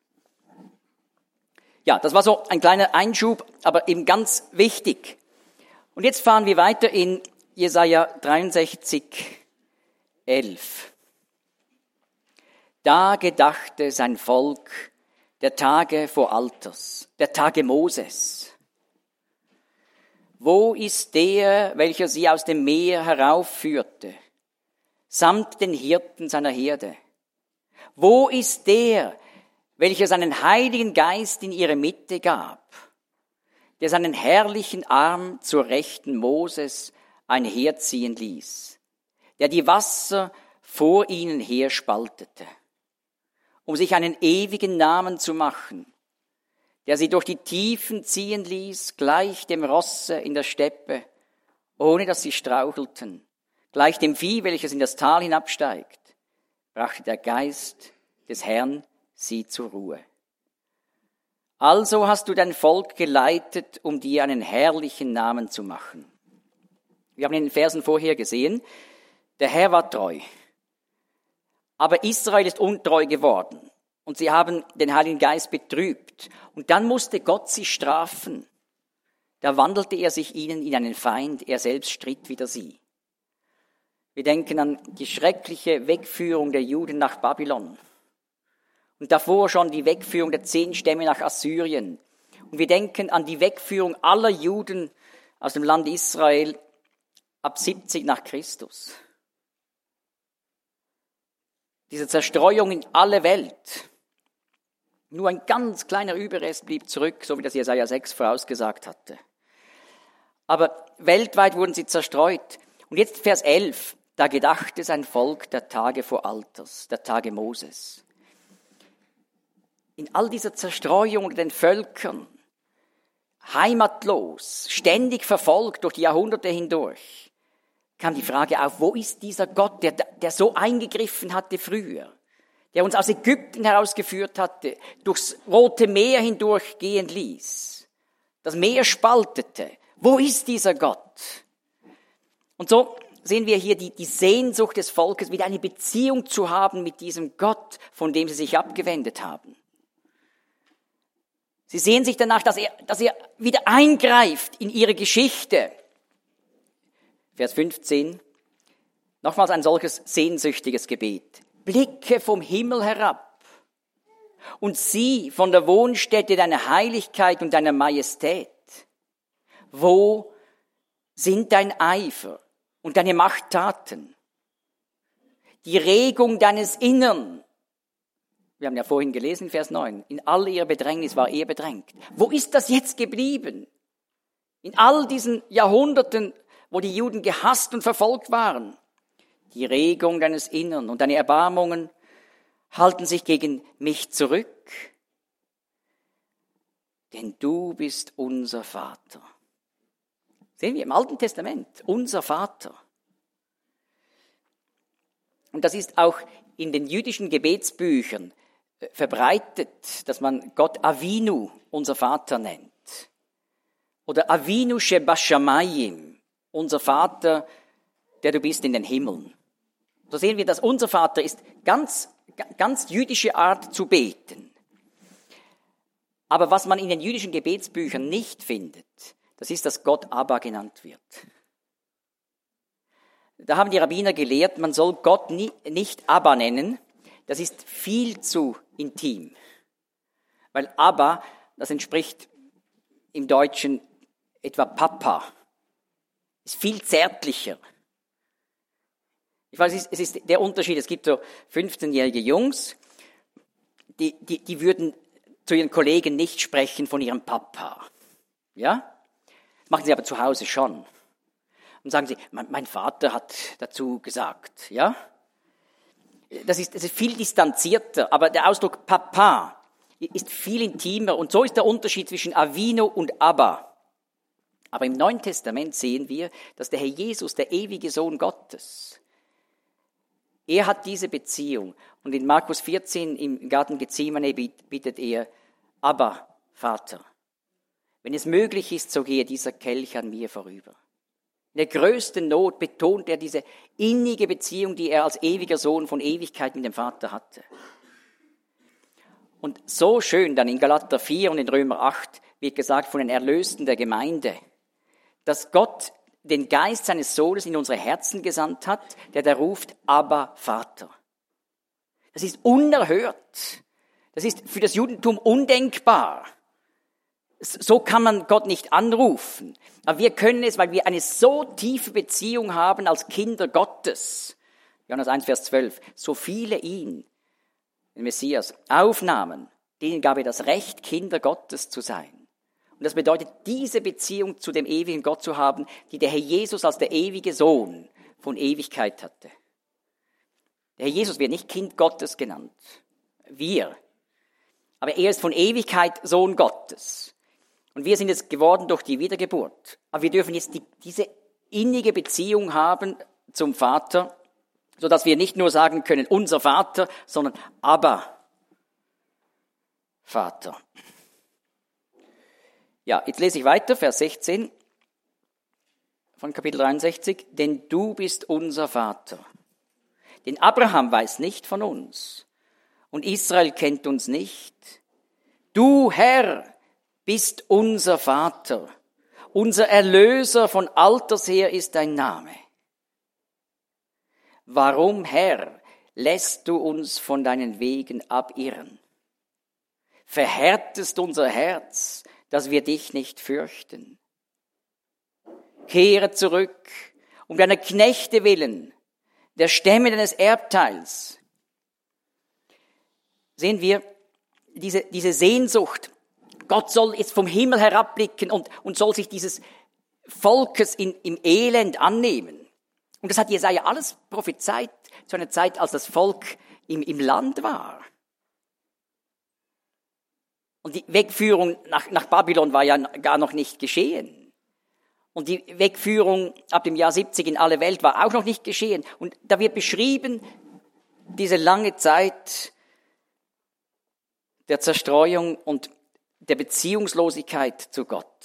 Ja, das war so ein kleiner Einschub, aber eben ganz wichtig. Und jetzt fahren wir weiter in Jesaja dreiundsechzig, elf. Da gedachte sein Volk der Tage vor Alters, der Tage Moses. Wo ist der, welcher sie aus dem Meer heraufführte, samt den Hirten seiner Herde? Wo ist der, welcher seinen Heiligen Geist in ihre Mitte gab, der seinen herrlichen Arm zur Rechten Moses einherziehen ließ, der die Wasser vor ihnen her spaltete, um sich einen ewigen Namen zu machen, der sie durch die Tiefen ziehen ließ, gleich dem Rosse in der Steppe, ohne dass sie strauchelten, gleich dem Vieh, welches in das Tal hinabsteigt, brachte der Geist des Herrn sie zur Ruhe. Also hast du dein Volk geleitet, um dir einen herrlichen Namen zu machen. Wir haben in den Versen vorher gesehen, der Herr war treu. Aber Israel ist untreu geworden und sie haben den Heiligen Geist betrübt. Und dann musste Gott sie strafen. Da wandelte er sich ihnen in einen Feind, er selbst stritt wider sie. Wir denken an die schreckliche Wegführung der Juden nach Babylon. Und davor schon die Wegführung der zehn Stämme nach Assyrien. Und wir denken an die Wegführung aller Juden aus dem Land Israel ab siebzig nach Christus. Diese Zerstreuung in alle Welt. Nur ein ganz kleiner Überrest blieb zurück, so wie das Jesaja sechs vorausgesagt hatte. Aber weltweit wurden sie zerstreut. Und jetzt Vers elf, da gedachte sein Volk der Tage vor Alters, der Tage Moses. In all dieser Zerstreuung unter den Völkern, heimatlos, ständig verfolgt durch die Jahrhunderte hindurch, kam die Frage auf, wo ist dieser Gott, der, der so eingegriffen hatte früher, der uns aus Ägypten herausgeführt hatte, durchs Rote Meer hindurch gehen ließ, das Meer spaltete. Wo ist dieser Gott? Und so sehen wir hier die, die Sehnsucht des Volkes, wieder eine Beziehung zu haben mit diesem Gott, von dem sie sich abgewendet haben. Sie sehen sich danach, dass er, dass er wieder eingreift in ihre Geschichte. Vers fünfzehn. Nochmals ein solches sehnsüchtiges Gebet. Blicke vom Himmel herab und sieh von der Wohnstätte deiner Heiligkeit und deiner Majestät. Wo sind dein Eifer und deine Machttaten? Die Regung deines Innern. Wir haben ja vorhin gelesen, Vers neun. In all ihrer Bedrängnis war er bedrängt. Wo ist das jetzt geblieben? In all diesen Jahrhunderten, wo die Juden gehasst und verfolgt waren. Die Regung deines Innern und deine Erbarmungen halten sich gegen mich zurück. Denn du bist unser Vater. Sehen wir im Alten Testament, unser Vater. Und das ist auch in den jüdischen Gebetsbüchern verbreitet, dass man Gott Avinu, unser Vater, nennt. Oder Avinu Shebashamayim, unser Vater, der du bist in den Himmeln. So sehen wir, dass unser Vater ist ganz, ganz jüdische Art zu beten. Aber was man in den jüdischen Gebetsbüchern nicht findet, das ist, dass Gott Abba genannt wird. Da haben die Rabbiner gelehrt, man soll Gott nie, nicht Abba nennen. Das ist viel zu intim. Weil Abba, das entspricht im Deutschen etwa Papa. Ist viel zärtlicher. Ich weiß, es ist, es ist der Unterschied. Es gibt so fünfzehnjährige Jungs, die, die, die würden zu ihren Kollegen nicht sprechen von ihrem Papa. Ja? Das machen sie aber zu Hause schon. Und sagen sie, mein, mein Vater hat dazu gesagt. Ja? Das ist, das ist viel distanzierter, aber der Ausdruck Papa ist viel intimer. Und so ist der Unterschied zwischen Avinu und Abba. Aber im Neuen Testament sehen wir, dass der Herr Jesus, der ewige Sohn Gottes, er hat diese Beziehung. Und in Markus vierzehn im Garten Gethsemane bittet er, Abba, Vater, wenn es möglich ist, so gehe dieser Kelch an mir vorüber. In der größten Not betont er diese innige Beziehung, die er als ewiger Sohn von Ewigkeit mit dem Vater hatte. Und so schön dann in Galater vier und in Römer acht wird gesagt von den Erlösten der Gemeinde, dass Gott den Geist seines Sohnes in unsere Herzen gesandt hat, der da ruft, Abba, Vater. Das ist unerhört. Das ist für das Judentum undenkbar. So kann man Gott nicht anrufen. Aber wir können es, weil wir eine so tiefe Beziehung haben als Kinder Gottes. Johannes eins, Vers zwölf. So viele ihn, den Messias, aufnahmen, denen gab er das Recht, Kinder Gottes zu sein. Und das bedeutet, diese Beziehung zu dem ewigen Gott zu haben, die der Herr Jesus als der ewige Sohn von Ewigkeit hatte. Der Herr Jesus wird nicht Kind Gottes genannt. Wir. Aber er ist von Ewigkeit Sohn Gottes. Und wir sind es geworden durch die Wiedergeburt. Aber wir dürfen jetzt die, diese innige Beziehung haben zum Vater, sodass wir nicht nur sagen können, unser Vater, sondern Abba, Vater. Ja, jetzt lese ich weiter, Vers sechzehn von Kapitel dreiundsechzig. Denn du bist unser Vater. Denn Abraham weiß nicht von uns und Israel kennt uns nicht. Du, Herr, bist unser Vater. Unser Erlöser von alters her ist dein Name. Warum, Herr, lässt du uns von deinen Wegen abirren? Verhärtest unser Herz, dass wir dich nicht fürchten. Kehre zurück, um deiner Knechte willen, der Stämme deines Erbteils. Sehen wir diese, diese Sehnsucht. Gott soll jetzt vom Himmel herabblicken und, und soll sich dieses Volkes in, im Elend annehmen. Und das hat Jesaja alles prophezeit zu einer Zeit, als das Volk im, im Land war. Und die Wegführung nach, nach Babylon war ja gar noch nicht geschehen. Und die Wegführung ab dem Jahr siebzig in alle Welt war auch noch nicht geschehen. Und da wird beschrieben, diese lange Zeit der Zerstreuung und der Beziehungslosigkeit zu Gott.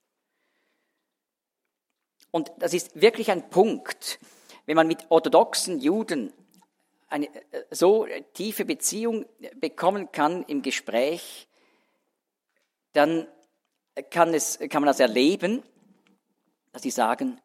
Und das ist wirklich ein Punkt, wenn man mit orthodoxen Juden eine so tiefe Beziehung bekommen kann im Gespräch, dann kann, es, kann man das erleben, dass sie sagen,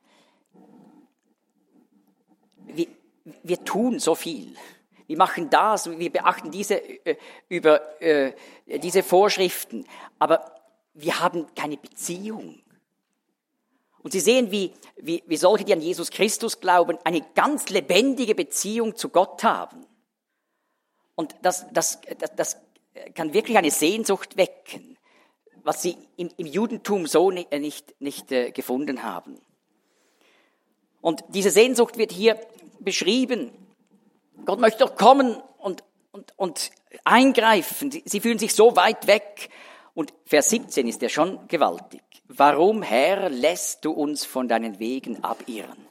wir, wir tun so viel. Wir machen das, wir beachten diese, äh, über, äh, diese Vorschriften, aber wir haben keine Beziehung. Und Sie sehen, wie, wie, wie solche, die an Jesus Christus glauben, eine ganz lebendige Beziehung zu Gott haben. Und das, das, das, das kann wirklich eine Sehnsucht wecken, was sie im, im Judentum so nicht, nicht, nicht äh, gefunden haben. Und diese Sehnsucht wird hier beschrieben. Gott möchte doch kommen und, und, und eingreifen. Sie, sie fühlen sich so weit weg. Und Vers siebzehn ist ja schon gewaltig. Warum, Herr, lässt du uns von deinen Wegen abirren?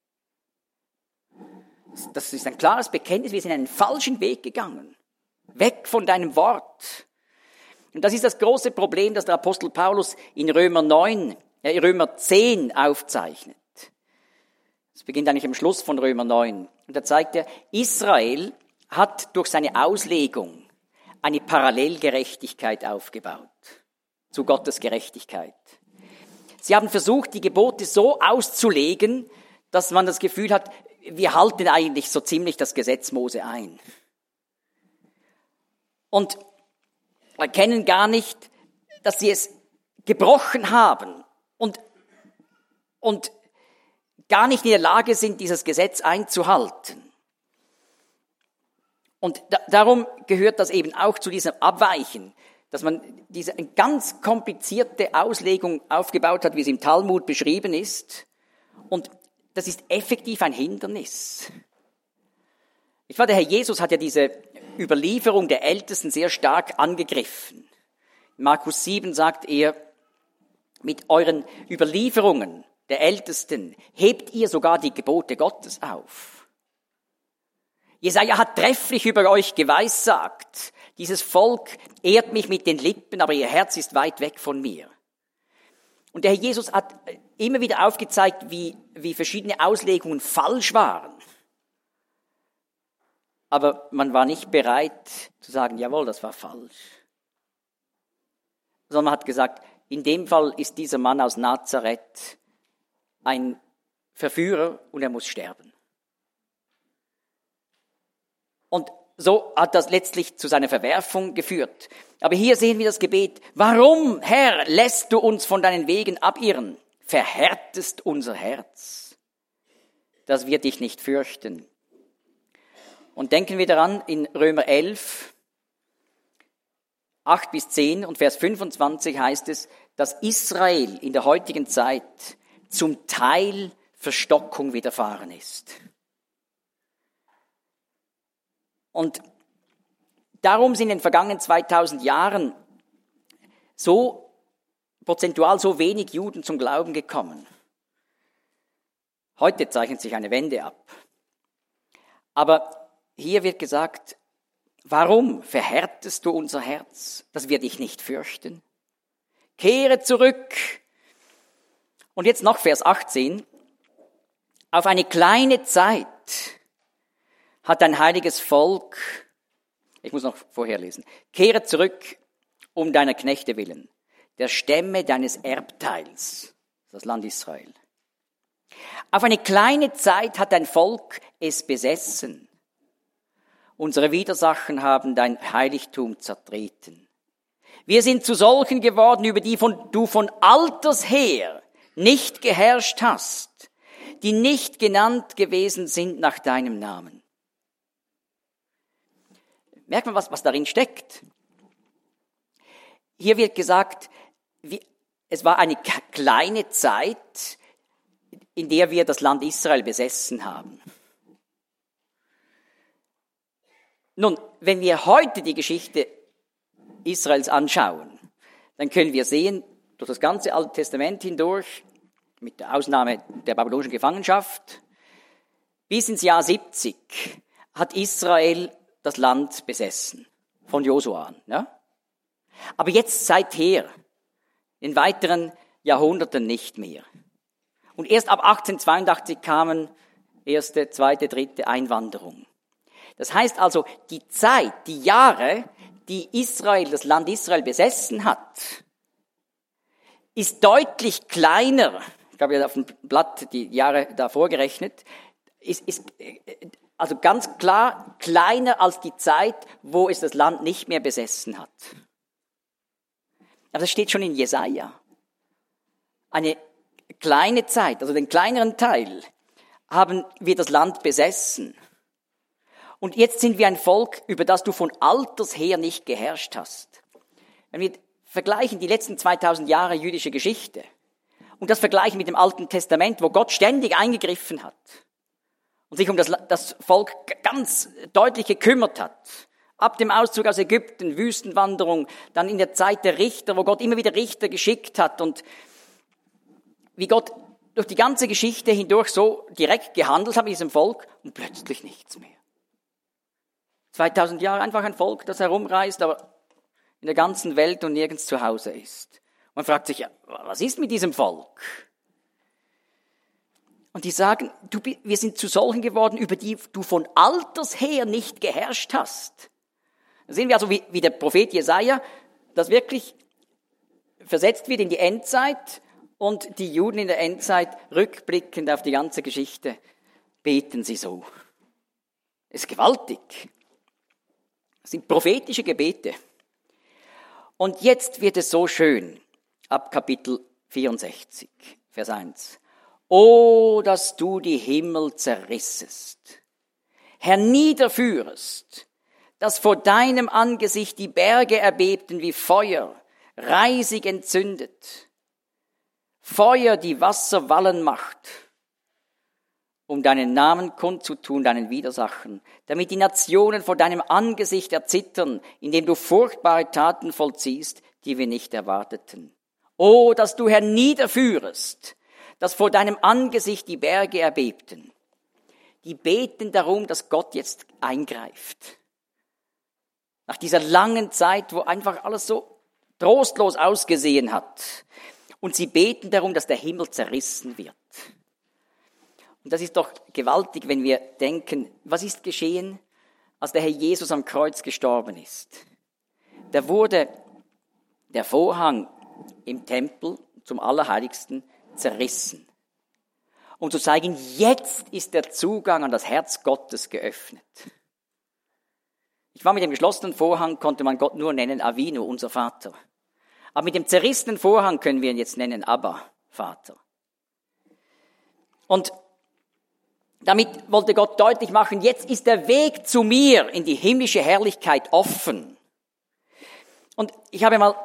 Das ist ein klares Bekenntnis, wir sind einen falschen Weg gegangen. Weg von deinem Wort. Und das ist das große Problem, das der Apostel Paulus in Römer neun, äh, Römer zehn aufzeichnet. Das beginnt eigentlich am Schluss von Römer neun. Und da zeigt er, Israel hat durch seine Auslegung eine Parallelgerechtigkeit aufgebaut zu Gottes Gerechtigkeit. Sie haben versucht, die Gebote so auszulegen, dass man das Gefühl hat, wir halten eigentlich so ziemlich das Gesetz Mose ein. Und erkennen gar nicht, dass sie es gebrochen haben und, und gar nicht in der Lage sind, dieses Gesetz einzuhalten. Und da, darum gehört das eben auch zu diesem Abweichen, dass man diese eine ganz komplizierte Auslegung aufgebaut hat, wie es im Talmud beschrieben ist. Und das ist effektiv ein Hindernis. Ich weiß, der Herr Jesus hat ja diese Überlieferung der Ältesten sehr stark angegriffen. In Markus sieben sagt er, mit euren Überlieferungen der Ältesten hebt ihr sogar die Gebote Gottes auf. Jesaja hat trefflich über euch geweissagt. Dieses Volk ehrt mich mit den Lippen, aber ihr Herz ist weit weg von mir. Und der Herr Jesus hat immer wieder aufgezeigt, wie, wie verschiedene Auslegungen falsch waren. Aber man war nicht bereit zu sagen, jawohl, das war falsch. Sondern man hat gesagt, in dem Fall ist dieser Mann aus Nazareth ein Verführer und er muss sterben. Und so hat das letztlich zu seiner Verwerfung geführt. Aber hier sehen wir das Gebet. Warum, Herr, lässt du uns von deinen Wegen abirren? Verhärtest unser Herz, dass wir dich nicht fürchten. Und denken wir daran, in Römer elf, acht bis zehn und Vers fünfundzwanzig heißt es, dass Israel in der heutigen Zeit zum Teil Verstockung widerfahren ist. Und darum sind in den vergangenen zweitausend Jahren so prozentual so wenig Juden zum Glauben gekommen. Heute zeichnet sich eine Wende ab. Aber hier wird gesagt, warum verhärtest du unser Herz, dass wir dich nicht fürchten? Kehre zurück. Und jetzt noch Vers achtzehn. Auf eine kleine Zeit hat dein heiliges Volk, ich muss noch vorher lesen, kehre zurück um deiner Knechte willen, der Stämme deines Erbteils, das Land Israel. Auf eine kleine Zeit hat dein Volk es besessen. Unsere Widersacher haben dein Heiligtum zertreten. Wir sind zu solchen geworden, über die von, du von alters her nicht geherrscht hast, die nicht genannt gewesen sind nach deinem Namen. Merkt man, was, was darin steckt? Hier wird gesagt, wie, es war eine kleine Zeit, in der wir das Land Israel besessen haben. Nun, wenn wir heute die Geschichte Israels anschauen, dann können wir sehen, durch das ganze Alte Testament hindurch, mit der Ausnahme der babylonischen Gefangenschaft, bis ins Jahr siebzig hat Israel das Land besessen, von Josua an. Ja? Aber jetzt seither, in weiteren Jahrhunderten nicht mehr. Und erst ab achtzehnhundertzweiundachtzig kamen erste, zweite, dritte Einwanderung. Das heißt also, die Zeit, die Jahre, die Israel, das Land Israel besessen hat, ist deutlich kleiner, ich habe ja auf dem Blatt die Jahre davor gerechnet, ist, ist also ganz klar kleiner als die Zeit, wo es das Land nicht mehr besessen hat. Aber das steht schon in Jesaja. Eine kleine Zeit, also den kleineren Teil, haben wir das Land besessen. Und jetzt sind wir ein Volk, über das du von alters her nicht geherrscht hast. Wenn wir vergleichen die letzten zweitausend Jahre jüdische Geschichte und das vergleichen mit dem Alten Testament, wo Gott ständig eingegriffen hat und sich um das, das Volk ganz deutlich gekümmert hat, ab dem Auszug aus Ägypten, Wüstenwanderung, dann in der Zeit der Richter, wo Gott immer wieder Richter geschickt hat und wie Gott durch die ganze Geschichte hindurch so direkt gehandelt hat mit diesem Volk und plötzlich nichts mehr. zweitausend Jahre einfach ein Volk, das herumreist, aber in der ganzen Welt und nirgends zu Hause ist. Man fragt sich, was ist mit diesem Volk? Und die sagen, du, wir sind zu solchen geworden, über die du von alters her nicht geherrscht hast. Da sehen wir also, wie, wie der Prophet Jesaja, das wirklich versetzt wird in die Endzeit und die Juden in der Endzeit, rückblickend auf die ganze Geschichte, beten sie so. Es ist gewaltig. Das sind prophetische Gebete. Und jetzt wird es so schön, ab Kapitel vierundsechzig, Vers eins. O, dass du die Himmel zerrissest, herniederführest, dass vor deinem Angesicht die Berge erbebten wie Feuer, reisig entzündet, Feuer, die Wasser wallen macht, um deinen Namen kundzutun, deinen Widersachern, damit die Nationen vor deinem Angesicht erzittern, indem du furchtbare Taten vollziehst, die wir nicht erwarteten. O, dass du herniederführest, dass vor deinem Angesicht die Berge erbebten. Die beten darum, dass Gott jetzt eingreift. Nach dieser langen Zeit, wo einfach alles so trostlos ausgesehen hat. Und sie beten darum, dass der Himmel zerrissen wird. Und das ist doch gewaltig, wenn wir denken, was ist geschehen, als der Herr Jesus am Kreuz gestorben ist? Da wurde der Vorhang im Tempel zum Allerheiligsten zerrissen. Um zu zeigen, jetzt ist der Zugang an das Herz Gottes geöffnet. Ich war mit dem geschlossenen Vorhang, konnte man Gott nur nennen, Avinu, unser Vater. Aber mit dem zerrissenen Vorhang können wir ihn jetzt nennen, Abba, Vater. Und damit wollte Gott deutlich machen, jetzt ist der Weg zu mir in die himmlische Herrlichkeit offen. Und ich habe mal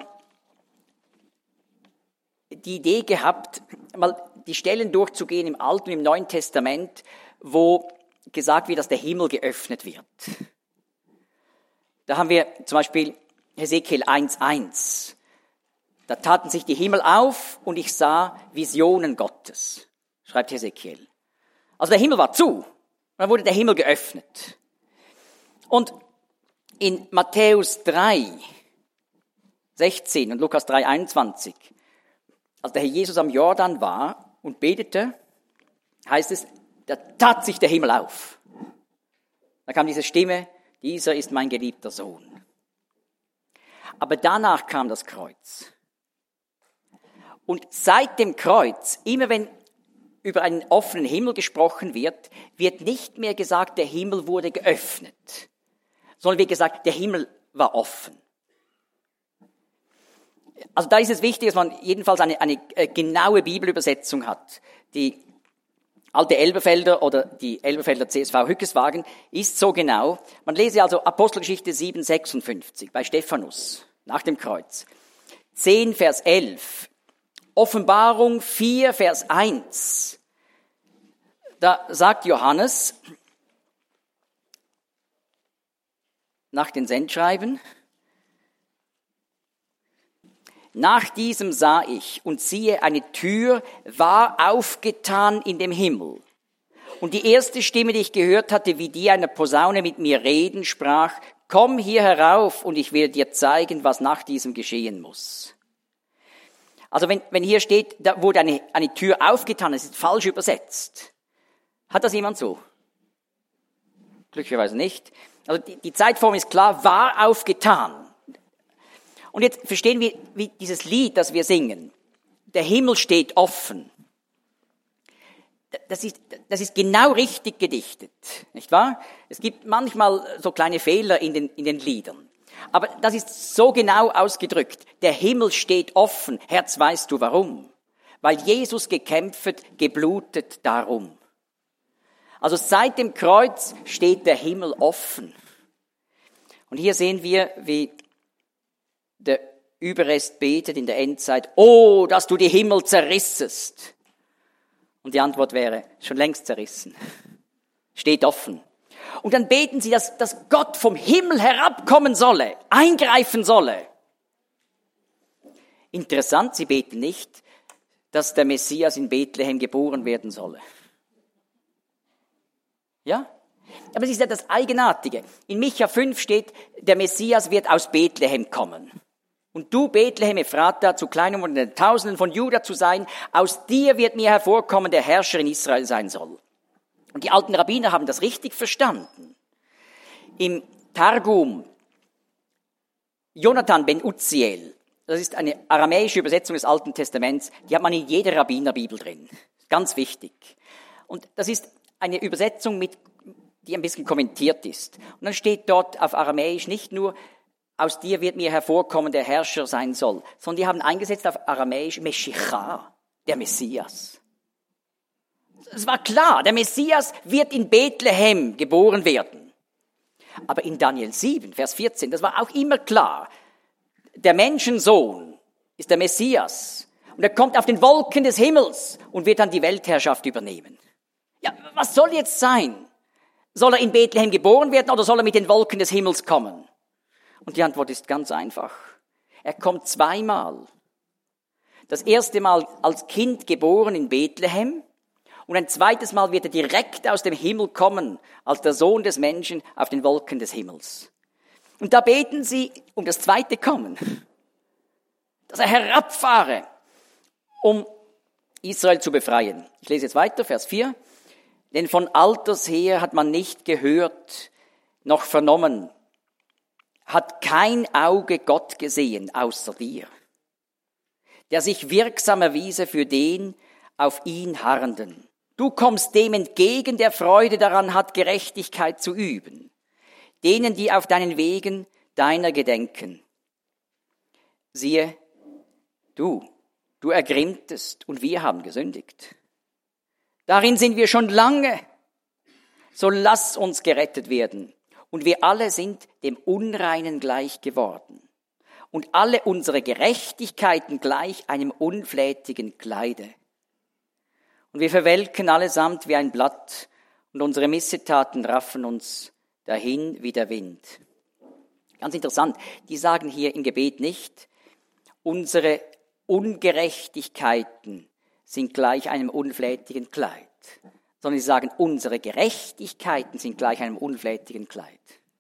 die Idee gehabt, mal die Stellen durchzugehen im Alten und im Neuen Testament, wo gesagt wird, dass der Himmel geöffnet wird. Da haben wir zum Beispiel Hesekiel eins eins. Da taten sich die Himmel auf und ich sah Visionen Gottes, schreibt Hesekiel. Also der Himmel war zu, dann wurde der Himmel geöffnet. Und in Matthäus drei sechzehn und Lukas drei einundzwanzig, als der Herr Jesus am Jordan war und betete, heißt es, da tat sich der Himmel auf. Da kam diese Stimme, dieser ist mein geliebter Sohn. Aber danach kam das Kreuz. Und seit dem Kreuz, immer wenn über einen offenen Himmel gesprochen wird, wird nicht mehr gesagt, der Himmel wurde geöffnet, sondern wird gesagt, der Himmel war offen. Also da ist es wichtig, dass man jedenfalls eine, eine genaue Bibelübersetzung hat. Die alte Elberfelder oder die Elberfelder C S V Hückeswagen ist so genau. Man lese also Apostelgeschichte sieben sechsundfünfzig bei Stephanus nach dem Kreuz. zehn Vers elf. Offenbarung vier, Vers eins. Da sagt Johannes nach den Sendschreiben, nach diesem sah ich und siehe, eine Tür war aufgetan in dem Himmel. Und die erste Stimme, die ich gehört hatte, wie die einer Posaune mit mir reden, sprach, komm hier herauf und ich will dir zeigen, was nach diesem geschehen muss. Also wenn, wenn hier steht, da wurde eine, eine Tür aufgetan, das ist falsch übersetzt. Hat das jemand so? Glücklicherweise nicht. Also die, die Zeitform ist klar, war aufgetan. Und jetzt verstehen wir, wie dieses Lied, das wir singen. der Himmel steht offen. Das ist, das ist genau richtig gedichtet, nicht wahr? Es gibt manchmal so kleine Fehler in den, in den Liedern. Aber das ist so genau ausgedrückt. Der Himmel steht offen. Herz, weißt du warum? Weil Jesus gekämpft, geblutet darum. Also seit dem Kreuz steht der Himmel offen. Und hier sehen wir, wie der Überrest betet in der Endzeit, oh, dass du die Himmel zerrissest. Und die Antwort wäre, schon längst zerrissen. Steht offen. Und dann beten sie, dass, dass Gott vom Himmel herabkommen solle, eingreifen solle. Interessant, sie beten nicht, dass der Messias in Bethlehem geboren werden solle. Ja? Aber es ist ja das Eigenartige. In Micha fünf steht, der Messias wird aus Bethlehem kommen. Und du, Bethlehem Ephrata, zu kleinem unter den Tausenden von Juda zu sein, aus dir wird mir hervorkommen, der Herrscher in Israel sein soll. Und die alten Rabbiner haben das richtig verstanden. Im Targum, Jonathan ben Uzziel, das ist eine aramäische Übersetzung des Alten Testaments, die hat man in jeder Rabbinerbibel drin. Ganz wichtig. Und das ist eine Übersetzung, mit, die ein bisschen kommentiert ist. Und dann steht dort auf Aramäisch nicht nur, aus dir wird mir hervorkommen, der Herrscher sein soll, sondern die haben eingesetzt auf Aramäisch Meshicha, der Messias. Es war klar, der Messias wird in Bethlehem geboren werden. Aber in Daniel sieben, Vers vierzehn, das war auch immer klar, der Menschensohn ist der Messias und er kommt auf den Wolken des Himmels und wird dann die Weltherrschaft übernehmen. Ja, was soll jetzt sein? Soll er in Bethlehem geboren werden oder soll er mit den Wolken des Himmels kommen? Und die Antwort ist ganz einfach. Er kommt zweimal. Das erste Mal als Kind geboren in Bethlehem und ein zweites Mal wird er direkt aus dem Himmel kommen, als der Sohn des Menschen auf den Wolken des Himmels. Und da beten sie um das zweite Kommen, dass er herabfahre, um Israel zu befreien. Ich lese jetzt weiter, Vers vier. Denn von alters her hat man nicht gehört, noch vernommen, hat kein Auge Gott gesehen, außer dir, der sich wirksam erwiese für den auf ihn harrenden. Du kommst dem entgegen, der Freude daran hat, Gerechtigkeit zu üben, denen, die auf deinen Wegen deiner gedenken. Siehe, du, du ergrimmtest und wir haben gesündigt. Darin sind wir schon lange, so lass uns gerettet werden. Und wir alle sind dem Unreinen gleich geworden. Und alle unsere Gerechtigkeiten gleich einem unflätigen Kleide. Und wir verwelken allesamt wie ein Blatt, und unsere Missetaten raffen uns dahin wie der Wind. Ganz interessant, die sagen hier im Gebet nicht, unsere Ungerechtigkeiten sind gleich einem unflätigen Kleid, sondern sie sagen, unsere Gerechtigkeiten sind gleich einem unflätigen Kleid.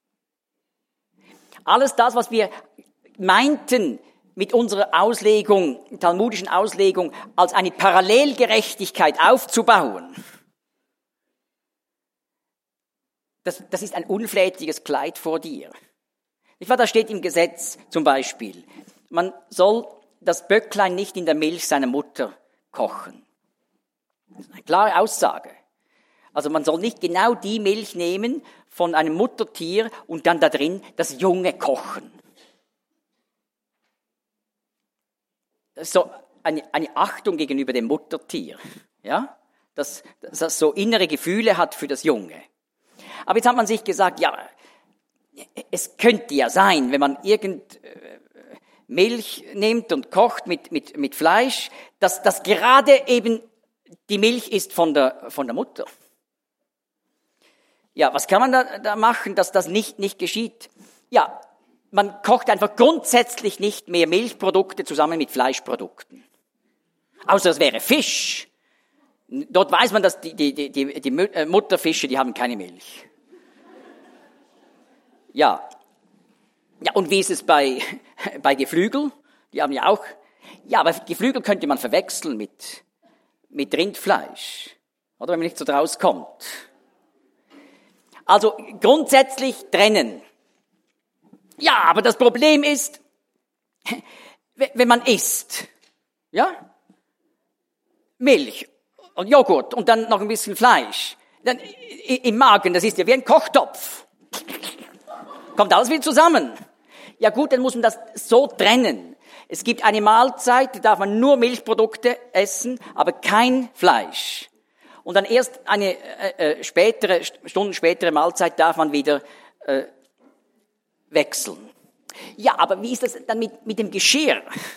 Alles das, was wir meinten mit unserer Auslegung, talmudischen Auslegung, als eine Parallelgerechtigkeit aufzubauen, das, das ist ein unflätiges Kleid vor dir. Nicht wahr? Da steht im Gesetz zum Beispiel, man soll das Böcklein nicht in der Milch seiner Mutter kochen. Das ist eine klare Aussage. Also man soll nicht genau die Milch nehmen von einem Muttertier und dann da drin das Junge kochen. Das ist so eine, eine Achtung gegenüber dem Muttertier, ja, dass, dass das so innere Gefühle hat für das Junge. Aber jetzt hat man sich gesagt, ja, es könnte ja sein, wenn man irgend Milch nimmt und kocht mit, mit, mit Fleisch, dass das gerade eben die Milch ist von der, von der Mutter. Ja, was kann man da, da machen, dass das nicht, nicht geschieht? Ja, man kocht einfach grundsätzlich nicht mehr Milchprodukte zusammen mit Fleischprodukten. Außer es wäre Fisch. Dort weiß man, dass die, die, die, die Mutterfische, die haben keine Milch. Ja. Ja, und wie ist es bei, bei Geflügel? Die haben ja auch, ja, aber Geflügel könnte man verwechseln mit, mit Rindfleisch. Oder wenn man nicht so draus kommt. Also grundsätzlich trennen. Ja, aber das Problem ist, wenn man isst, ja, Milch und Joghurt und dann noch ein bisschen Fleisch. Dann im Magen, das ist ja wie ein Kochtopf. Kommt alles wieder zusammen. Ja gut, dann muss man das so trennen. Es gibt eine Mahlzeit, da darf man nur Milchprodukte essen, aber kein Fleisch. Und dann erst eine äh, äh, spätere, Stunden spätere Mahlzeit darf man wieder äh, wechseln. Ja, aber wie ist das dann mit, mit dem Geschirr?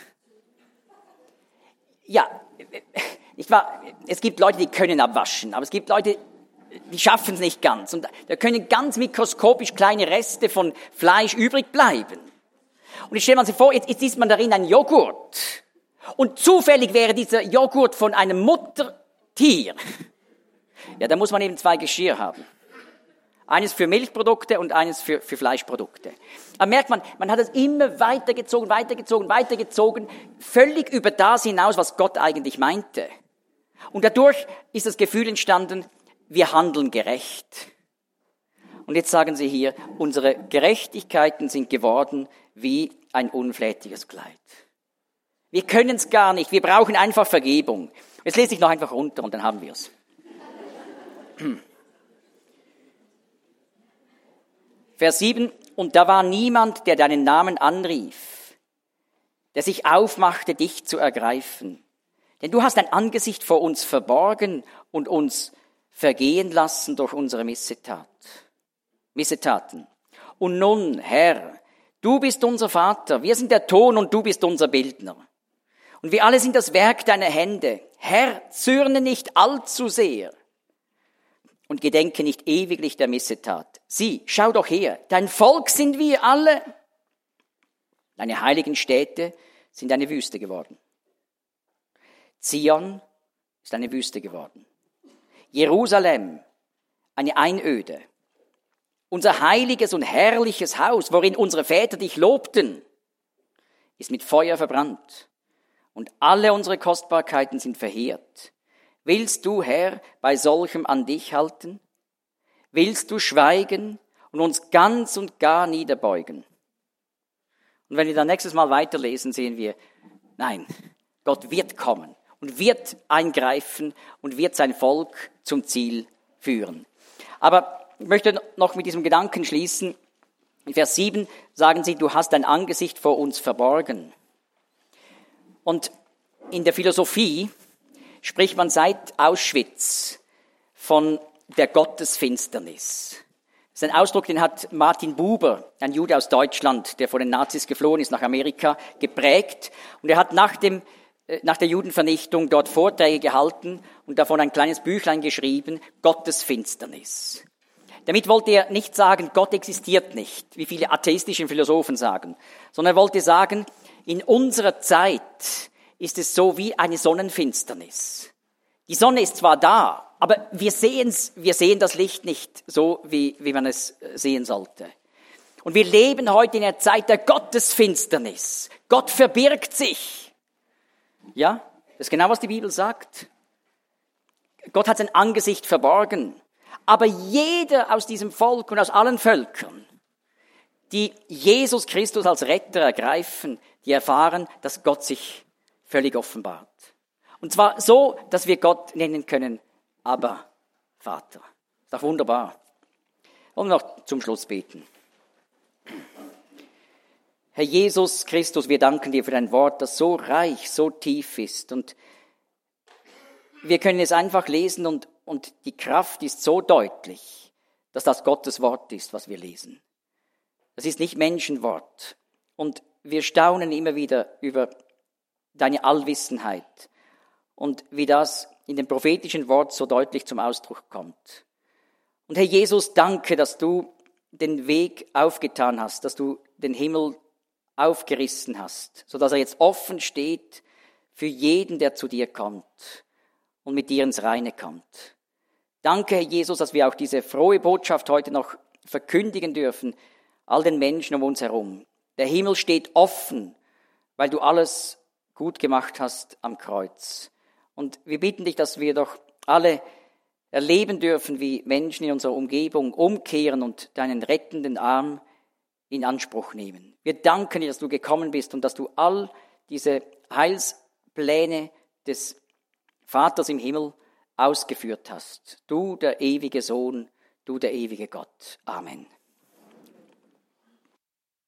Ja, nicht wahr? Es gibt Leute, die können abwaschen, aber es gibt Leute, die schaffen es nicht ganz. Und da können ganz mikroskopisch kleine Reste von Fleisch übrig bleiben. Und jetzt stellt man sich vor, jetzt, jetzt isst man darin einen Joghurt. Und zufällig wäre dieser Joghurt von einem Muttertier. Ja, da muss man eben zwei Geschirr haben. Eines für Milchprodukte und eines für, für Fleischprodukte. Aber merkt man, man hat es immer weitergezogen, weitergezogen, weitergezogen, völlig über das hinaus, was Gott eigentlich meinte. Und dadurch ist das Gefühl entstanden, wir handeln gerecht. Und jetzt sagen sie hier, unsere Gerechtigkeiten sind geworden wie ein unflätiges Kleid. Wir können es gar nicht, wir brauchen einfach Vergebung. Jetzt lese ich noch einfach runter und dann haben wir es. Vers sieben, und da war niemand, der deinen Namen anrief, der sich aufmachte, dich zu ergreifen. Denn du hast dein Angesicht vor uns verborgen und uns vergehen lassen durch unsere Missetat. Missetaten. Und nun, Herr, du bist unser Vater, wir sind der Ton und du bist unser Bildner. Und wir alle sind das Werk deiner Hände. Herr, zürne nicht allzu sehr und gedenke nicht ewiglich der Missetat. Sieh, schau doch her, dein Volk sind wir alle. Deine heiligen Städte sind eine Wüste geworden. Zion ist eine Wüste geworden. Jerusalem, eine Einöde. Unser heiliges und herrliches Haus, worin unsere Väter dich lobten, ist mit Feuer verbrannt. Und alle unsere Kostbarkeiten sind verheert. Willst du, Herr, bei solchem an dich halten? Willst du schweigen und uns ganz und gar niederbeugen? Und wenn wir dann nächstes Mal weiterlesen, sehen wir, nein, Gott wird kommen und wird eingreifen und wird sein Volk zum Ziel führen. Aber ich möchte noch mit diesem Gedanken schließen. In Vers sieben sagen sie, du hast dein Angesicht vor uns verborgen. Und in der Philosophie spricht man seit Auschwitz von der Gottesfinsternis. Das ist ein Ausdruck, den hat Martin Buber, ein Jude aus Deutschland, der vor den Nazis geflohen ist nach Amerika, geprägt. Und er hat nach dem, nach der Judenvernichtung dort Vorträge gehalten und davon ein kleines Büchlein geschrieben, Gottesfinsternis. Damit wollte er nicht sagen, Gott existiert nicht, wie viele atheistischen Philosophen sagen, sondern er wollte sagen, in unserer Zeit ist es so wie eine Sonnenfinsternis. Die Sonne ist zwar da, aber wir sehen's, wir sehen das Licht nicht so, wie, wie man es sehen sollte. Und wir leben heute in einer Zeit der Gottesfinsternis. Gott verbirgt sich. Ja, das ist genau, was die Bibel sagt. Gott hat sein Angesicht verborgen. Aber jeder aus diesem Volk und aus allen Völkern, die Jesus Christus als Retter ergreifen, die erfahren, dass Gott sich völlig offenbart. Und zwar so, dass wir Gott nennen können, aber Vater. Ist doch wunderbar. Wollen wir noch zum Schluss beten. Herr Jesus Christus, wir danken dir für dein Wort, das so reich, so tief ist. Und wir können es einfach lesen und, und die Kraft ist so deutlich, dass das Gottes Wort ist, was wir lesen. Das ist nicht Menschenwort. Und wir staunen immer wieder über deine Allwissenheit und wie das in dem prophetischen Wort so deutlich zum Ausdruck kommt. Und Herr Jesus, danke, dass du den Weg aufgetan hast, dass du den Himmel aufgerissen hast, sodass er jetzt offen steht für jeden, der zu dir kommt und mit dir ins Reine kommt. Danke, Herr Jesus, dass wir auch diese frohe Botschaft heute noch verkündigen dürfen, all den Menschen um uns herum. Der Himmel steht offen, weil du alles gut gemacht hast am Kreuz. Und wir bitten dich, dass wir doch alle erleben dürfen, wie Menschen in unserer Umgebung umkehren und deinen rettenden Arm in Anspruch nehmen. Wir danken dir, dass du gekommen bist und dass du all diese Heilspläne des Vaters im Himmel ausgeführt hast. Du, der ewige Sohn, du, der ewige Gott. Amen.